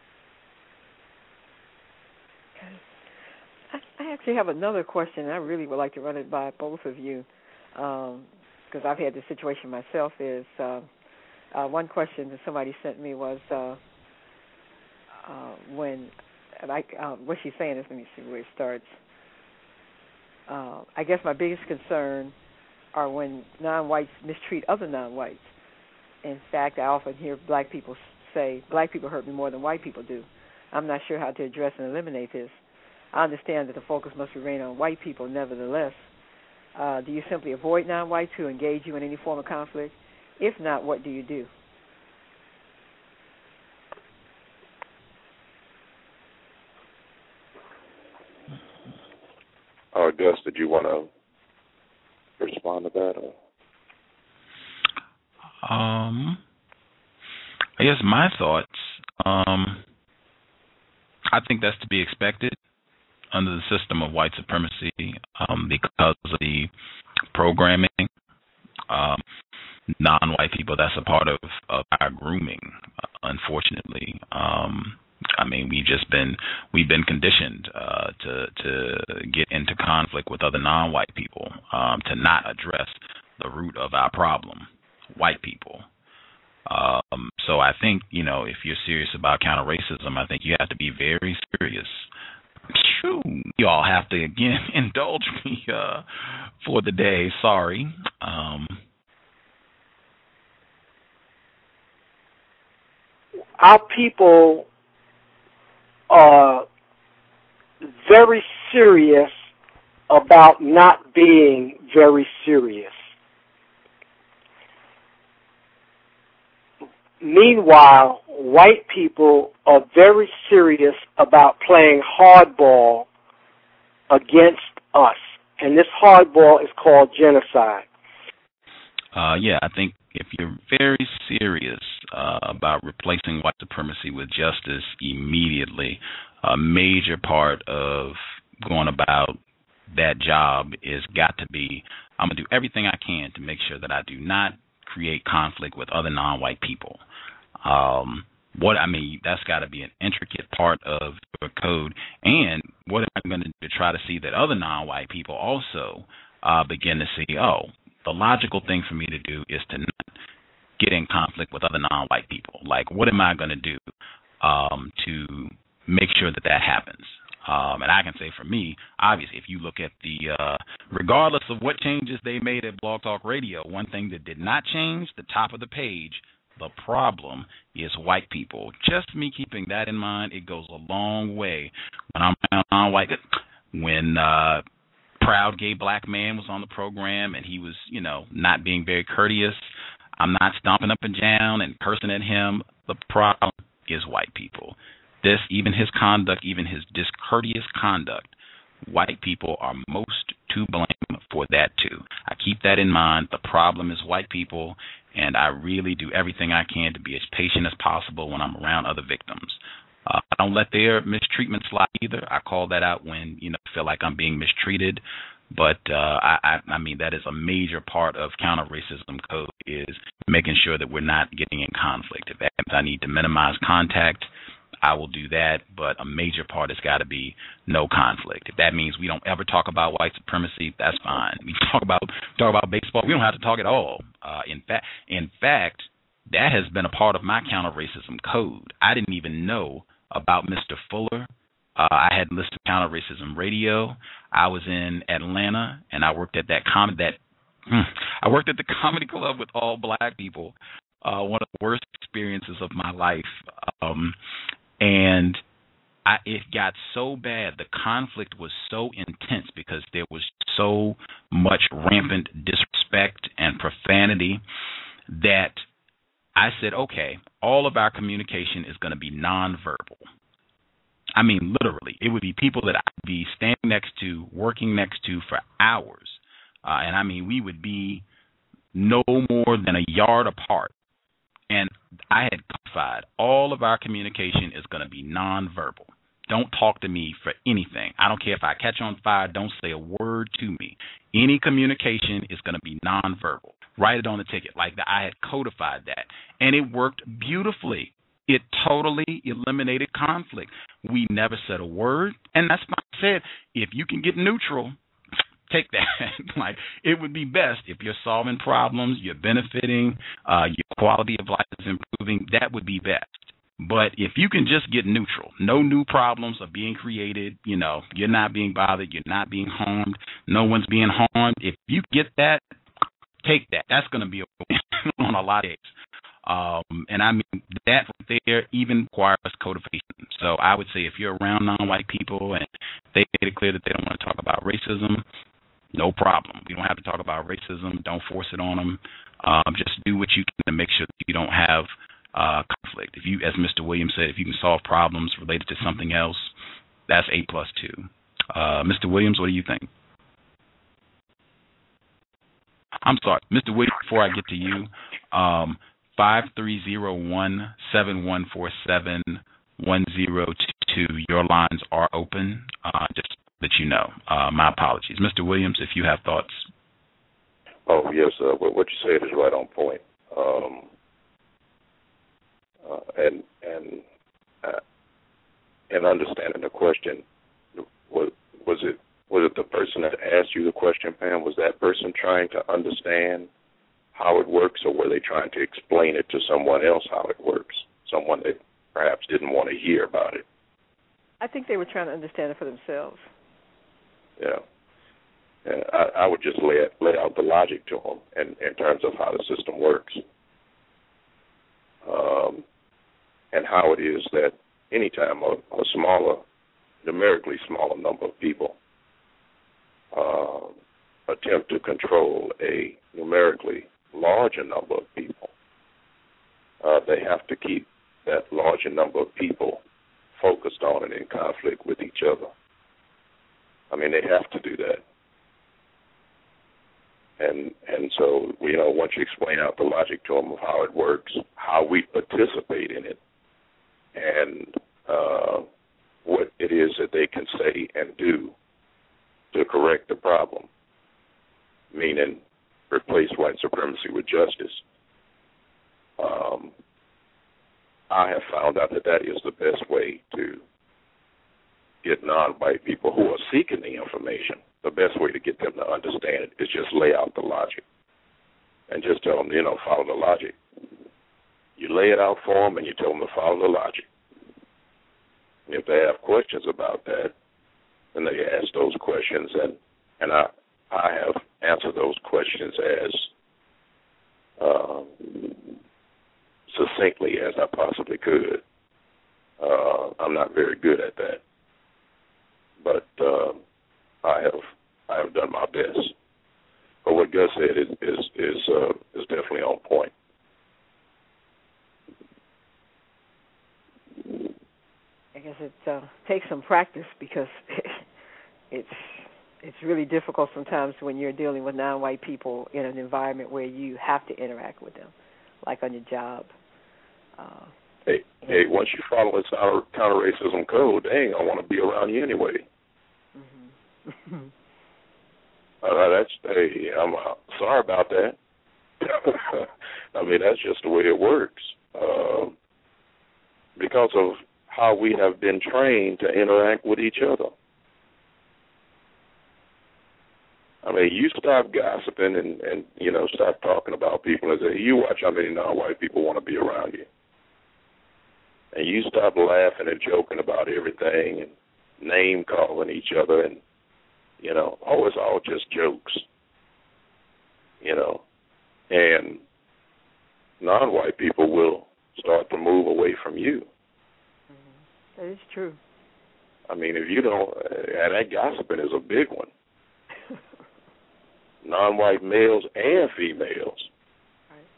I actually have another question, and I really would like to run it by both of you, because um, I've had this situation myself. Is uh, uh, one question that somebody sent me was uh, uh, when, and I, uh, what she's saying is, let me see where it starts. Uh, I guess my biggest concern are when non-whites mistreat other non-whites. In fact, I often hear black people say, black people hurt me more than white people do. I'm not sure how to address and eliminate this. I understand that the focus must remain on white people. Nevertheless, uh, do you simply avoid non-whites who engage you in any form of conflict? If not, what do you do?
Uh, Gus, did you want to respond to that? Or?
Um, I guess my thoughts. Um, I think that's to be expected under the system of white supremacy, um, because of the programming. Um, non-white people, that's a part of, of our grooming, uh, unfortunately. Um, I mean, we've just been we've been conditioned uh, to to get into conflict with other non-white people, um, to not address the root of our problem, white people. Um, so I think, you know, if you're serious about counter-racism, I think you have to be very serious. Phew, you all have to, again, indulge me uh, for the day. Sorry. Um,
Our people are very serious about not being very serious. Meanwhile, white people are very serious about playing hardball against us, and this hardball is called genocide.
Uh, yeah, I think if you're very serious uh, about replacing white supremacy with justice immediately, a major part of going about that job is got to be, I'm going to do everything I can to make sure that I do not create conflict with other non-white people. Um, what I mean, that's got to be an intricate part of your code. And what am I going to do to try to see that other non-white people also uh, begin to see, oh, the logical thing for me to do is to not get in conflict with other non-white people. Like, what am I going to do um, to make sure that that happens? Um, and I can say for me, obviously, if you look at the, uh, regardless of what changes they made at Blog Talk Radio, one thing that did not change, the top of the page, the problem is white people. Just me keeping that in mind, it goes a long way when I'm around non-white. When uh, Proud Gay Black Man was on the program and he was, you know, not being very courteous, I'm not stomping up and down and cursing at him. The problem is white people. This, even his conduct, even his discourteous conduct, white people are most to blame for that too. I keep that in mind. The problem is white people, and I really do everything I can to be as patient as possible when I'm around other victims. Uh, I don't let their mistreatment slide either. I call that out when, you know, I feel like I'm being mistreated. But, uh, I, I, I mean, that is a major part of counter-racism code, is making sure that we're not getting in conflict. If I need to minimize contact, I will do that, but a major part has got to be no conflict. If that means we don't ever talk about white supremacy, that's fine. We talk about talk about baseball. We don't have to talk at all. Uh, in fact, in fact, that has been a part of my counter-racism code. I didn't even know about Mister Fuller Uh, I had listened to Counter Racism Radio. I was in Atlanta, and I worked at that com- that I worked at the comedy club with all black people. Uh, one of the worst experiences of my life, um, and I, it got so bad. The conflict was so intense because there was so much rampant disrespect and profanity that I said, okay, all of our communication is going to be nonverbal. I mean, literally, it would be people that I'd be standing next to, working next to for hours. Uh, and, I mean, we would be no more than a yard apart. And I had codified all of our communication is going to be nonverbal. Don't talk to me for anything. I don't care if I catch on fire. Don't say a word to me. Any communication is going to be nonverbal. Write it on the ticket. Like that, I had codified that. And it worked beautifully. It totally eliminated conflict. We never said a word. And that's why I said, if you can get neutral, take that. Like, it would be best if you're solving problems, you're benefiting, uh, your quality of life is improving. That would be best. But if you can just get neutral, no new problems are being created, you know, you're not being bothered, you're not being harmed, no one's being harmed. If you get that, take that. That's going to be a win on a lot of days. Um, and I mean, that right there even requires codification. So I would say if you're around non-white people and they made it clear that they don't want to talk about racism, no problem. We don't have to talk about racism. Don't force it on them. Um, just do what you can to make sure that you don't have uh, conflict. If you, as Mister Williams said, if you can solve problems related to something else, that's eight plus two. Uh, Mister Williams, what do you think? I'm sorry, Mister Williams, before I get to you, um, five three zero one, seven one four seven, one zero two two, your lines are open, uh, just that you know. Uh, my apologies. Mister Williams, if you have thoughts.
Oh, yes, uh, what you said is right on point. Um, uh, and and uh, and understanding the question, was, was it was it the person that asked you the question, Pam? Was that person trying to understand how it works, or were they trying to explain it to someone else how it works, someone that perhaps didn't want to hear about it?
I think they were trying to understand it for themselves.
Yeah. And I, I would just lay, it, lay out the logic to them in, in terms of how the system works, um, and how it is that anytime a, a smaller, numerically smaller number of people uh, attempt to control a numerically larger number of people, uh, they have to keep that larger number of people focused on and in conflict with each other. I mean, they have to do that. And and so, you know, once you explain out the logic to them of how it works, how we participate in it, and uh, what it is that they can say and do to correct the problem, meaning replace white supremacy with justice, um, I have found out that that is the best way to get non-white people who are seeking the information. The best way to get them to understand it is just lay out the logic and just tell them, you know, follow the logic. You lay it out for them and you tell them to follow the logic. And if they have questions about that, then they ask those questions, and, and I I have answered those questions as um, succinctly as I possibly could. Uh, I'm not very good at that, but uh, I have I have done my best. But what Gus said is is is, uh, is definitely on point.
I guess it uh, takes some practice because it's it's really difficult sometimes when you're dealing with non-white people in an environment where you have to interact with them, like on your job. Uh,
hey, hey, once you follow this counter, counter-racism code, they ain't gonna want to be around you anyway.
Mm-hmm.
uh, that's hey, I'm uh, sorry about that. I mean, that's just the way it works. Uh, because of how we have been trained to interact with each other. I mean, you stop gossiping and, and you know, stop talking about people and say, you watch how many non-white people want to be around you. And you stop laughing and joking about everything and name calling each other, and you know, oh, it's all just jokes, you know, and non-white people will start to move away from you.
Mm-hmm. That is true.
I mean, if you don't, and that gossiping is a big one. Non-white males and females.
Right.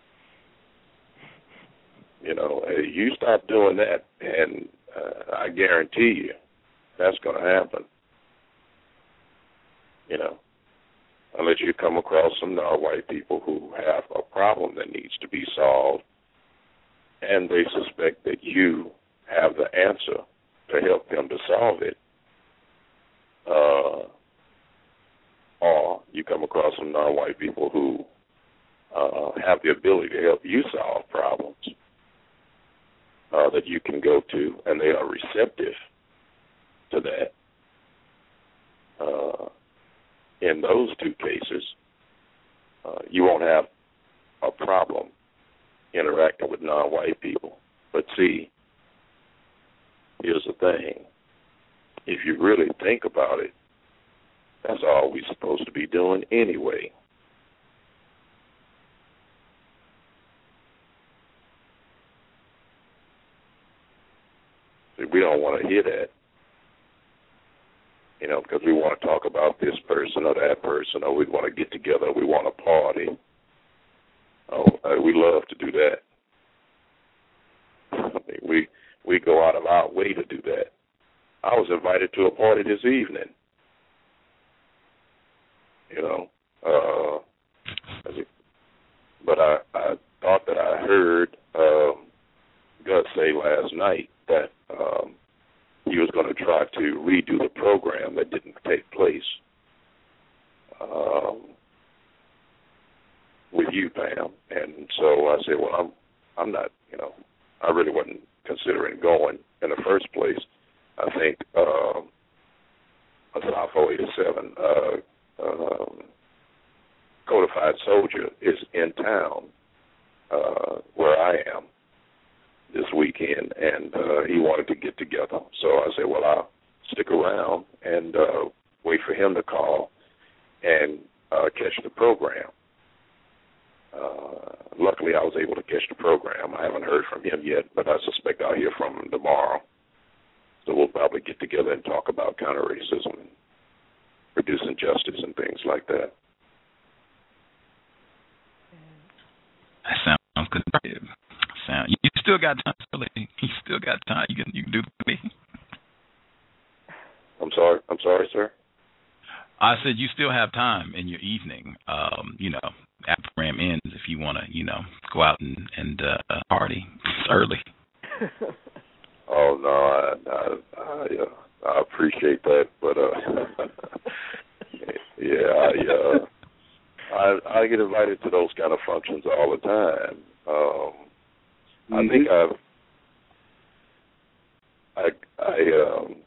You know, you stop doing that, and uh, I guarantee you that's going to happen. You know, unless you come across some non-white people who have a problem that needs to be solved, and they suspect that you have the answer to help them to solve it, uh, or you come across some non-white people who uh, have the ability to help you solve problems uh, that you can go to, and they are receptive to that. Uh, in those two cases, uh, you won't have a problem interacting with non-white people. But see, here's the thing. If you really think about it, that's all we're supposed to be doing anyway. See, we don't want to hear that, you know, because we want to talk about this person or that person, or we want to get together, we want to party. Oh, uh, we love to do that. I mean, we we go out of our way to do that. I was invited to a party this evening. You know, uh, but I, I thought that I heard um, Gus say last night that um, he was going to try to redo the program that didn't take place um, with you, Pam. And so I said, well, I'm, I'm not, you know, I really wasn't considering going in the first place. I think um, South four eighty-seven. Uh, Um, Codified Soldier is in town uh, where I am this weekend, and uh, he wanted to get together. So I said, well, I'll stick around and uh, wait for him to call and uh, catch the program. Uh, luckily, I was able to catch the program. I haven't heard from him yet, but I suspect I'll hear from him tomorrow. So we'll probably get together and talk about counter-racism and reducing justice and things like that.
That sounds good. Sound you still got time, Billy. You still got time. You can you can do the thing.
I'm sorry. I'm sorry, sir.
I said you still have time in your evening. Um, you know, after the program ends, if you want to, you know, go out and and uh, party. It's early.
Oh no, I I, I, uh, I appreciate that, but uh, yeah, I, uh, I I get invited to those kind of functions all the time. Um, mm-hmm. I think I've I I um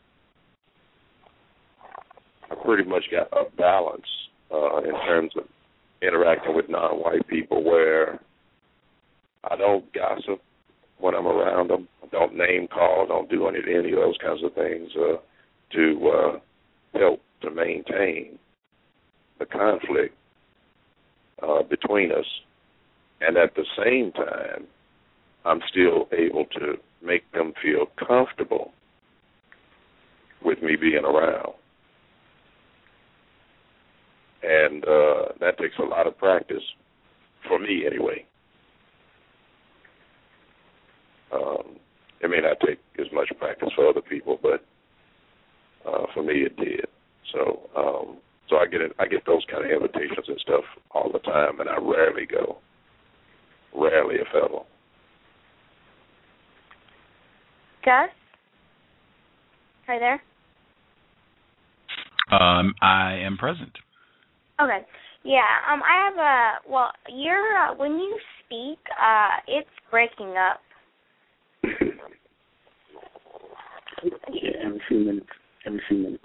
I pretty much got a balance uh, in terms of interacting with non-white people, where I don't gossip when I'm around them. I don't name call, don't do any, any of those kinds of things uh, to uh, help to maintain the conflict uh, between us. And at the same time, I'm still able to make them feel comfortable with me being around. And uh, that takes a lot of practice, for me anyway. Um, it may not take as much practice for other people, but uh, for me it did. So, um, so I get it, I get those kind of invitations and stuff all the time, and I rarely go, rarely if ever.
Gus, are you there?
Um, I am present.
Okay. Yeah. Um, I have a. Well, you're uh, when you speak, uh, it's breaking up.
Yeah, every few minutes. Every few minutes.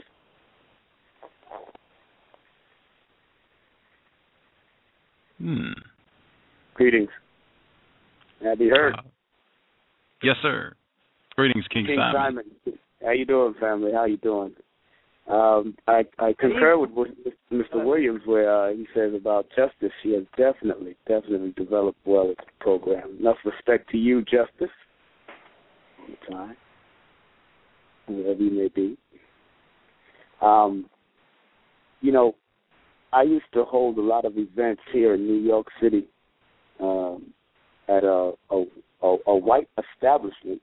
Hmm.
Greetings. May I be heard?
Uh, yes, sir. Greetings, King,
King
Simon.
Simon. How you doing, family? How you doing? Um, I, I concur with what Mister Williams, where uh, he says about Justice. She has definitely, definitely developed well with the program. Enough respect to you, Justice. Time, wherever you may be. Um, you know, I used to hold a lot of events here in New York City um, at a, a, a, a white establishment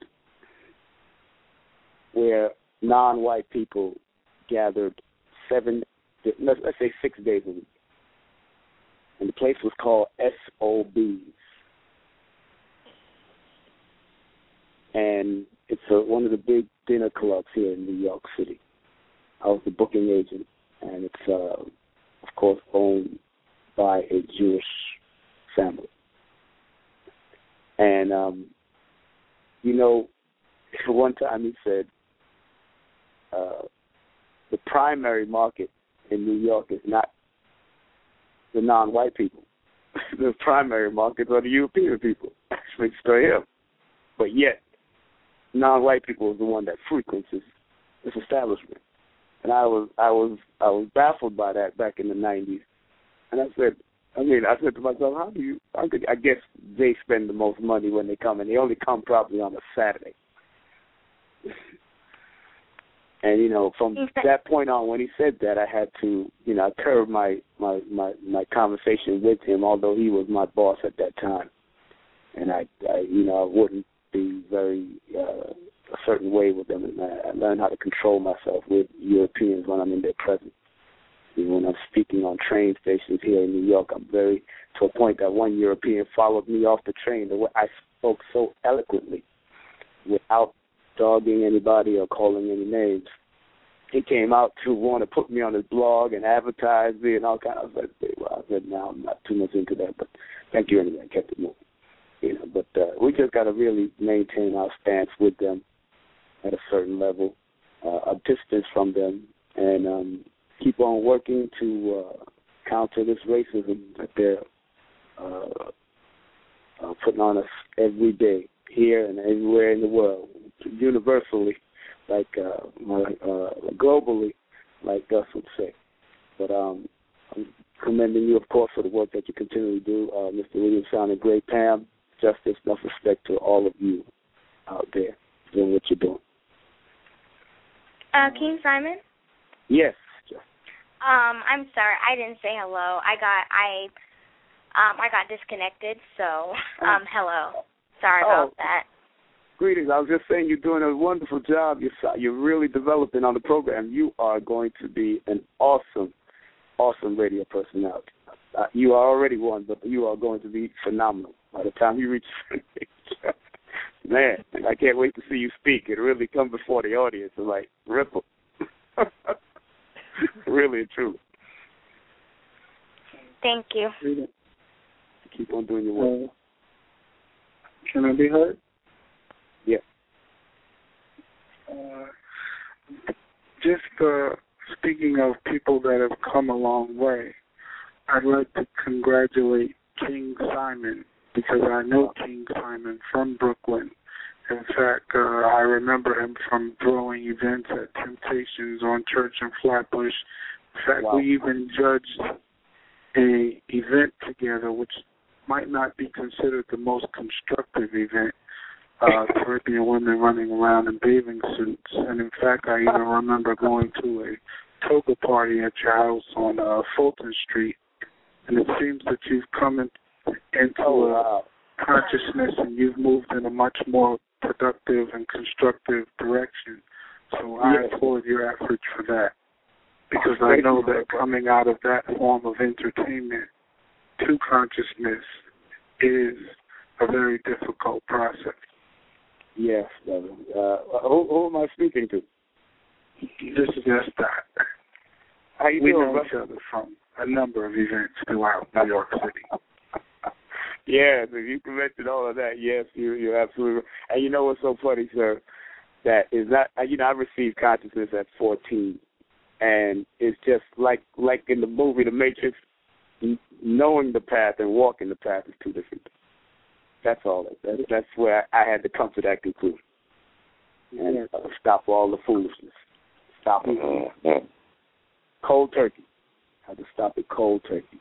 where non-white people gathered seven, let's, let's say six days a week. And the place was called S O B's. And it's a, one of the big dinner clubs here in New York City. I was the booking agent, and it's, uh, of course, owned by a Jewish family. And, um, you know, one time he said, uh, the primary market in New York is not the non-white people. The primary markets are the European people. Speaks to him. But yet, non-white people is the one that frequents this, this establishment. And I was I was I was baffled by that back in the nineties. And I said, I mean, I said to myself, how do you? How could, I guess they spend the most money when they come, and they only come probably on a Saturday. And, you know, from that point on, when he said that, I had to, you know, I curb my, my, my, my conversation with him, although he was my boss at that time. And I, I you know, I wouldn't be very uh, a certain way with them. And I, I learned how to control myself with Europeans when I'm in their presence. And when I'm speaking on train stations here in New York, I'm very, to a point that one European followed me off the train. The way I spoke so eloquently without dogging anybody or calling any names. He came out to want to put me on his blog and advertise me and all kinds of stuff. Well, I said, no, I'm not too much into that, but thank you anyway. I kept it moving. You know, but uh, we just got to really maintain our stance with them at a certain level, uh, a distance from them, and um, keep on working to uh, counter this racism that they're uh, uh, putting on us every day, here and everywhere in the world. Universally, like uh, uh, globally, like Gus would say. But um, I'm commending you, of course, for the work that you continually do. Uh, Mister Williams sounded great. Pam, Justice, enough respect to all of you out there doing what you're doing.
Uh, King Simon?
Yes.
Um, I'm sorry, I didn't say hello. I got I um I got disconnected, so um hello. Sorry about
oh.
that.
Greetings. I was just saying you're doing a wonderful job. You're, you're really developing on the program. You are going to be an awesome, awesome radio personality. Uh, you are already one, but you are going to be phenomenal by the time you reach man, I can't wait to see you speak. It really come before the audience and, like, ripple. Really and truly.
Thank you.
Keep on doing your work.
Uh, can I be heard?
Yeah.
Uh, just uh, speaking of people that have come a long way, I'd like to congratulate King Simon because I know King Simon from Brooklyn. In fact, uh, I remember him from throwing events at Temptations on Church and Flatbush. In fact,
wow.
we even judged a event together, which might not be considered the most constructive event, uh, Caribbean women running around in bathing suits. And in fact, I even remember going to a toga party at your house on uh, Fulton Street. And it seems that you've come in, into
oh,
a
wow.
consciousness and you've moved in a much more productive and constructive direction. So I
yes.
applaud your efforts for that. Because I know that coming out of that form of entertainment to consciousness is a very difficult process.
Yes, brother. Uh, who, who am I speaking to?
This is just that.
How you
we
doing,
know
brother?
each other from a number of events throughout New York City.
Yes, if you can mention all of that, yes, you, you're absolutely right. And you know what's so funny, sir? That is not, you know, I received consciousness at fourteen. And it's just like like in the movie The Matrix, knowing the path and walking the path is two different things. That's all. That's, that's where I had to come to that conclusion. and uh, stop all the foolishness. Stop it. Mm-hmm. Cold turkey. I had to stop it cold turkey.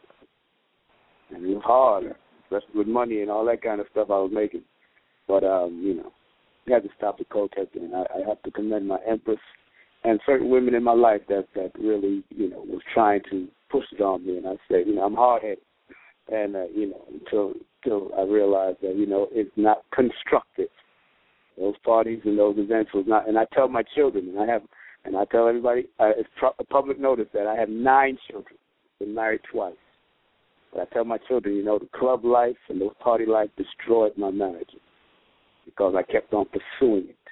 And it was hard, especially with money and all that kind of stuff I was making. But, um, you know, I had to stop it cold turkey. And I, I have to commend my empress and certain women in my life that, that really, you know, was trying to push it on me. And I said, you know, I'm hard-headed. And, uh, you know, until, until I realized that, you know, it's not constructive. Those parties and those events was not, and I tell my children, and I have, and I tell everybody, uh, it's pro- a public notice that I have nine children, been married twice. But I tell my children, you know, the club life and the party life destroyed my marriage because I kept on pursuing it.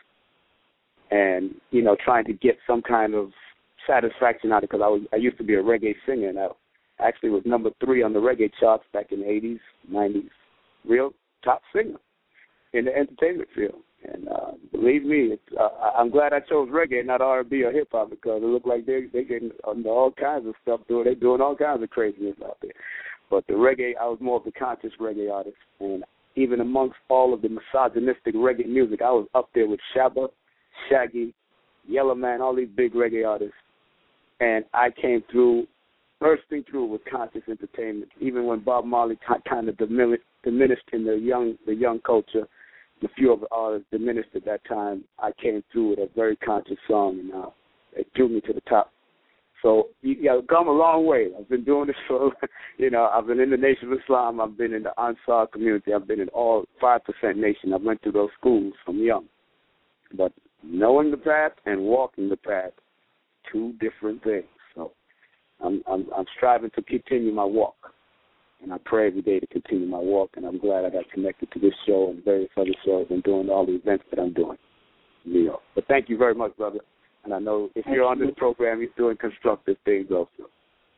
And, you know, trying to get some kind of satisfaction out of it because I was, I used to be a reggae singer, and I actually was number three on the reggae charts back in the eighties, nineties, real top singer in the entertainment field. And uh, believe me, it's, uh, I'm glad I chose reggae, not R and B or hip hop, because it looked like they they getting under all kinds of stuff doing. They're doing all kinds of craziness out there. But the reggae, I was more of the conscious reggae artist, and even amongst all of the misogynistic reggae music, I was up there with Shabba, Shaggy, Yellow Man, all these big reggae artists, and I came through, bursting through with conscious entertainment. Even when Bob Marley t- kind of diminished, diminished in the young the young culture. A few of the artists diminished at that time. I came through with a very conscious song, and uh, it drew me to the top. So, you, you know, I've come a long way. I've been doing this for, you know, I've been in the Nation of Islam. I've been in the Ansar community. I've been in all five percent Nation. I went through those schools from young. But knowing the path and walking the path, two different things. So I'm, I'm, I'm striving to continue my walk. And I pray every day to continue my walk, and I'm glad I got connected to this show and various other shows and doing all the events that I'm doing in New York. But thank you very much, brother. And I know if you're on this program, you're doing constructive things also.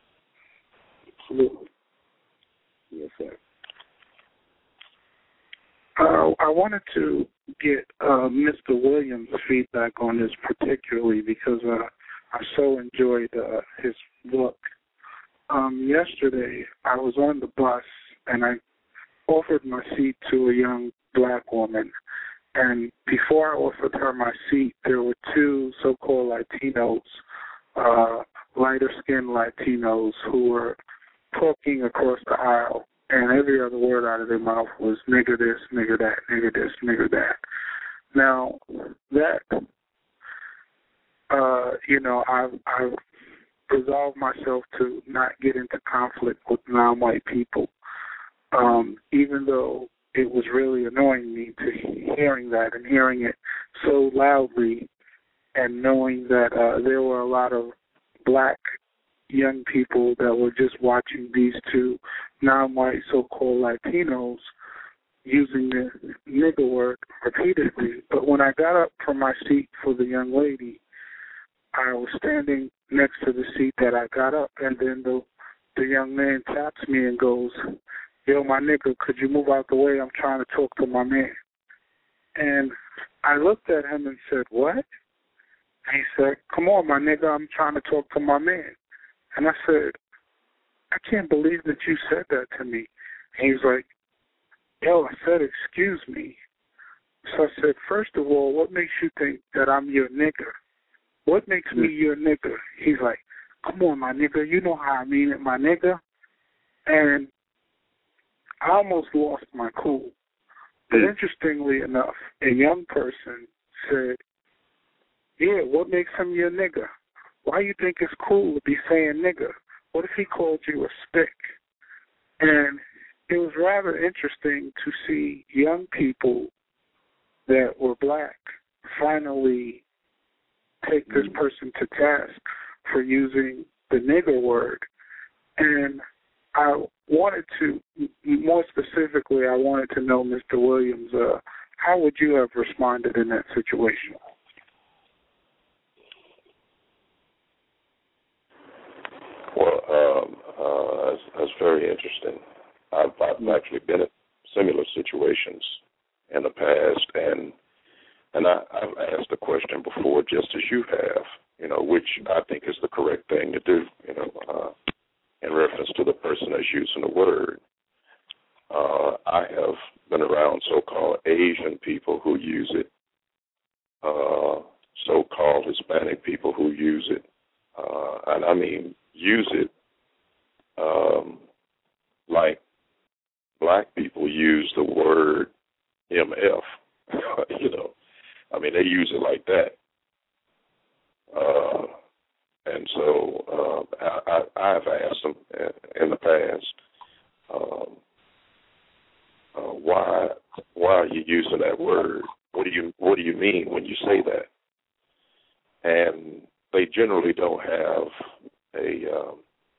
Absolutely. Yes, sir.
Uh, I wanted to get uh, Mister Williams' feedback on this particularly because uh, I so enjoyed uh, his book. Um, yesterday, I was on the bus, and I offered my seat to a young black woman. And before I offered her my seat, there were two so-called Latinos, uh, lighter-skinned Latinos, who were talking across the aisle, and every other word out of their mouth was nigger this, nigger that, nigger this, nigger that. Now, that, uh, you know, I've, I've resolve myself to not get into conflict with non-white people, um, even though it was really annoying me to hearing that and hearing it so loudly and knowing that uh, there were a lot of black young people that were just watching these two non-white so-called Latinos using the nigger word repeatedly. But when I got up from my seat for the young lady, I was standing next to the seat that I got up, and then the the young man taps me and goes, yo, my nigga, could you move out the way? I'm trying to talk to my man. And I looked at him and said, what? And he said, come on, my nigga, I'm trying to talk to my man. And I said, I can't believe that you said that to me. And he was like, yo, I said, excuse me. So I said, first of all, what makes you think that I'm your nigger? What makes me your nigga? He's like, come on, my nigga, you know how I mean it, my nigga. And I almost lost my cool. But interestingly enough, a young person said, yeah, what makes him your nigga? Why you think it's cool to be saying nigga? What if he called you a stick? And it was rather interesting to see young people that were black finally take this person to task for using the nigger word. And I wanted to, more specifically, I wanted to know, Mister Williams, uh, how would you have responded in that situation?
Well, um, uh, that's, that's very interesting. I've, I've actually been in similar situations in the past, and And I, I've asked the question before, just as you have, you know, which I think is the correct thing to do, you know, uh, in reference to the person that's using the word. Uh, I have been around so-called Asian people who use it uh, so-called Hispanic people who use it, uh, and I mean use it um, like black people use the word M F. You know, I mean, they use it like that. Uh, and so uh, I, I, I've asked them in the past, um, uh, why why are you using that word? What do you what do you mean when you say that? And they generally don't have a. Um,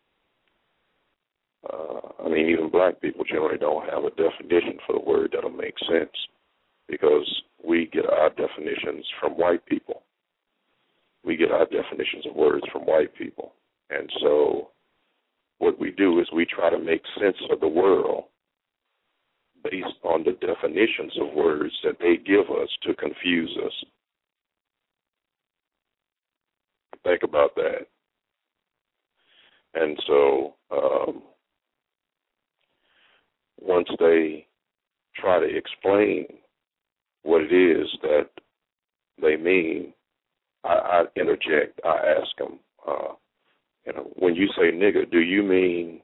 uh, I mean, even black people generally don't have a definition for the word that'll make sense, because we get our definitions from white people. We get our definitions of words from white people. And so what we do is we try to make sense of the world based on the definitions of words that they give us to confuse us. Think about that. And so um, once they try to explain what it is that they mean, I, I interject. I ask them, uh, you know, when you say nigger, do you mean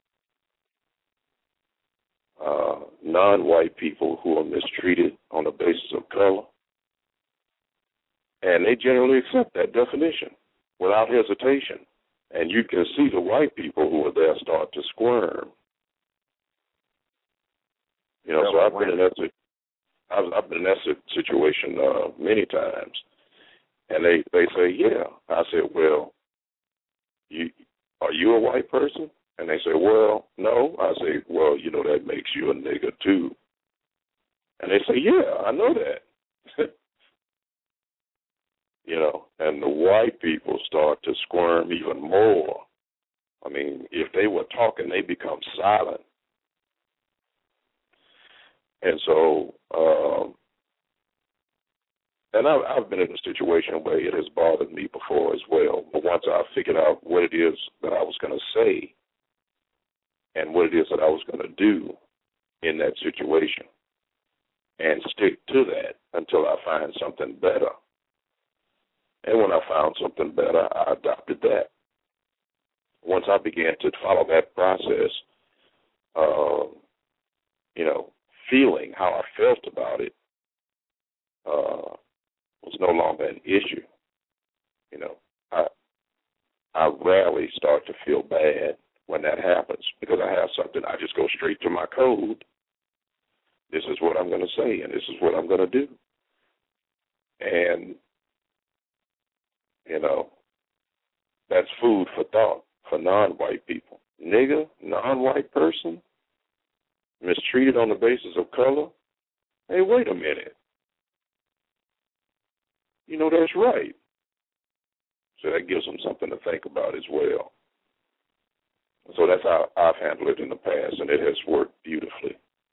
uh, non-white people who are mistreated on the basis of color? And they generally accept that definition without hesitation. And you can see the white people who are there start to squirm. You know, so I've been in that. I've, I've been in that situation uh, many times. And they, they say, yeah. I said, well, you are you a white person? And they say, well, no. I say, well, you know, that makes you a nigger too. And they say, yeah, I know that. You know, and the white people start to squirm even more. I mean, if they were talking, they become silent. And so, um, and I've, I've been in a situation where it has bothered me before as well. But once I figured out what it is that I was going to say and what it is that I was going to do in that situation, and stick to that until I find something better. And when I found something better, I adopted that. Once I began to follow that process, uh, you know, feeling how I felt about it uh, was no longer an issue. You know, I I rarely start to feel bad when that happens, because I have something. I just go straight to my code. This is what I'm going to say, and this is what I'm going to do. And you know, that's food for thought for non-white people. Nigger, non-white person, mistreated on the basis of color. Hey, wait a minute. You know, that's right. So that gives them something to think about as well. So that's how I've handled it in the past, and it has worked beautifully.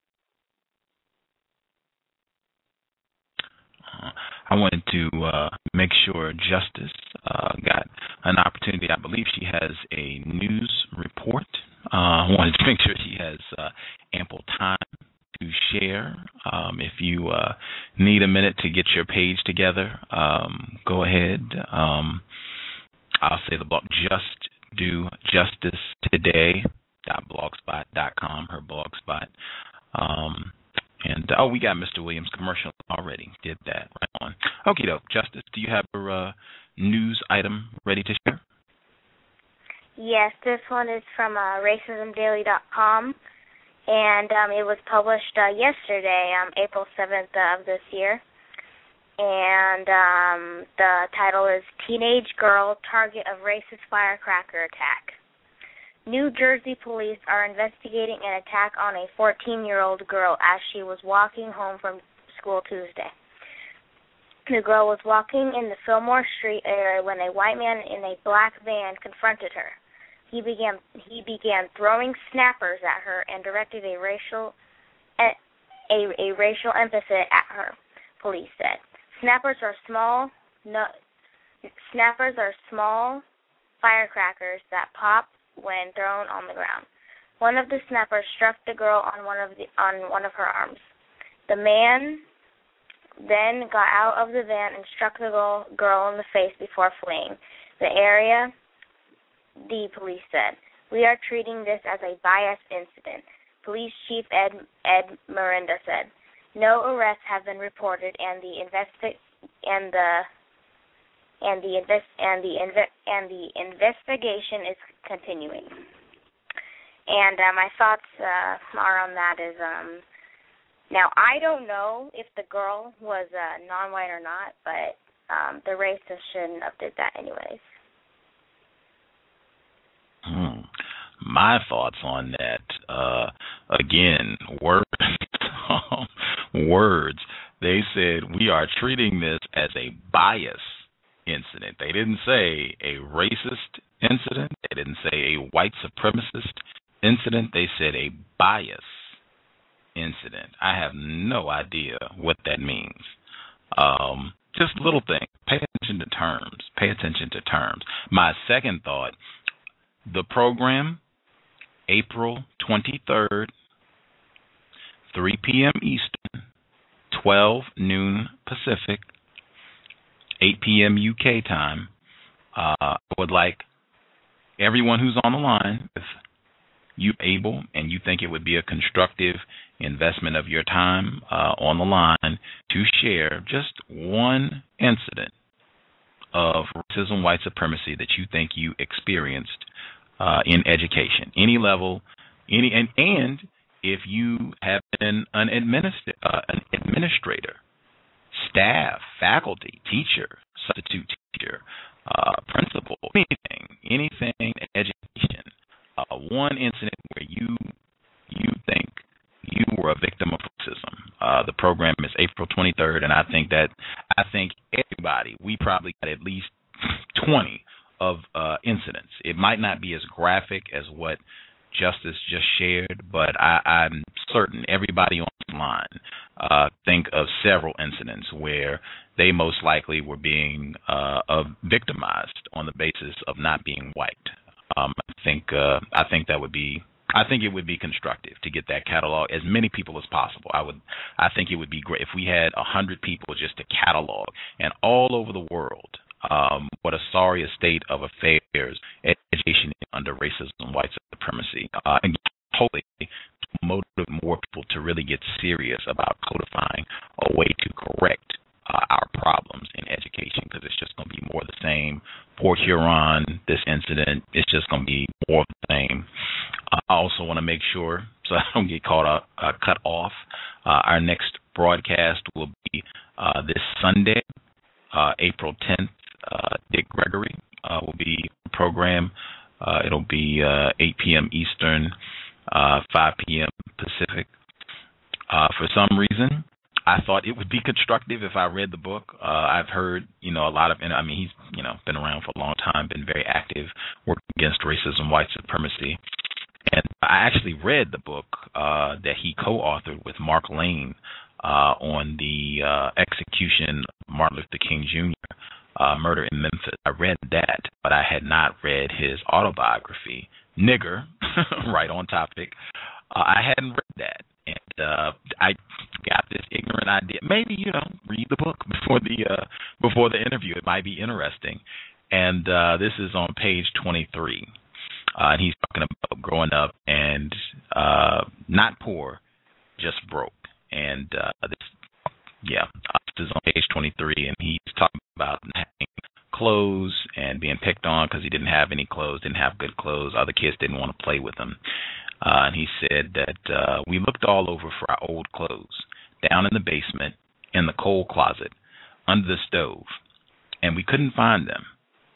I wanted to uh, make sure Justice uh, got an opportunity. I believe she has a news report. Uh, I wanted to make sure she has uh, ample time to share. Um, if you uh, need a minute to get your page together, um, go ahead. Um, I'll say the blog, just do justice today dot blogspot dot com, her blogspot. Um, And, oh, we got Mister Williams' commercial already. Did that. Right on. Okay, doke. Justice, do you have a uh, news item ready to share?
Yes, this one is from uh, racism daily dot com, and um, it was published uh, yesterday, um, April seventh of this year. And um, the title is Teenage Girl Target of Racist Firecracker Attack. New Jersey police are investigating an attack on a fourteen-year-old girl as she was walking home from school Tuesday. The girl was walking in the Fillmore Street area when a white man in a black van confronted her. He began he began throwing snappers at her and directed a racial a, a, a racial epithet at her, police said. Snappers are small no, snappers are small firecrackers that pop when thrown on the ground. One of the snappers struck the girl on one of the on one of her arms. The man then got out of the van and struck the girl, girl in the face before fleeing the area, the police said. We are treating this as a bias incident, Police Chief Ed, Ed Miranda said. No arrests have been reported, and the investi- and the and the invest and the inve- and the investigation is continuing. And uh, my thoughts uh, are on that is um. Now, I don't know if the girl was uh, non-white or not, but um, the racist shouldn't have did that anyways.
Hmm. My thoughts on that, uh, again, words, words. They said we are treating this as a bias incident. They didn't say a racist incident. They didn't say a white supremacist incident. They said a bias incident. I have no idea what that means. Um, just little things. Pay attention to terms. Pay attention to terms. My second thought, the program, April twenty-third, three p.m. Eastern, twelve noon Pacific, eight p.m. U K time. Uh, I would like everyone who's on the line, if you're able and you think it would be a constructive investment of your time uh, on the line, to share just one incident of racism, white supremacy that you think you experienced uh, in education, any level, any and, and if you have been an, administ- uh, an administrator, staff, faculty, teacher, substitute teacher, uh, principal, anything, anything in education, uh, one incident where you you think you were a victim of racism. Uh, the program is April twenty-third, and I think that I think everybody, we probably got at least twenty of uh, incidents. It might not be as graphic as what Justice just shared, but I, I'm certain everybody on the line uh, think of several incidents where they most likely were being uh, uh, victimized on the basis of not being white. Um, I think uh, I think that would be I think it would be constructive to get that catalog, as many people as possible. I would I think it would be great if we had a hundred people just to catalog, and all over the world. Um, what a sorry state of affairs education is under racism, white supremacy, uh, and hopefully to motivate more people to really get serious about codifying a way to correct uh, our problems in education, because it's just going to be more of the same. Port Huron, this incident, it's just going to be more of the same. Uh, I also want to make sure, so I don't get caught up, uh, cut off, uh, our next broadcast will be uh, this Sunday, uh, April tenth. Uh, Dick Gregory uh, will be the program. Uh, it'll be uh, eight p.m. Eastern, uh, five p.m. Pacific. Uh, for some reason, I thought it would be constructive if I read the book. Uh, I've heard, you know, a lot of, I mean, he's, you know, been around for a long time, been very active, working against racism, white supremacy. And I actually read the book uh, that he co-authored with Mark Lane uh, on the uh, execution of Martin Luther King Junior Uh, Murder in Memphis. I read that, but I had not read his autobiography, Nigger, right on topic. Uh, I hadn't read that, and uh, I got this ignorant idea. Maybe, you know, read the book before the uh, before the interview. It might be interesting. And uh, this is on page twenty-three, uh, and he's talking about growing up and uh, not poor, just broke. And uh, this, yeah, this is on page twenty-three, and he's talking about having clothes and being picked on because he didn't have any clothes, didn't have good clothes. Other kids didn't want to play with him. Uh, and he said that uh, we looked all over for our old clothes, down in the basement, in the coal closet, under the stove, and we couldn't find them.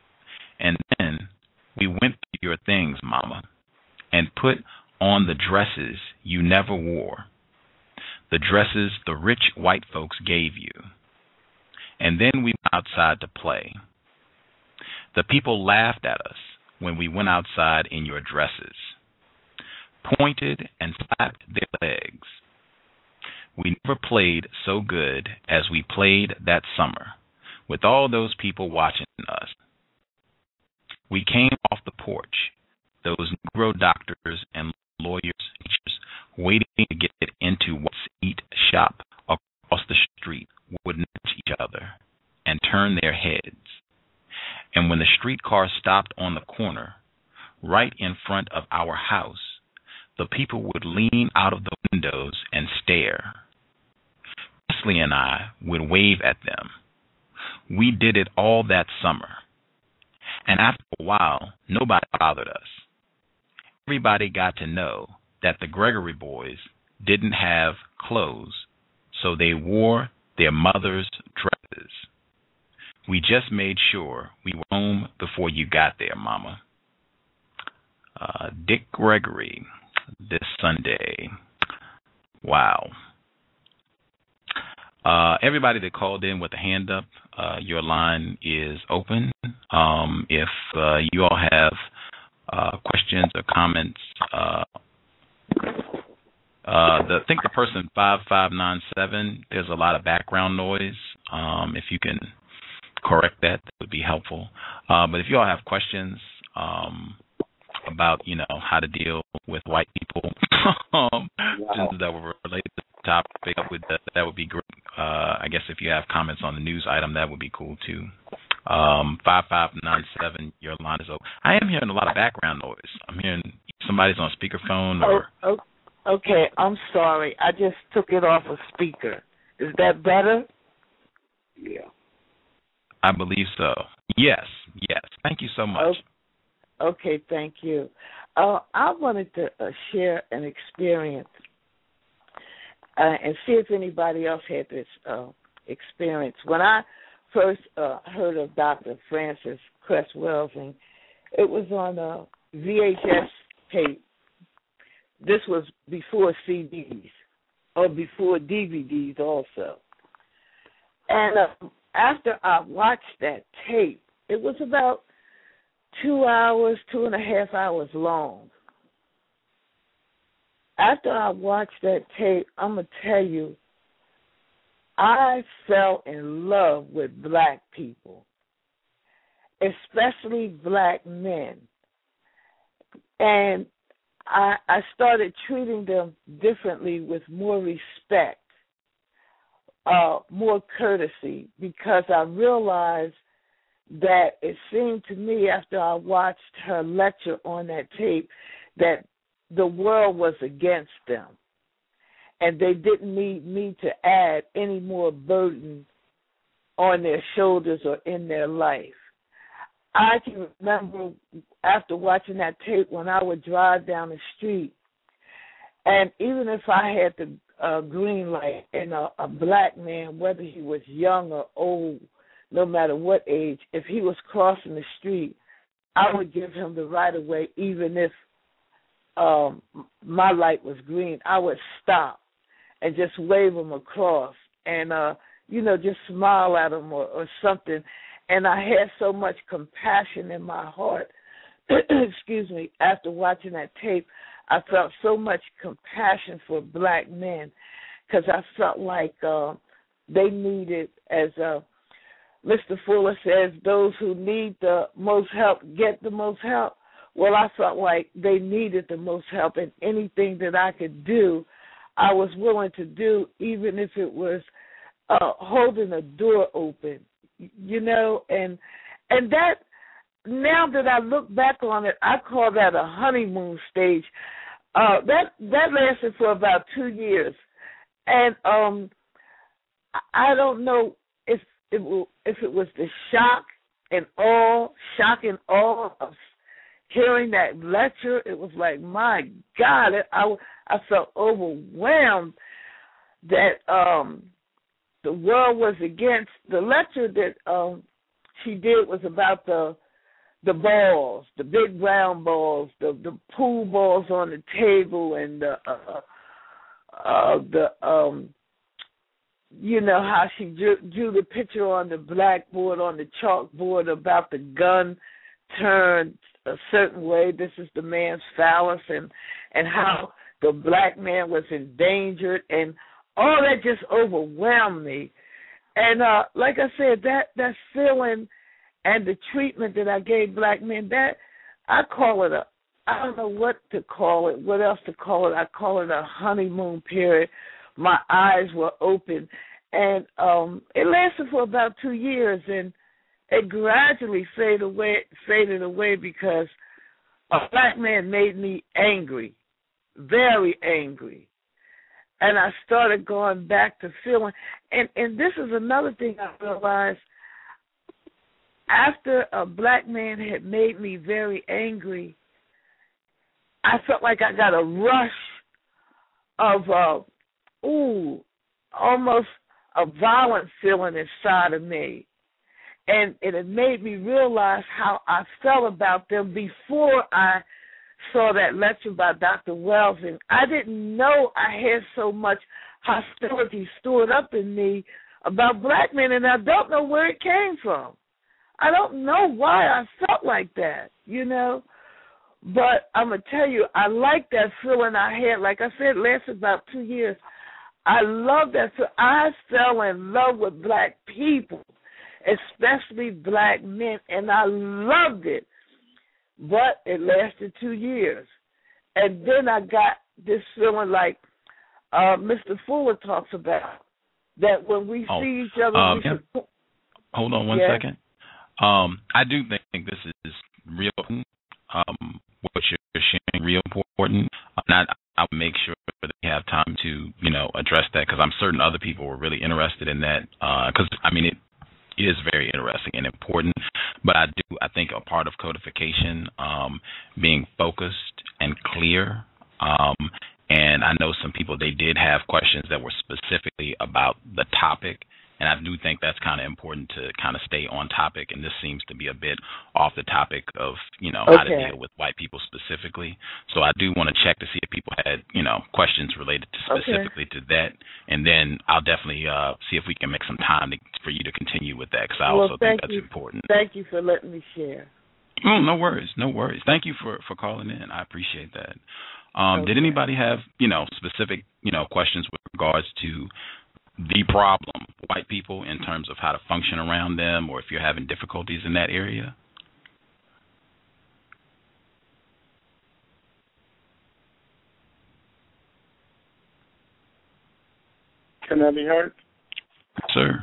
And then we went through your things, Mama, and put on the dresses you never wore, the dresses the rich white folks gave you. And then we went outside to play. The people laughed at us when we went outside in your dresses, pointed and slapped their legs. We never played so good as we played that summer, with all those people watching us. We came off the porch, those Negro doctors and lawyers, teachers, waiting to get into what's eat shop across the street would other and turn their heads. And when the streetcar stopped on the corner, right in front of our house, the people would lean out of the windows and stare. Wesley and I would wave at them. We did it all that summer. And after a while, nobody bothered us. Everybody got to know that the Gregory boys didn't have clothes, so they wore their mother's dresses. We just made sure we were home before you got there, Mama. Uh, Dick Gregory, this Sunday. Wow. Uh, everybody that called in with a hand up, uh, your line is open. Um, if uh, you all have uh, questions or comments, uh, uh, the, I think the person five five nine seven, there's a lot of background noise. Um, if you can correct that, that would be helpful. Uh, but if you all have questions um, about, you know, how to deal with white people um, wow. that were related to the topic, that would, that, that would be great. Uh, I guess if you have comments on the news item, that would be cool too. Um, five five nine seven, your line is open. I am hearing a lot of background noise. I'm hearing somebody's on speakerphone or...
Oh, oh, okay, I'm sorry. I just took it off a speaker. Is that better?
Yeah.
I believe so. Yes, yes. Thank you so much.
Okay, thank you. Uh, I wanted to uh, share an experience uh, and see if anybody else had this uh, experience. When I first uh, heard of Doctor Frances Cress Welsing, it was on a V H S tape. This was before C Ds or before D V Ds also. And uh, after I watched that tape, it was about two hours, two and a half hours long. After I watched that tape, I'm going to tell you, I fell in love with black people, especially black men. And I, I started treating them differently with more respect, uh, more courtesy, because I realized that it seemed to me after I watched her lecture on that tape that the world was against them. And they didn't need me to add any more burden on their shoulders or in their life. I can remember after watching that tape when I would drive down the street, and even if I had the uh, green light and a, a black man, whether he was young or old, no matter what age, if he was crossing the street, I would give him the right of way, even if um, my light was green. I would stop and just wave him across and, uh, you know, just smile at him or, or something. And I had so much compassion in my heart, excuse me, after watching that tape. I felt so much compassion for black men because I felt like uh, they needed, as uh, Mister Fuller says, those who need the most help get the most help. Well, I felt like they needed the most help, and anything that I could do, I was willing to do, even if it was uh, holding a door open, you know. And and that, now that I look back on it, I call that a honeymoon stage. Uh, that that lasted for about two years, and um, I don't know if it will, if it was the shock and awe, shock and awe of hearing that lecture. It was like, my God, it, I I felt overwhelmed that um, the world was against the lecture that um, she did was about the the balls, the big round balls, the the pool balls on the table, and the uh, uh, the um, you know how she drew, drew the picture on the blackboard, on the chalkboard about the gun turned a certain way. This is the man's phallus, and and how the black man was endangered, and all that just overwhelmed me. And uh, like I said, that that feeling and the treatment that I gave black men, that I call it a, I don't know what to call it, what else to call it. I call it a honeymoon period. My eyes were open, And um, it lasted for about two years, and it gradually faded away, faded away because a black man made me angry, very angry. And I started going back to feeling, and, and this is another thing I realized. After a black man had made me very angry, I felt like I got a rush of, uh, ooh, almost a violent feeling inside of me. And, and it made me realize how I felt about them before I saw that lecture by Doctor Wells. And I didn't know I had so much hostility stored up in me about black men, and I don't know where it came from. I don't know why I felt like that, you know. But I'm going to tell you, I like that feeling I had. Like I said, it lasted about two years. I love that. So I fell in love with black people, especially black men, and I loved it. But it lasted two years. And then I got this feeling like uh, Mister Fuller talks about, that when we oh, see each other, um, we should...
Yeah. Hold on one yeah. second. Um, I do think this is real important. Um, what you're sharing, real important. And I, I'll make sure that we have time to, you know, address that, because I'm certain other people were really interested in that. Because uh, I mean, it is very interesting and important. But I do, I think, a part of codification, um, being focused and clear. Um, and I know some people, they did have questions that were specifically about the topic. And I do think that's kind of important to kind of stay on topic. And this seems to be a bit off the topic of, you know,
okay.
how to deal with white people specifically. So I do want to check to see if people had, you know, questions related to specifically okay. to that. And then I'll definitely uh, see if we can make some time to, for you to continue with that, because I
well,
also think that's
you.
important.
Thank you for letting me share.
Oh, no worries. No worries. Thank you for, for calling in. I appreciate that. Um,
okay.
Did anybody have, you know, specific, you know, questions with regards to the problem, white people, in terms of how to function around them, or if you're having difficulties in that area?
Can that be heard?
Sir.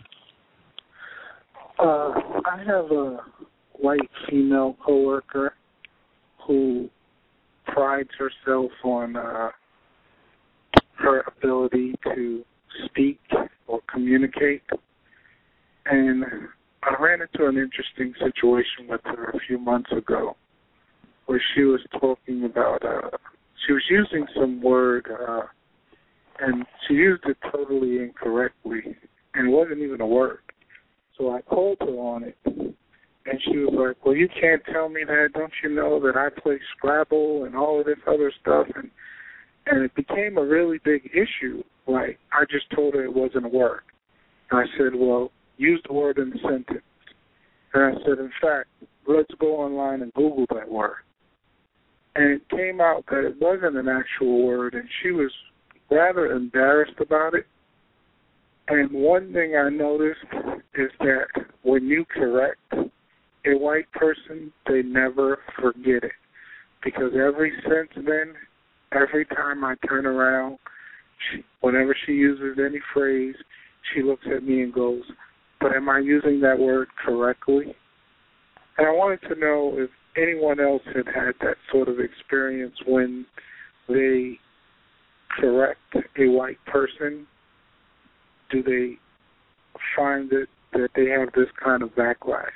Uh, I have a white female coworker who prides herself on uh, her ability to speak or communicate, and I ran into an interesting situation with her a few months ago where she was talking about, uh, she was using some word, uh, and she used it totally incorrectly, and it wasn't even a word. So I called her on it, and she was like, well, you can't tell me that. Don't you know that I play Scrabble and all of this other stuff? And And it became a really big issue. Like, I just told her it wasn't a word. And I said, well, use the word in the sentence. And I said, in fact, let's go online and Google that word. And it came out that it wasn't an actual word, and she was rather embarrassed about it. And one thing I noticed is that when you correct a white person, they never forget it. Because every since then, every time I turn around, she, whenever she uses any phrase, she looks at me and goes, but am I using that word correctly? And I wanted to know if anyone else had had that sort of experience when they correct a white person. Do they find it that they have this kind of backlash?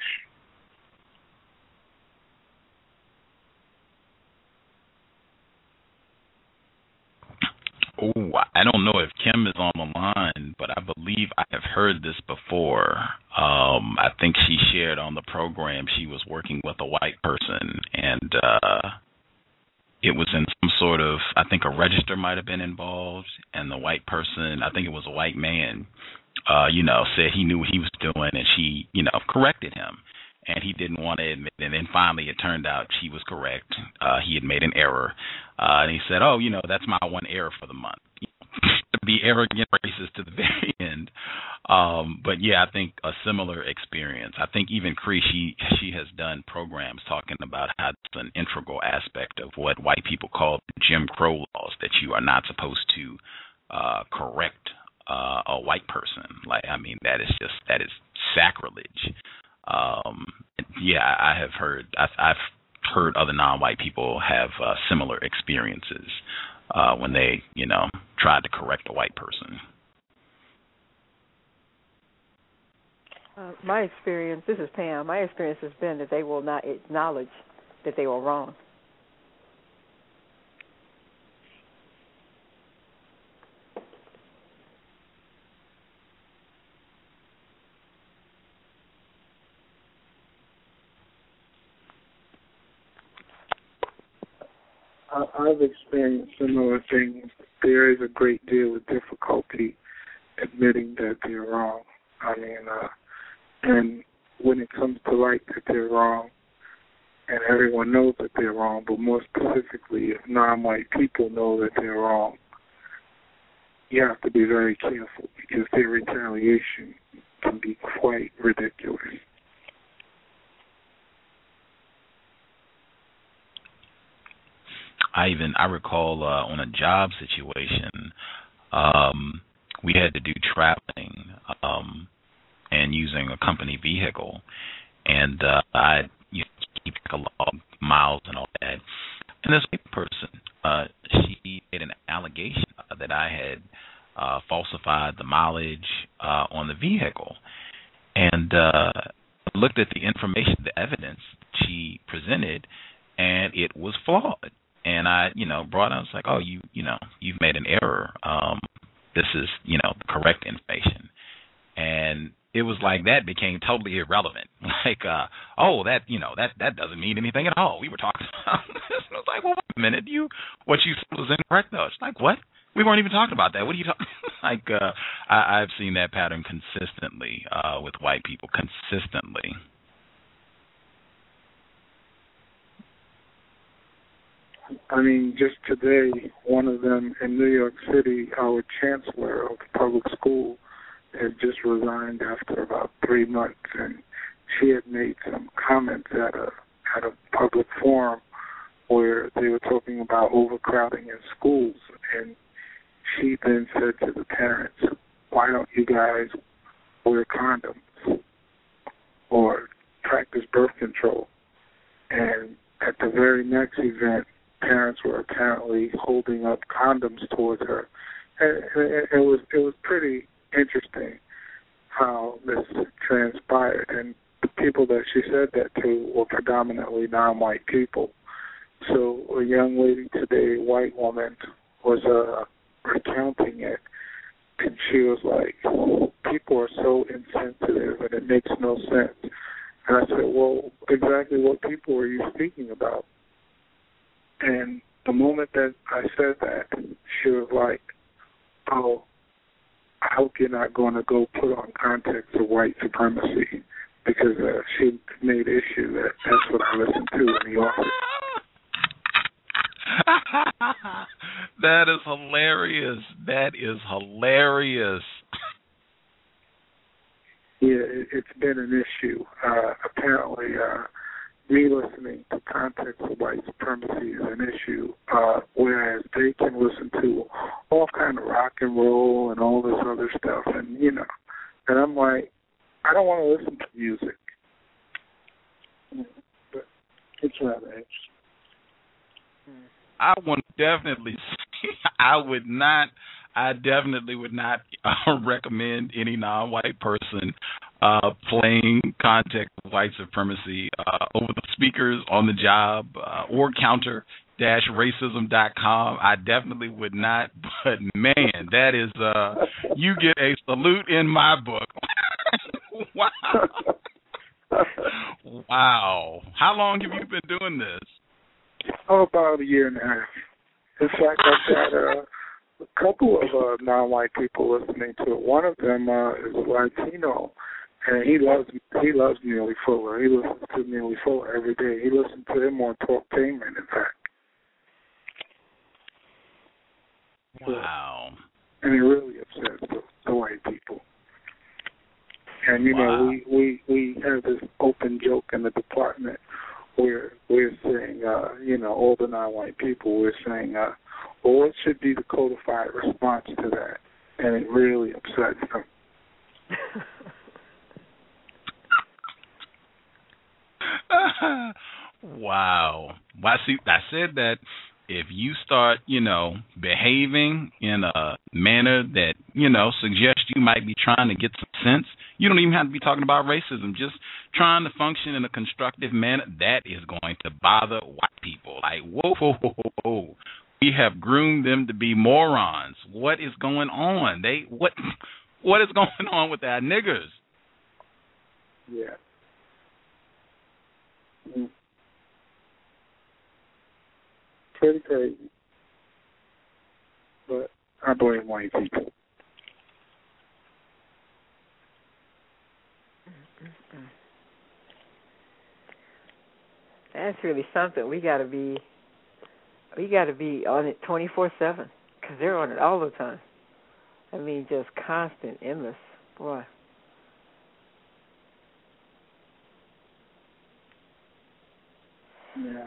Oh, I don't know if Kim is on the line, but I believe I have heard this before. Um, I think she shared on the program she was working with a white person, and uh, it was in some sort of, I think a register might have been involved, and the white person, I think it was a white man, uh, you know, said he knew what he was doing, and she, you know, corrected him. And he didn't want to admit it. And then finally it turned out she was correct. Uh, he had made an error. Uh, and he said, oh, you know, that's my one error for the month. Be arrogant racist to the very end. Um, but, yeah, I think a similar experience. I think even Cree, she, she has done programs talking about how it's an integral aspect of what white people call Jim Crow laws, that you are not supposed to uh, correct uh, a white person. Like, I mean, that is just that is sacrilege. Um, yeah, I have heard. I've, I've heard other non-white people have uh, similar experiences uh, when they, you know, tried to correct a white person.
Uh, my experience, this is Pam, my experience has been that they will not acknowledge that they were wrong.
I've experienced similar things. There is a great deal of difficulty admitting that they're wrong. I mean, uh, and when it comes to like that they're wrong, and everyone knows that they're wrong, but more specifically, if non-white people know that they're wrong, you have to be very careful because their retaliation can be quite ridiculous.
I even I recall uh, on a job situation, um, we had to do traveling um, and using a company vehicle, and uh, I you know, keep a log, miles and all that. And this white person, uh, she made an allegation uh, that I had uh, falsified the mileage uh, on the vehicle, and uh, looked at the information, the evidence she presented, and it was flawed. And I, you know, brought out, I was like, oh, you, you know, you've made an error. Um, this is, you know, the correct information. And it was like that became totally irrelevant. Like, uh, oh, that, you know, that, that doesn't mean anything at all. We were talking about this. And I was like, well, wait a minute. You, what you said was incorrect, though. It's like, what? We weren't even talking about that. What are you talking Like, uh, I, I've seen that pattern consistently uh, with white people, consistently.
I mean, just today, one of them in New York City, our chancellor of the public school, had just resigned after about three months, and she had made some comments at a at a public forum where they were talking about overcrowding in schools, and she then said to the parents, "Why don't you guys wear condoms or practice birth control?" And at the very next event, parents were apparently holding up condoms towards her. And it was it was pretty interesting how this transpired. And the people that she said that to were predominantly non-white people. So a young lady today, a white woman, was uh, recounting it, and she was like, people are so insensitive and it makes no sense. And I said, well, exactly what people are you speaking about? And the moment that I said that, she was like, oh, I hope you're not going to go put on context of white supremacy, because uh, she made issue that that's what I listened to in the office.
That is hilarious. That is hilarious.
Yeah, it, it's been an issue. Uh, apparently, uh, me listening to context of white supremacy is an issue, uh, whereas they can listen to all kind of rock and roll and all this other stuff, and, you know, and I'm like, I don't want to listen to music. But it's rather interesting.
I would definitely, I would not, I definitely would not uh, recommend any non-white person uh, playing context of white supremacy uh, over the speakers on the job uh, or counter dash racism dot com. I definitely would not, but man, that is, uh, you get a salute in my book. Wow. Wow. How long have you been doing this?
Oh, about a year and a half. In fact, I've got uh, a couple of uh, non-white people listening to it. One of them uh, is a Latino, and he loves he loves Neely Fuller. He listens to Neely Fuller every day. He listens to him on Talktainment, in fact.
Wow.
And it really upsets the, the white people. And, you wow. know, we, we, we have this open joke in the department where we're saying, uh, you know, all the non-white people, we're saying, uh, well, what should be the codified response to that? and it really upsets them.
Wow. Well, see, I said that if you start, you know, behaving in a manner that, you know, suggests you might be trying to get some sense, you don't even have to be talking about racism. Just trying to function in a constructive manner, that is going to bother white people. Like, whoa, whoa, whoa, whoa, whoa. We have groomed them to be morons. What is going on? They what what is going on with our niggers?
Yeah. Mm. Pretty crazy. But I blame white people.
That's really something. We got to be, we got to be on it twenty-four seven because they're on it all the time. I mean, just constant, endless. Boy.
Yeah.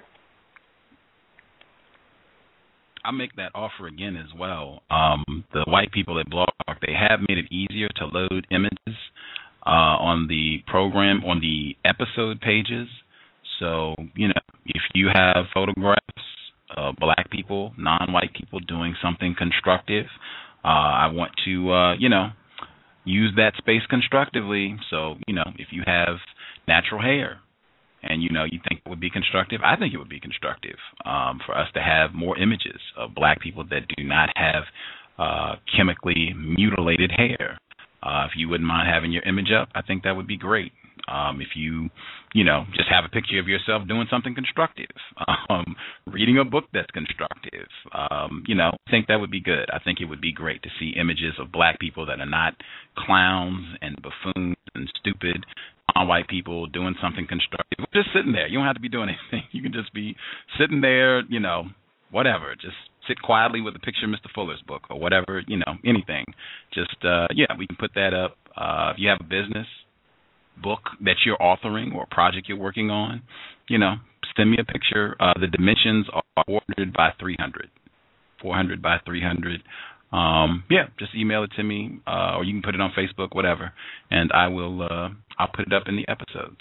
I'll make that offer again as well. Um, the white people at Blog Talk, they have made it easier to load images uh, on the program, on the episode pages. So, you know, if you have photographs of black people, non-white people doing something constructive, uh, I want to, uh, you know, use that space constructively. So, you know, if you have natural hair, and, you know, you think it would be constructive, I think it would be constructive um, for us to have more images of black people that do not have uh, chemically mutilated hair. Uh, if you wouldn't mind having your image up, I think that would be great. Um, if you, you know, just have a picture of yourself doing something constructive, um, reading a book that's constructive, um, you know, I think that would be good. I think it would be great to see images of black people that are not clowns and buffoons and stupid non-white people doing something constructive. Just sitting there. You don't have to be doing anything. You can just be sitting there, you know, whatever. Just sit quietly with a picture of Mister Fuller's book or whatever, you know, anything. Just, uh, yeah, we can put that up. Uh, if you have a business book that you're authoring or a project you're working on, you know, send me a picture. Uh, the dimensions are four hundred by three hundred. four hundred by three hundred. Um, yeah, just email it to me, uh, or you can put it on Facebook, whatever, and I will. Uh, I'll put it up in the episodes.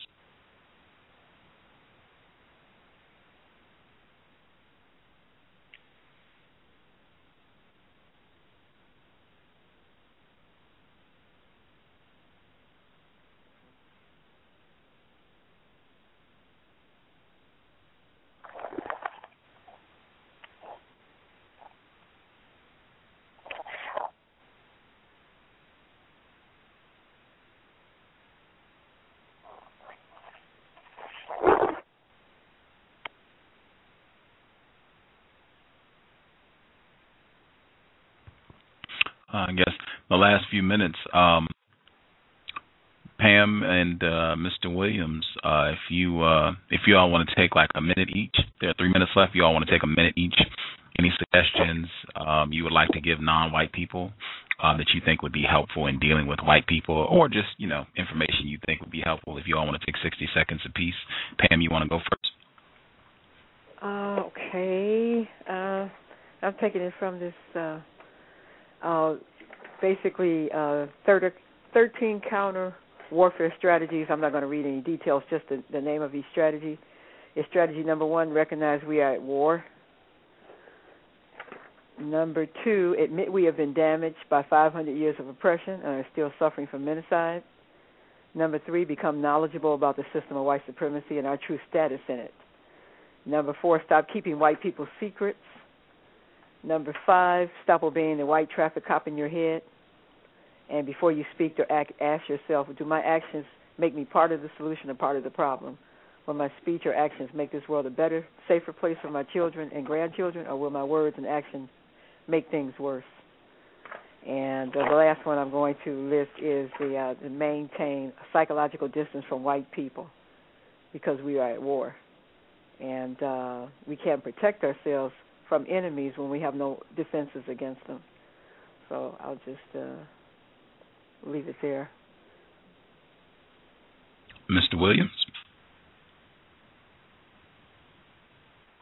Uh, I guess the last few minutes, um, Pam and uh, Mister Williams, uh, if you uh, if you all want to take like a minute each, there are three minutes left. You all want to take a minute each. Any suggestions um, you would like to give non-white people uh, that you think would be helpful in dealing with white people, or just, you know, information you think would be helpful? If you all want to take sixty seconds apiece, Pam, you want to go first?
Uh, okay. Uh, I'm taking it from this. Uh, Uh, basically, uh, thirteen counter warfare strategies. I'm not going to read any details, just the, the name of each strategy. Is strategy number one, recognize we are at war. Number two, admit we have been damaged by five hundred years of oppression and are still suffering from menticide. Number three, become knowledgeable about the system of white supremacy and our true status in it. Number four, stop keeping white people's secrets. Number five, stop obeying the white traffic cop in your head. And before you speak or act, ask yourself, do my actions make me part of the solution or part of the problem? Will my speech or actions make this world a better, safer place for my children and grandchildren, or will my words and actions make things worse? And uh, the last one I'm going to list is the uh, to maintain a psychological distance from white people, because we are at war. And uh, we can't protect ourselves from enemies when we have no defenses against them. So I'll just uh, leave it there.
Mister Williams?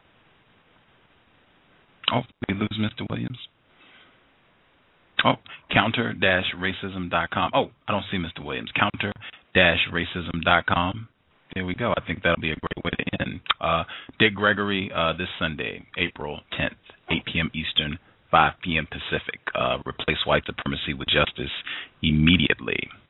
Oh, we lose Mister Williams. Oh, counter dash racism dot com. Oh, I don't see Mister Williams. counter dash racism dot com. There we go. I think that'll be a great way to end. Uh, Dick Gregory, uh, this Sunday, April tenth, eight p.m. Eastern, five p.m. Pacific. Uh, replace white supremacy with justice immediately.